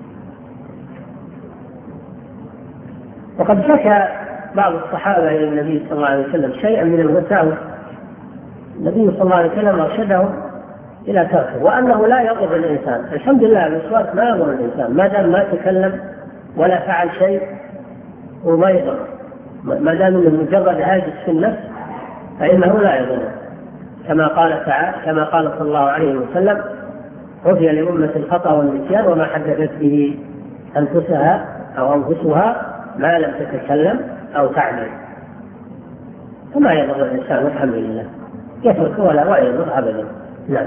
وقد شكى بعض الصحابة إلى النبي صلى الله عليه وسلم شيئا من الوساوس، النبي صلى الله عليه وسلم أرشدهم إلى تركه، وأنه لا يضر الإنسان. الحمد لله الوسواس ما يضر الإنسان، ما دام ما تكلم ولا فعل شيء وما يضر، ما دام انه مجرد هاجس في النفس فإنه لا يضر، كما قال تعالى، كما قال صلى الله عليه وسلم: عفي لأمة الخطأ والنسيان وما حدثت به أنفسها أو أنفسها ما لم تتكلم أو تعمل. فما يضر الإنسان والحمد لله، يترك ولا يضر أبدا. نعم.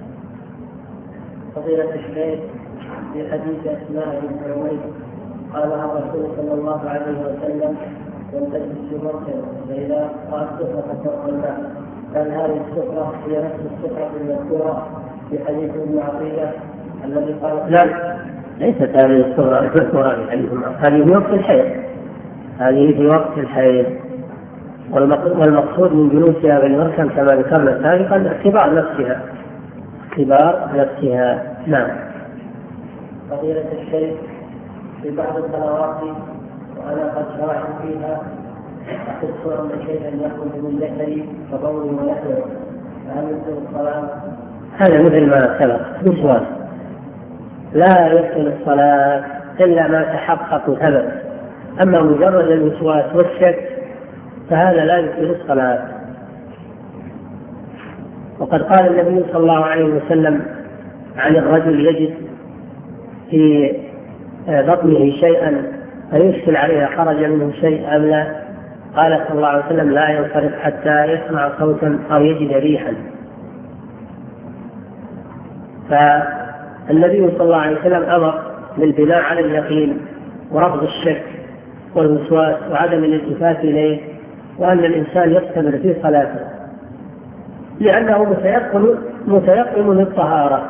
فضيلة الشيخ، في حديث أسماء بنت عميس قالها الرسول صلى الله عليه وسلم: وانتهت السفرة فإذا رأت السفرة فتوقع الماء، كان هذه السفرة هي نفس السفرة المذكورة في حديث ابن عطية الذي قال؟ لا، ليست هذه السفرة المذكورة في حديث ابن عطية، هذه في وقت الحيض، هذه في وقت الحيض. والمقصود من جلوسها في المركب كما ذكرنا سابقا اختبار نفسها، اختبار نفسها. نعم. فضيلة الشيخ، في بعض الصلوات وأنا قد شرعت فيها أحس أن شيئا يخرج من ذكري كبول ونحوه، فهل يبطل الصلاة؟ هذا مثل ما سبق وسواس، لا يبطل الصلاة إلا ما تحقق وثبت. أما مجرد الوسواس والشك فهذا لا يبطل الصلاة. وقد قال النبي صلى الله عليه وسلم عن الرجل يجد في بطنه شيئا فيشكل عليها خرج منه شيء أم لا، قال صلى الله عليه وسلم: لا ينصرف حتى يسمع صوتا أو يجد ريحا. فالنبي صلى الله عليه وسلم أمر بالبناء على اليقين ورفض الشك والوسواس وعدم الالتفات إليه، وأن الإنسان يستمر في صلاته لأنه متيقن للطهارة،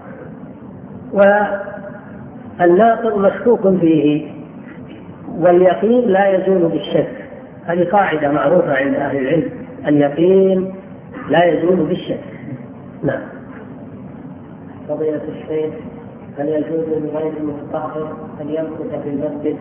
والناقض مشكوك فيه، واليقين لا يزول بالشك. هذه قاعدة معروفة عند أهل العلم، اليقين لا يزول بالشك. نعم. فضيلة الشيخ، هل يجوز لغير المتطهر أن يمكث في المسجد؟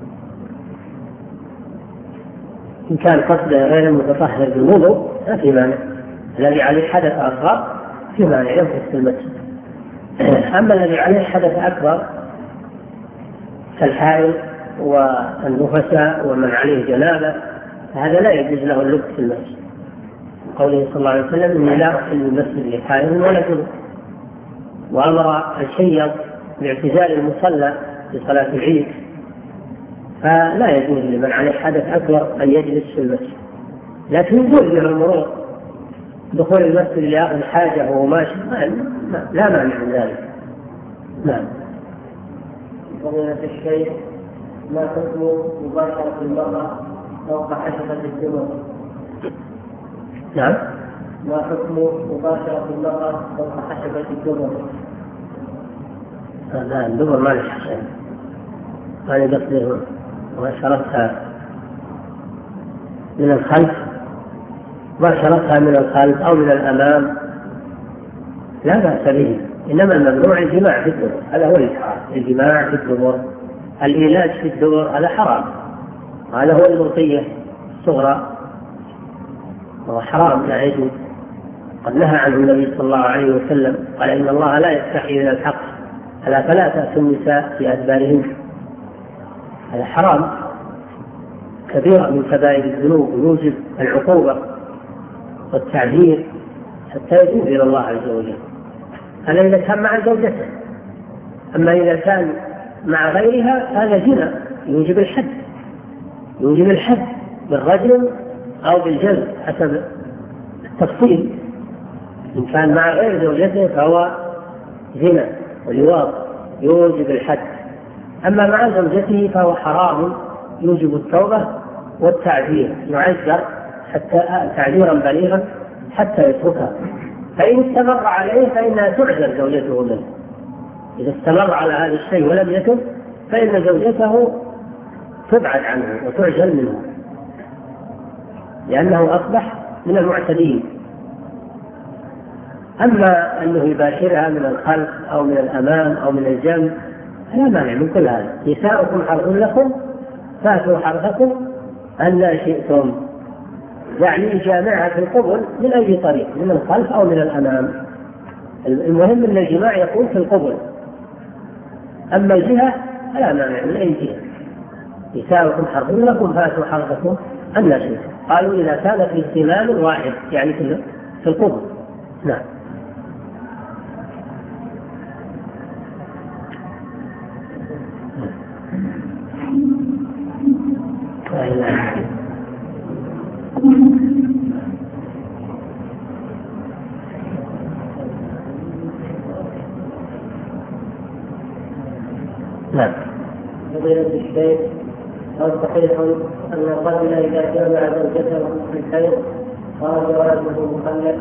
إن كان قصد غير المتطهر بالوضوء لا في مانع، الذي عليه حدث أصغر في مانع يمكث في المسجد. أما الذي عليه حدث أكبر كالحائض والنفساء ومن عليه جنابة فهذا لا يجوز له اللبس في المسجد. قوله صلى الله عليه وسلم إني لا أحل المسجد لحائض ولا جنب، وأمر الحيض باعتزال المصلى في صلاة العيد، فلا يجوز لمن عليه حدث أكبر أن يجلس في المسجد، لكن يجوز له المرور دخول المسجد ليأخذ حاجة وهو ماشي، لا مانع من ذلك. نعم. فضيلة الشيخ، ما حكم مباشرة المرأة فوق حشفة الدبر؟ نعم. ما حكم مباشرة المرأة فوق حشفة الدبر؟ لا، الدبر ما له حشفة، هذه قصده مباشرتها من الخلف، مباشرتها من الخلف أو من الأمام لا بأس به، إنما الممنوع الجماع في الدبر، هذا هو الحرام، الجماع في الدبر، العلاج في الدبر هذا حرام، هذا هو الملقية الصغرى، وهو حرام لا يجوز، قد نهى عنه النبي صلى الله عليه وسلم، قال إن الله لا يستحي من الحق ألا فلا تأتوا النساء في أدبارهن، هذا حرام كبيرة من كبائر الذنوب ويوجب العقوبة والتعذير حتى يتوب إلى الله عز وجل. هذا إذا كان مع زوجته، أما إذا كان مع غيرها هذا زنا يوجب الحد، يوجب الحد بالرجل أو بالجلد حسب التفصيل، إن كان مع غير زوجته فهو زنا ولواط يوجب الحد، أما مع زوجته فهو حرام يوجب التوبة والتعذير، يعذر حتى تعذيرا بليغا حتى يتركها، فإن استمر عليه فإنها تعذر زوجته منه، إذا استمر على هذا الشيء ولم يتب فإن زوجته تبعد عنه وتعزل منه، لأنه أصبح من المعتدين. أما أنه يباشرها من الخلف أو من الأمام أو من الجنب لا مانع من كل هذا، نساؤكم حرث لكم فاتوا حرثكم أن شئتم، يعني جامعها في القبل من أي طريق، من الخلف أو من الأمام، المهم أن الجماع يكون في القبل، أما الجهة لا مانع من أي جهة، نساؤكم حرث لكم فاتوا حرثكم أن شئتم، قالوا إذا كان في اهتمام واحد يعني في القبل. نعم. نعم. فضيلة الشيخ، هل صحيح أن الرجل إذا جامع زوجته في الحيض صار جوازه مخلد؟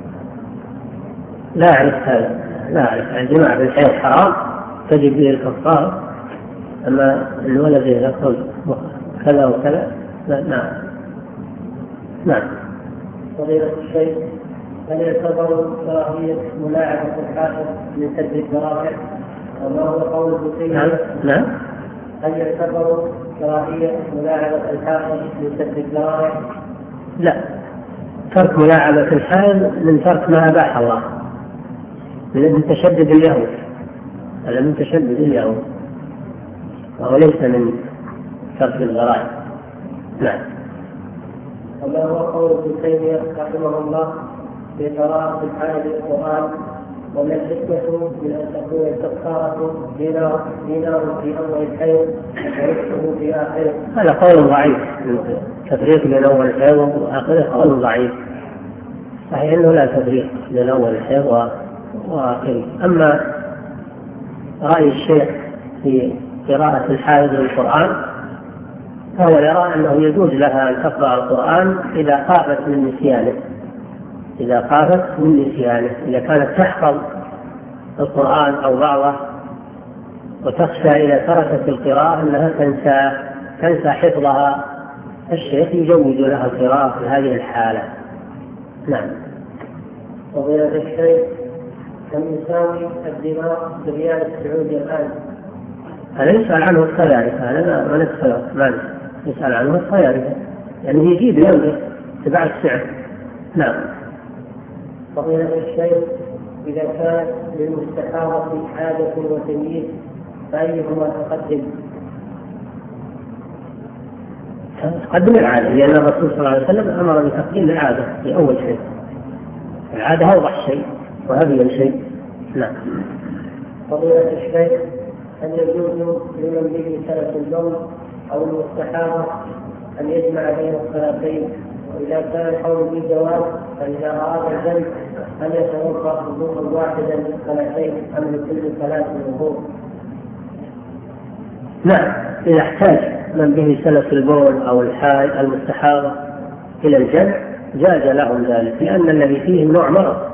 لا أعرف هذا، لا أعرف، الجماع في الحيض حرام تجب به الكفارة، أما الولد يقول كذا وكذا نعم. نعم. فضيلة الشيخ، هل يعتبر كراهية ملاعبة الحائض من سد الذرائع؟ وما هو قول ابن تيمية؟ نعم. هل يعتبر كراهية ملاعبة الحائض من سد الذرائع؟ لا، ترك ملاعبة الحائض من ترك ما أباح الله، من تشدد اليهود، هذا من تشدد اليهود وهو ليس من ترك الذرائع. نعم. وما هو قول ابن تيمية رحمه الله في قراءة الحائض القرآن؟ وما الحكمة من أن تكون الكفارة دينار في أول الحيض ونصفه في آخره؟ هذا قول ضعيف، تفريق بين أول الحيض وآخره قول ضعيف، صحيح أنه لا تفريق بين أول الحيض وآخره. أما رأي الشيخ في قراءة الحائض للقرآن فهو يرى أنه يجوز لها أن تقرأ القرآن إذا خافت من نسيانه، إذا خافت من نسيانه، إذا كانت تحفظ القرآن أو بعضه وتخشى إذا تركت القراءة أنها تنسى حفظها، الشيخ يجوز لها القراءة في هذه الحالة. نعم. فضيلة الشيخ، كم يساوي الدينار بالريال السعودي الآن؟ هذا يسأل عنه الصيارفة، هذا ما يسأل عنه الصيارفة، يعني يجيب يومه تبع السعر. نعم. فضيلة الشيخ، إذا كانت للمستحاضة حاجة وتمييز فأيهما تقدم؟ تقدم العادة، لأن الرسول صلى الله عليه وسلم أمر بتقديم العادة في أول شيء. العادة أوضح شيء وأبين شيء. نعم. فضيلة الشيخ، هل يجوز لمن به سلف البول أو المستحاضة أن يجمع بين الصلاتين؟ وإذا كان القول بالجواز فإذا أراد الجمع هل يتوضأ وضوءا واحدا للصلاتين أم لكل صلاة وضوء؟ نعم، إذا احتاج من به سلف البول أو المستحاضة إلى الجمع جاز لهم ذلك، لأن الذي فيه نوع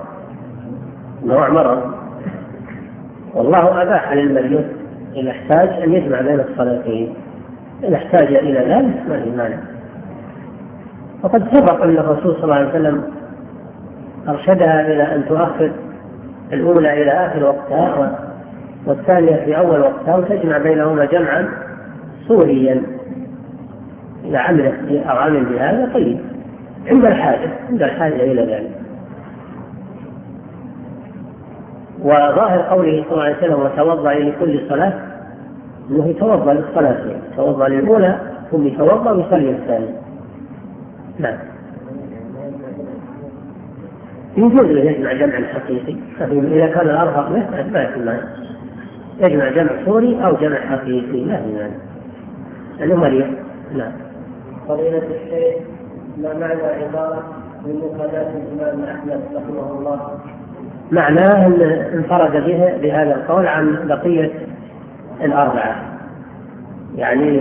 مرض، والله أباح للمريض إذا احتاج أن يجمع بين الصلاتين. إذا احتاج إلى ذلك ما في مانع. وقد سبق أن الرسول صلى الله عليه وسلم أرشدها إلى أن تؤخر الأولى إلى آخر وقتها والثانية في أول وقتها، وتجمع بينهما جمعا صوريا. إذا عمل بهذا طيب عند الحاجة إلى ذلك. وظاهر قوله صلى الله عليه وسلم وتوضأ لكل صلاة أنه يتوضأ للصلاتين، يتوضأ للأولى ثم يتوضأ ويصلي الثانية. نعم. يجوز له يجمع جمع حقيقي، إذا كان الأرهق ما يكون يجمع جمع صوري أو جمع حقيقي لا مانع، يعني مريض. نعم. فضيلة الشيخ، ما معنى عبارة من مقالات الإمام أحمد رحمه الله؟ معناه أن انفرد بهذا القول عن بقية الأربعة، يعني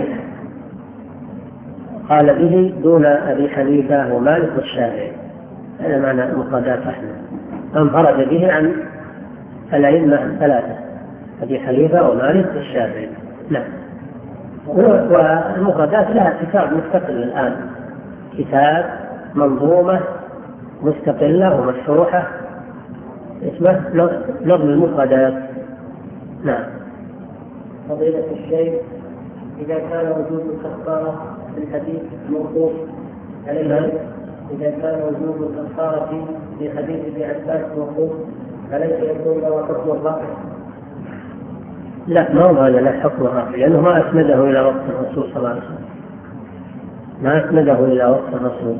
قال به دون أبي حنيفة ومالك والشافعي. هذا معنى مقالات أحمد، انفرد به عن الأئمة الثلاثة أبي حنيفة ومالك والشافعي. نعم. والمفردات لها كتاب مستقل الآن، كتاب منظومة مستقلة ومشروحة اسمه نظم المفردات. نعم. فضيلة الشيخ، إذا كان وجود الكفارة في الحديث موقوف عليه، إذا كان وجود الكفارة في حديث ابن عباس موقوف فليس يكون له حكم الرفع؟ لا، ما هو هذا لا حكم الرفع، لأنه ما أسنده إلى وقت الرسول صلى الله عليه وسلم، ما أسنده إلى وقت الرسول،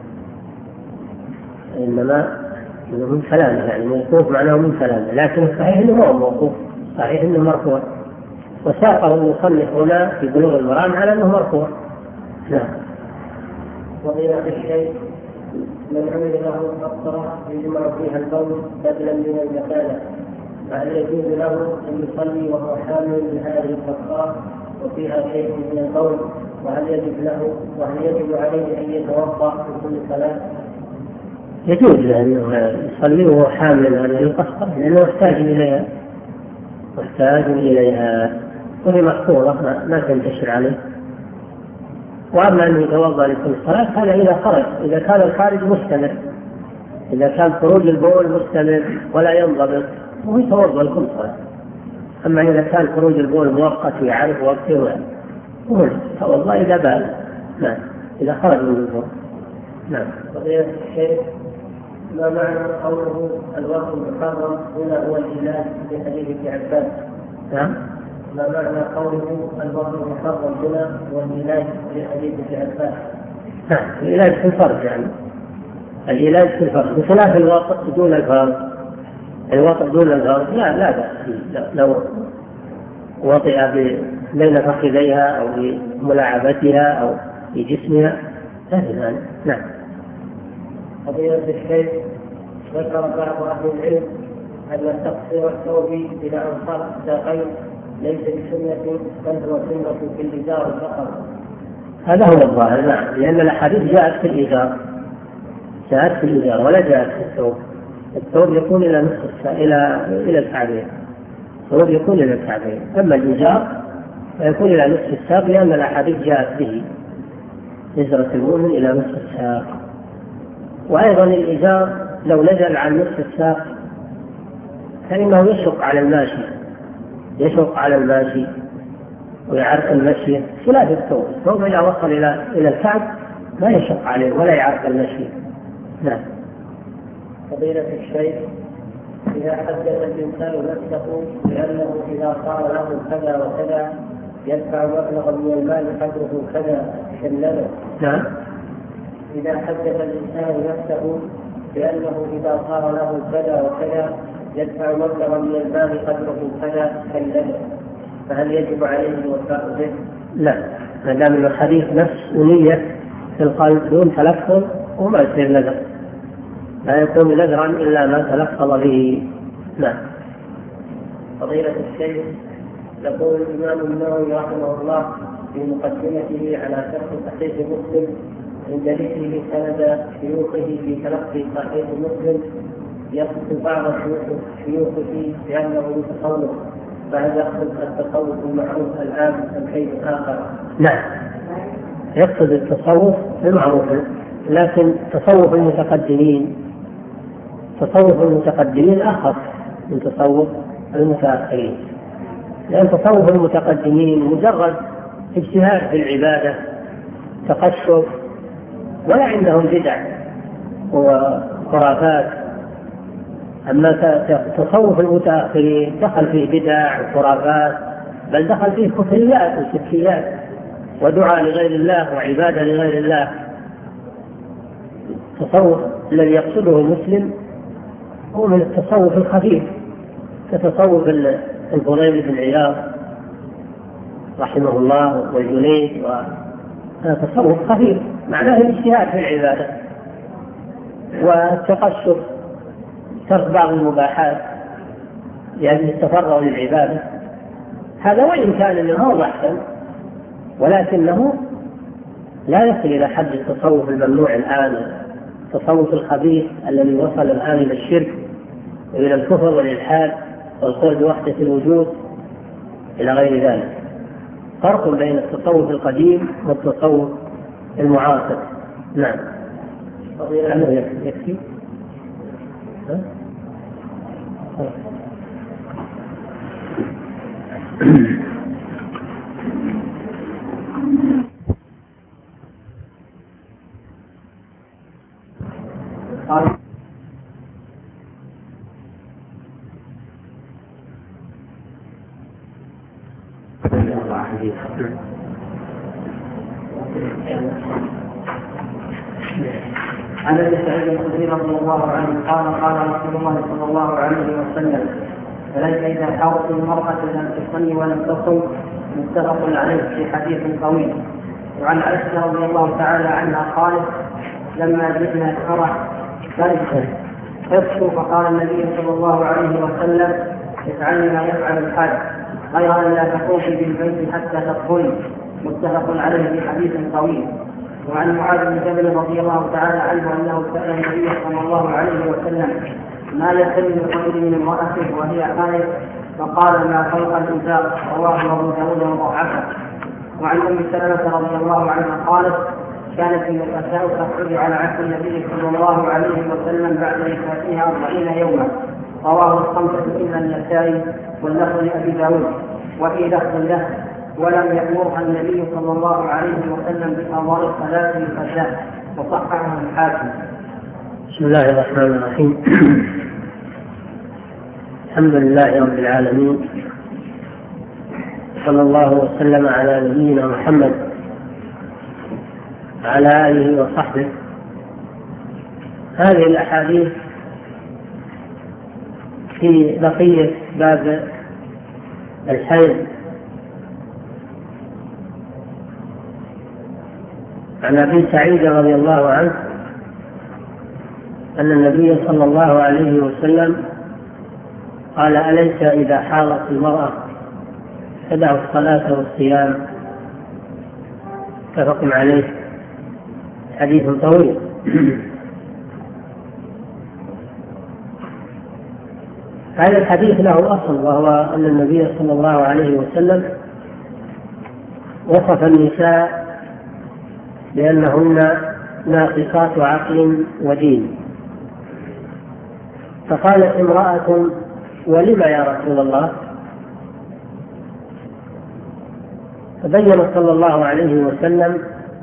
إنما من كلامه، يعني موقوف معناه من كلامه، لكن صحيح إنه هو موقوف، صحيح إنه مرفوع، وساقه المصنف هنا في بلوغ المرام على أنه مرفوع. نعم. فضيلة الشيخ، من عمل له مقطرة يجمع فيها البول بدلا من المكانة، فهل يجوز له أن يصلي وهو حامل بهذه القطرة وفيها شيء من البول؟ وهل يجب عليه أن يتوضأ في كل صلاة؟ يجوز له أن يصلي وهو حامل هذه القطرة، لأنه محتاج إليها وهي محفوظة ما تنتشر عليه. وأما أن يتوضأ لكل صلاة هذا إذا خرج، إذا كان الخارج مستمر، إذا كان خروج البول مستمر ولا ينضبط وهو يتوضأ لكل صلاة. أما إذا كان خروج البول مؤقت ويعرف وقته هو يتوضأ إذا بال. نعم، إذا خرج من البول. نعم. فضيلة الشيخ، ما معنى قوله الوقت المحرم هنا هو العلاج في حديث ابن عباس؟ نعم. ما معنى قوله الوقت المحرم هنا هو العلاج في حديث ابن عباس؟ نعم، العلاج في الفرج، يعني العلاج في الفرج بخلاف الوقت دون الفرج. الوقت دون الفرج لا بأس فيه، لو وطئ بين فخذيها أو بملاعبتها أو في جسمها لا. نعم. فضيلة الشيخ، ذكر بعض أهل العلم أن تقصير الثوب إلى أنصاف الساقين ليس بسنة بل هو سنة في الإزار فقط. هذا هو الظاهر، نعم، لأن الأحاديث جاءت في الإزار ولا جاءت في الثوب. الثوب يكون إلى نصف إلى الكعبين، الثوب يكون إلى الكعبين، أما الإزار فيكون إلى نصف الساق، لأن الأحاديث جاءت به إزرة المؤمن إلى نصف الساق. وأيضا الإزار لو نزل عن نصف الساق فإنه يشق على الماشي ويعرق المشي، خلاف الثوب إذا وصل إلى الكعب لا يشق عليه ولا يعرق المشي. نعم. فضيلة الشيخ، إذا حدث الإنسان نفسه بأنه إذا قال له كذا وكذا يدفع مبلغا من المال قدره كذا كاللبن. نعم. إذا حدث الإنسان نفسه بأنه إذا صار له كذا وكذا يدفع مبلغا من المال قدره كذا كاللبن، فهل يجب عليه الوفاء به؟ لا، ما دام الحديث نفس ونية في القلب دون تلفظ وما يصير نذر، لا يكون نذرا إلا ما تلفظ به. نعم. فضيلة الشيخ، يقول الإمام النووي رحمه الله في مقدمته على شرح صحيح مسلم عند ذكره سند شيوخه في تلقي صحيح مسلم يصف بعض شيوخه بأنه متصوف، فهل يقصد التصوف المعروف الآن أم شيء آخر؟ نعم، يقصد التصوف المعروف، لكن تصوف المتقدمين أخف من تصوف المتأخرين، لأن تصوف المتقدمين مجرد اجتهاد في العبادة، تقشف، ولا عندهم بدع وخرافات. أما تصوف المتأخرين دخل فيه بدع وخرافات، بل دخل فيه كفريات وشركيات ودعاء لغير الله وعبادة لغير الله. التصوف الذي يقصده المسلم هو من التصوف الخفيف، كتصوف الفضيل بن عياض رحمه الله والجنيد، وتصوف خفيف معناه الاجتهاد في العبادة والتقشف، ترك بعض المباحات لأجل التفرغ للعبادة. هذا وإن كان منه أحسن، ولكنه لا يصل إلى حد التصوف الممنوع الآن، التصوف الخبيث الذي وصل الآن إلى الشرك وإلى الكفر والإلحاد والقول بوحدة الوجود إلى غير ذلك. فرق بين التصوف القديم والتصوف المعاصر. نعم. يكفي. عن ابي سعيد الخدري رضي الله عنه قال رسول الله صلى الله عليه وسلم: فليس اذا حاضت المراه لم تصلي ولم تصم، متفق عليه في حديث طويل. وعن عائشه رضي الله تعالى عنها قالت: لما جئنا الفرح خفت، فقال النبي صلى الله عليه وسلم: افعلي ما يفعل الحاج، غير ان لا تطوفي بالبيت حتى تدخلي، متفق عليه في حديث طويل. وعن معاذ بن جبل رضي الله تعالى عنه انه سال النبي صلى الله عليه وسلم: ما يحل الرجل من امراته وهي حائض؟ فقال: ما فوق الازار، رواه ابو داود وضعفه. وعن ام سلمه رضي الله عنها قالت: كانت النساء تخرج على عهد النبي صلى الله عليه وسلم بعد وفاتها 40 يوما، رواه الخمسه الا النسائي واللفظ لابي داود. وفي لفظ له: ولم يأمرها النبي صلى الله عليه وسلم بقضاء الصلاة للفتاة، وصححه الحاكم. بسم الله الرحمن الرحيم. الحمد لله رب العالمين، صلى الله وسلم على نبينا محمد وعلى آله وصحبه. هذه الأحاديث في بقية باب الحيض. عن أبي سعيد رضي الله عنه أن النبي صلى الله عليه وسلم قال: أليس إذا حاضت المرأة تدع الصلاة والصيام؟ متفق عليه، حديث طويل. هذا الحديث له أصل، وهو أن النبي صلى الله عليه وسلم وصف النساء بأنهن ناقصات عقل ودين. فقالت امرأة: ولم يا رسول الله؟ فبين صلى الله عليه وسلم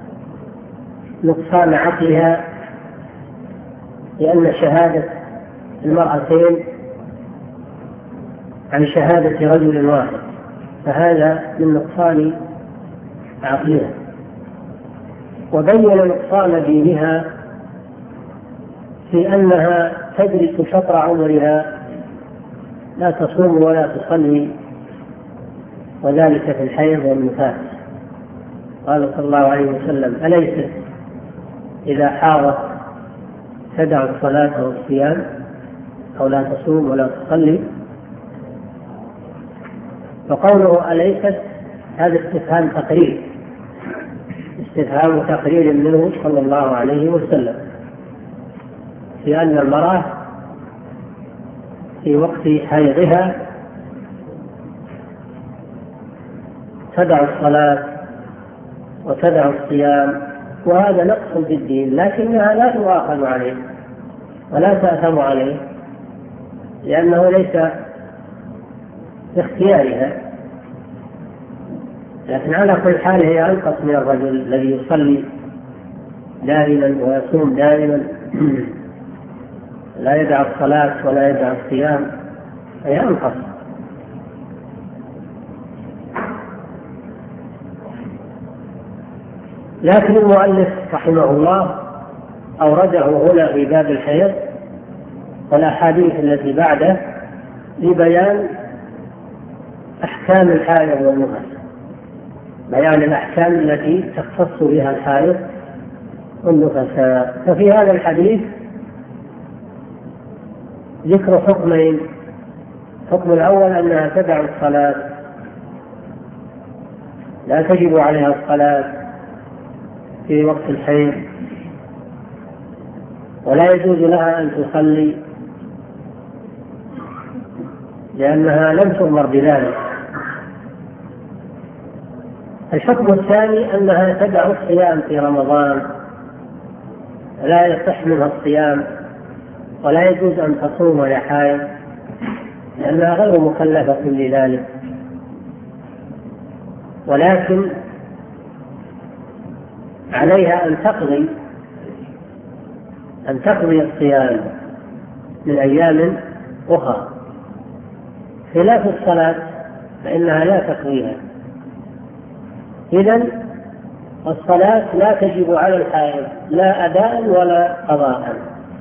نقصان عقلها، لأن شهادة المرأتين عن شهادة رجل واحد، فهذا من نقصان عقلها. وبين نقصان دينها في أنها تجلس شطر عمرها لا تصوم ولا تصلي، وذلك في الحيض والنفاس. قال صلى الله عليه وسلم: أليست إذا حاضت تدع الصلاة والصيام أو لا تصوم ولا تصلي؟ فقوله أليست هذا استفهام تقرير، استفهام تقرير منه صلى الله عليه وسلم في أن المرأة في وقت حيضها تدع الصلاة وتدع الصيام، وهذا نقص في الدين، لكنها لا تؤاخذ عليه ولا تأثم عليه لأنه ليس باختيارها. لكن على كل حال هي أنقص من الرجل الذي يصلي دائما ويصوم دائما لا يدع الصلاة ولا يدع الصيام، هي أنقص. لكن المؤلف رحمه الله أورده هنا في باب الحيض والأحاديث التي بعده لبيان أحكام الحائض والنفاس، بيان الأحكام التي تختص بها الحائض والنفساء. ففي هذا الحديث ذكر حكمين: الحكم الأول أنها تدع الصلاة، لا تجب عليها الصلاة في وقت الحيض، ولا يجوز لها أن تصلي لأنها لم تؤمر بذلك. الحكم الثاني أنها تدع الصيام في رمضان، لا يصح منها الصيام ولا يجوز أن تصوم ولا حائض لأنها غير مكلفة لذلك، ولكن عليها أن تقضي الصيام من أيام أخرى، خلاف الصلاة فإنها لا تقضيها. إذن الصلاة لا تجب على الحائض لا أداء ولا قضاء.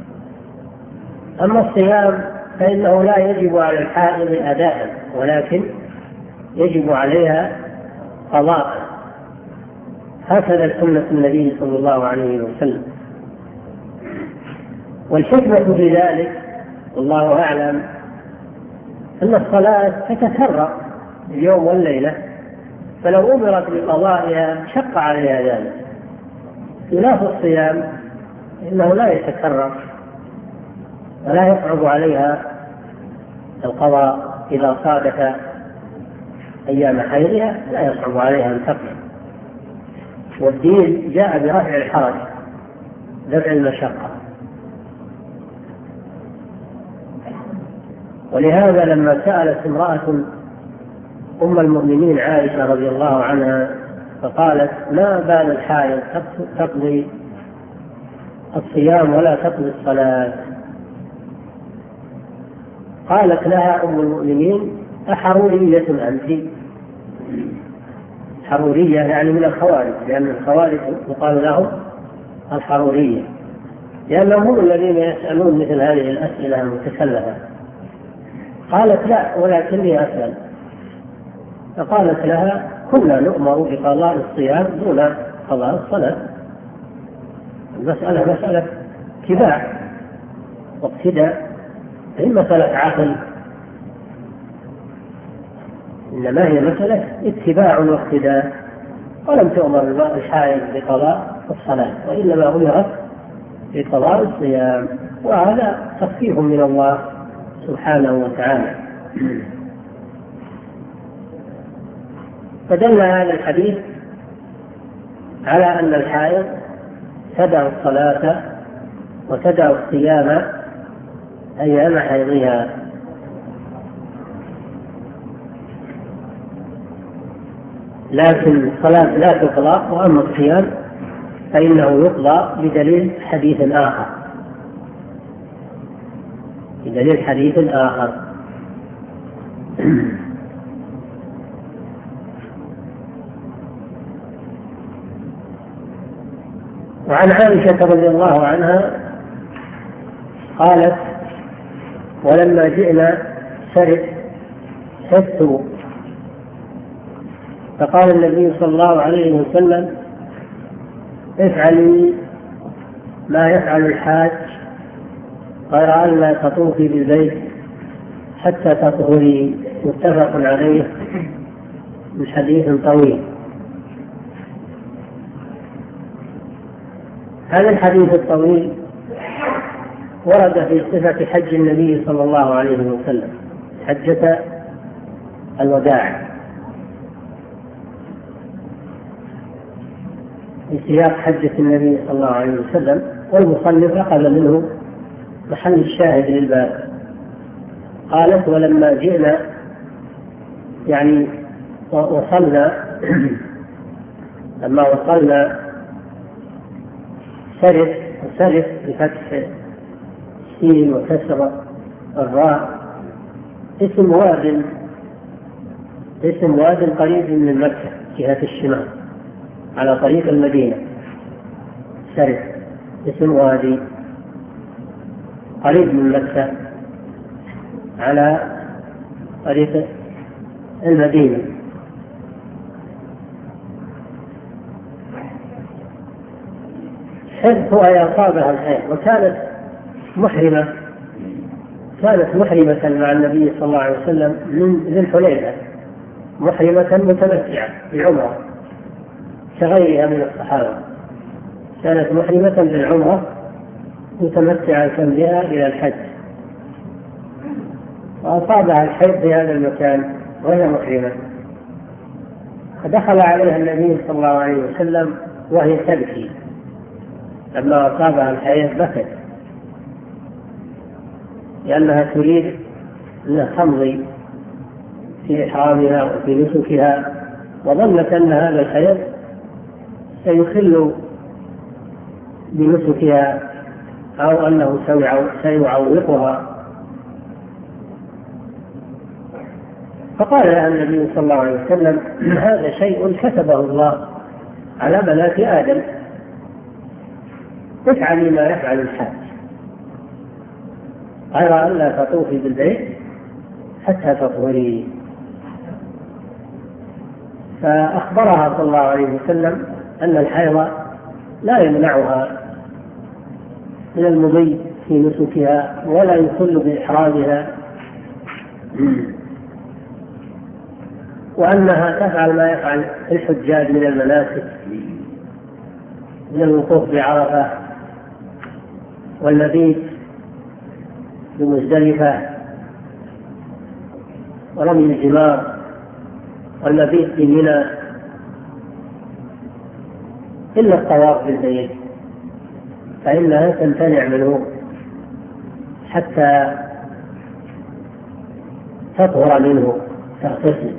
أما الصيام فإنه لا يجب على الحائض أداء ولكن يجب عليها قضاء، هكذا سنة النبي صلى الله عليه وسلم. والحكمة في ذلك والله أعلم أن الصلاة تتكرر اليوم والليلة، فلو أمرت بقضائها شق عليها ذلك، خلاف الصيام إنه لا يتكرر ولا يصعب عليها القضاء إذا صادف أيام حيضها، لا يصعب عليها أن تقضي. والدين جاء برفع الحرج، دفع المشقة. ولهذا لما سألت امرأة أم المؤمنين عائشة رضي الله عنها فقالت: ما بال الحائض تقضي الصيام ولا تقضي الصلاة؟ قالت لها أم المؤمنين: أحرورية أنت؟ حرورية يعني من الخوارج، لأن الخوارج يقال لهم الحرورية، لأنهم هم الذين يسألون مثل هذه الأسئلة المتكلفة. قالت: لا، ولكني أسأل. فقالت لها: كنا نؤمر بقضاء الصيام دون قضاء الصلاة. المسألة مسألة اتباع واقتداء، هي مسألة عقل، إنما هي مسألة اتباع واقتداء. ولم تؤمر الحائض بقضاء الصلاة، وإنما أمرت بقضاء الصيام، وهذا تخفيف من الله سبحانه وتعالى. فدل هذا الحديث على أن الحائض تدع الصلاة وتدع الصيام أيام حيضها. لكن الصلاة لا تقضى، وأما الصيام فإنه يقضى بدليل حديث آخر، بدليل حديث آخر. وعن عائشة رضي الله عنها قالت: ولما جئنا حثوا، فقال النبي صلى الله عليه وسلم: افعلي ما يفعل الحاج غير أن لا تطوفي بالبيت حتى تطهري. متفق عليه من حديث طويل. هذا الحديث الطويل ورد في صفة حج النبي صلى الله عليه وسلم، حجة الوداع، في سياق حجة النبي صلى الله عليه وسلم، والمصنف أخذ منه محل الشاهد للباب. قالت: ولما جئنا، يعني وصلنا، لما وصلنا سرف بفتح السين وكسر الراء، اسم واد قريب من مكة جهة الشمال على طريق المدينة. سرف اسم وادي قريب من مكة على طريق المدينة. حرص أي أصابها الحيض، وكانت محرمة مع النبي صلى الله عليه وسلم من ذي الحليفة، محرمة متمتعة بعمرة كغيرها من الصحابة، كانت محرمة بالعمرة متمتعة بها إلى الحج، وأصابها الحيض في هذا المكان وهي محرمة، فدخل عليها النبي صلى الله عليه وسلم وهي تبكي. لما أصابها الحيض بكت لأنها تريد أن تمضي في إحرامها وفي نسكها، وظنت أن هذا الحيض سيخل بنسكها أو أنه سيعوقها. فقال لها النبي صلى الله عليه وسلم: هذا شيء كتبه الله على بنات آدم، افعلي ما يفعل الحاج غير أن لا تطوفي بالبيت حتى تطهري. فأخبرها صلى الله عليه وسلم أن الحيض لا يمنعها من المضي في نسكها ولا يخل بإحرامها، وأنها تفعل ما يفعل الحجاج من المناسك، من الوقوف بعرفة والمبيت بمزدلفة ورمي الجمار والمبيت بمنى، إلا الطواف بالبيت فإنها تمتنع منه حتى تطهر منه، تغتسل.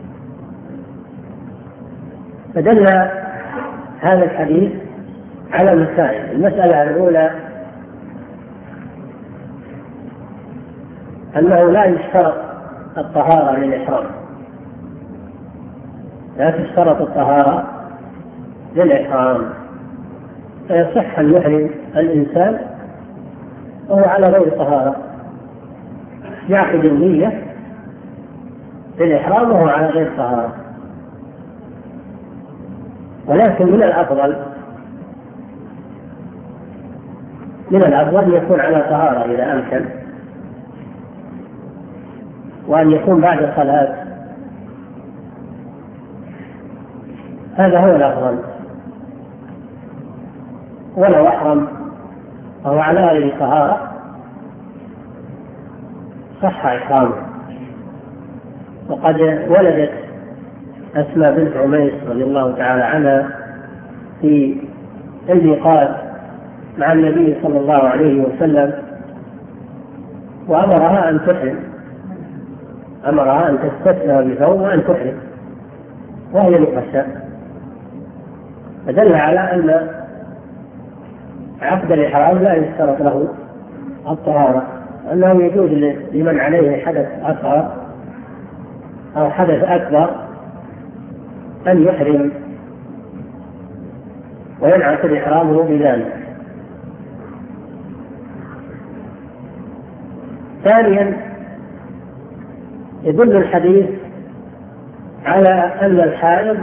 فدل هذا الحديث على مسائل. المسألة الأولى أنه لا يشترط الطهارة للإحرام، لا تشترط الطهارة للإحرام، فيصح أن يحرم الإنسان وهو على غير طهارة، يعقد النية للإحرام وهو على غير طهارة. ولكن من الأفضل يكون على طهارة إذا أمكن، وأن يكون بعد الصلاة، هذا هو الأفضل. ولو أحرم وهو على غير طهارة صح إحرامه. وقد ولدت أسماء بنت عميس رضي الله تعالى عنها في الميقات مع النبي صلى الله عليه وسلم، وأمرها أن تحرم، أمرها أن تستثنى بثوب وأن تحرم وهي نفسها، فدل على أن عقد الإحرام لا يشترط له الطهارة، أنه يجوز لمن عليه حدث أصغر أو حدث أكبر أن يحرم وينعقد إحرامه بذلك. ثانيا يدل الحديث على أن الحائض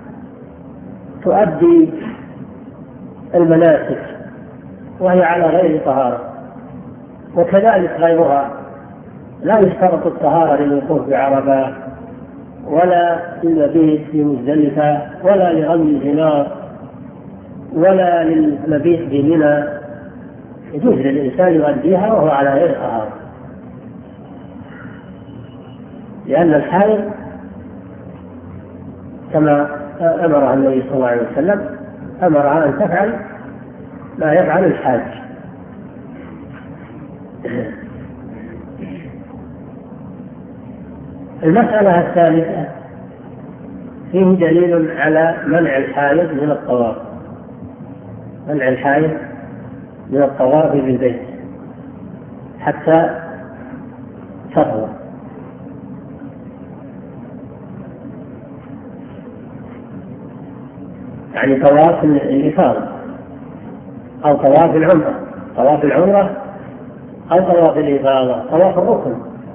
تؤدي المناسك وهي على غير طهارة، وكذلك غيرها، لا يشترط الطهارة للوقوف بعرفة ولا للمبيت في مزدلفة ولا لرمي الجمار ولا للمبيت بمنى، يجوز للإنسان يؤديها وهو على غير طهارة، لأن الحائض كما أمرها النبي صلى الله عليه وسلم أمرها أن تفعل ما يفعل الحاج. المسألة الثالثة فيه دليل على منع الحائض من الطواف، منع الحائض من الطواف بالبيت حتى تطهر، يعني طواف الإفاضة أو طواف العمرة، طواف العمرة أو طواف الإفاضة، طواف الركن.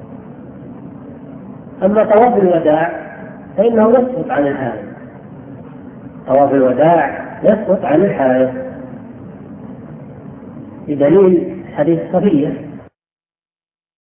أما طواف الوداع فإنه يسقط عن الحائض، طواف الوداع يسقط عن الحائض بدليل حديث صفية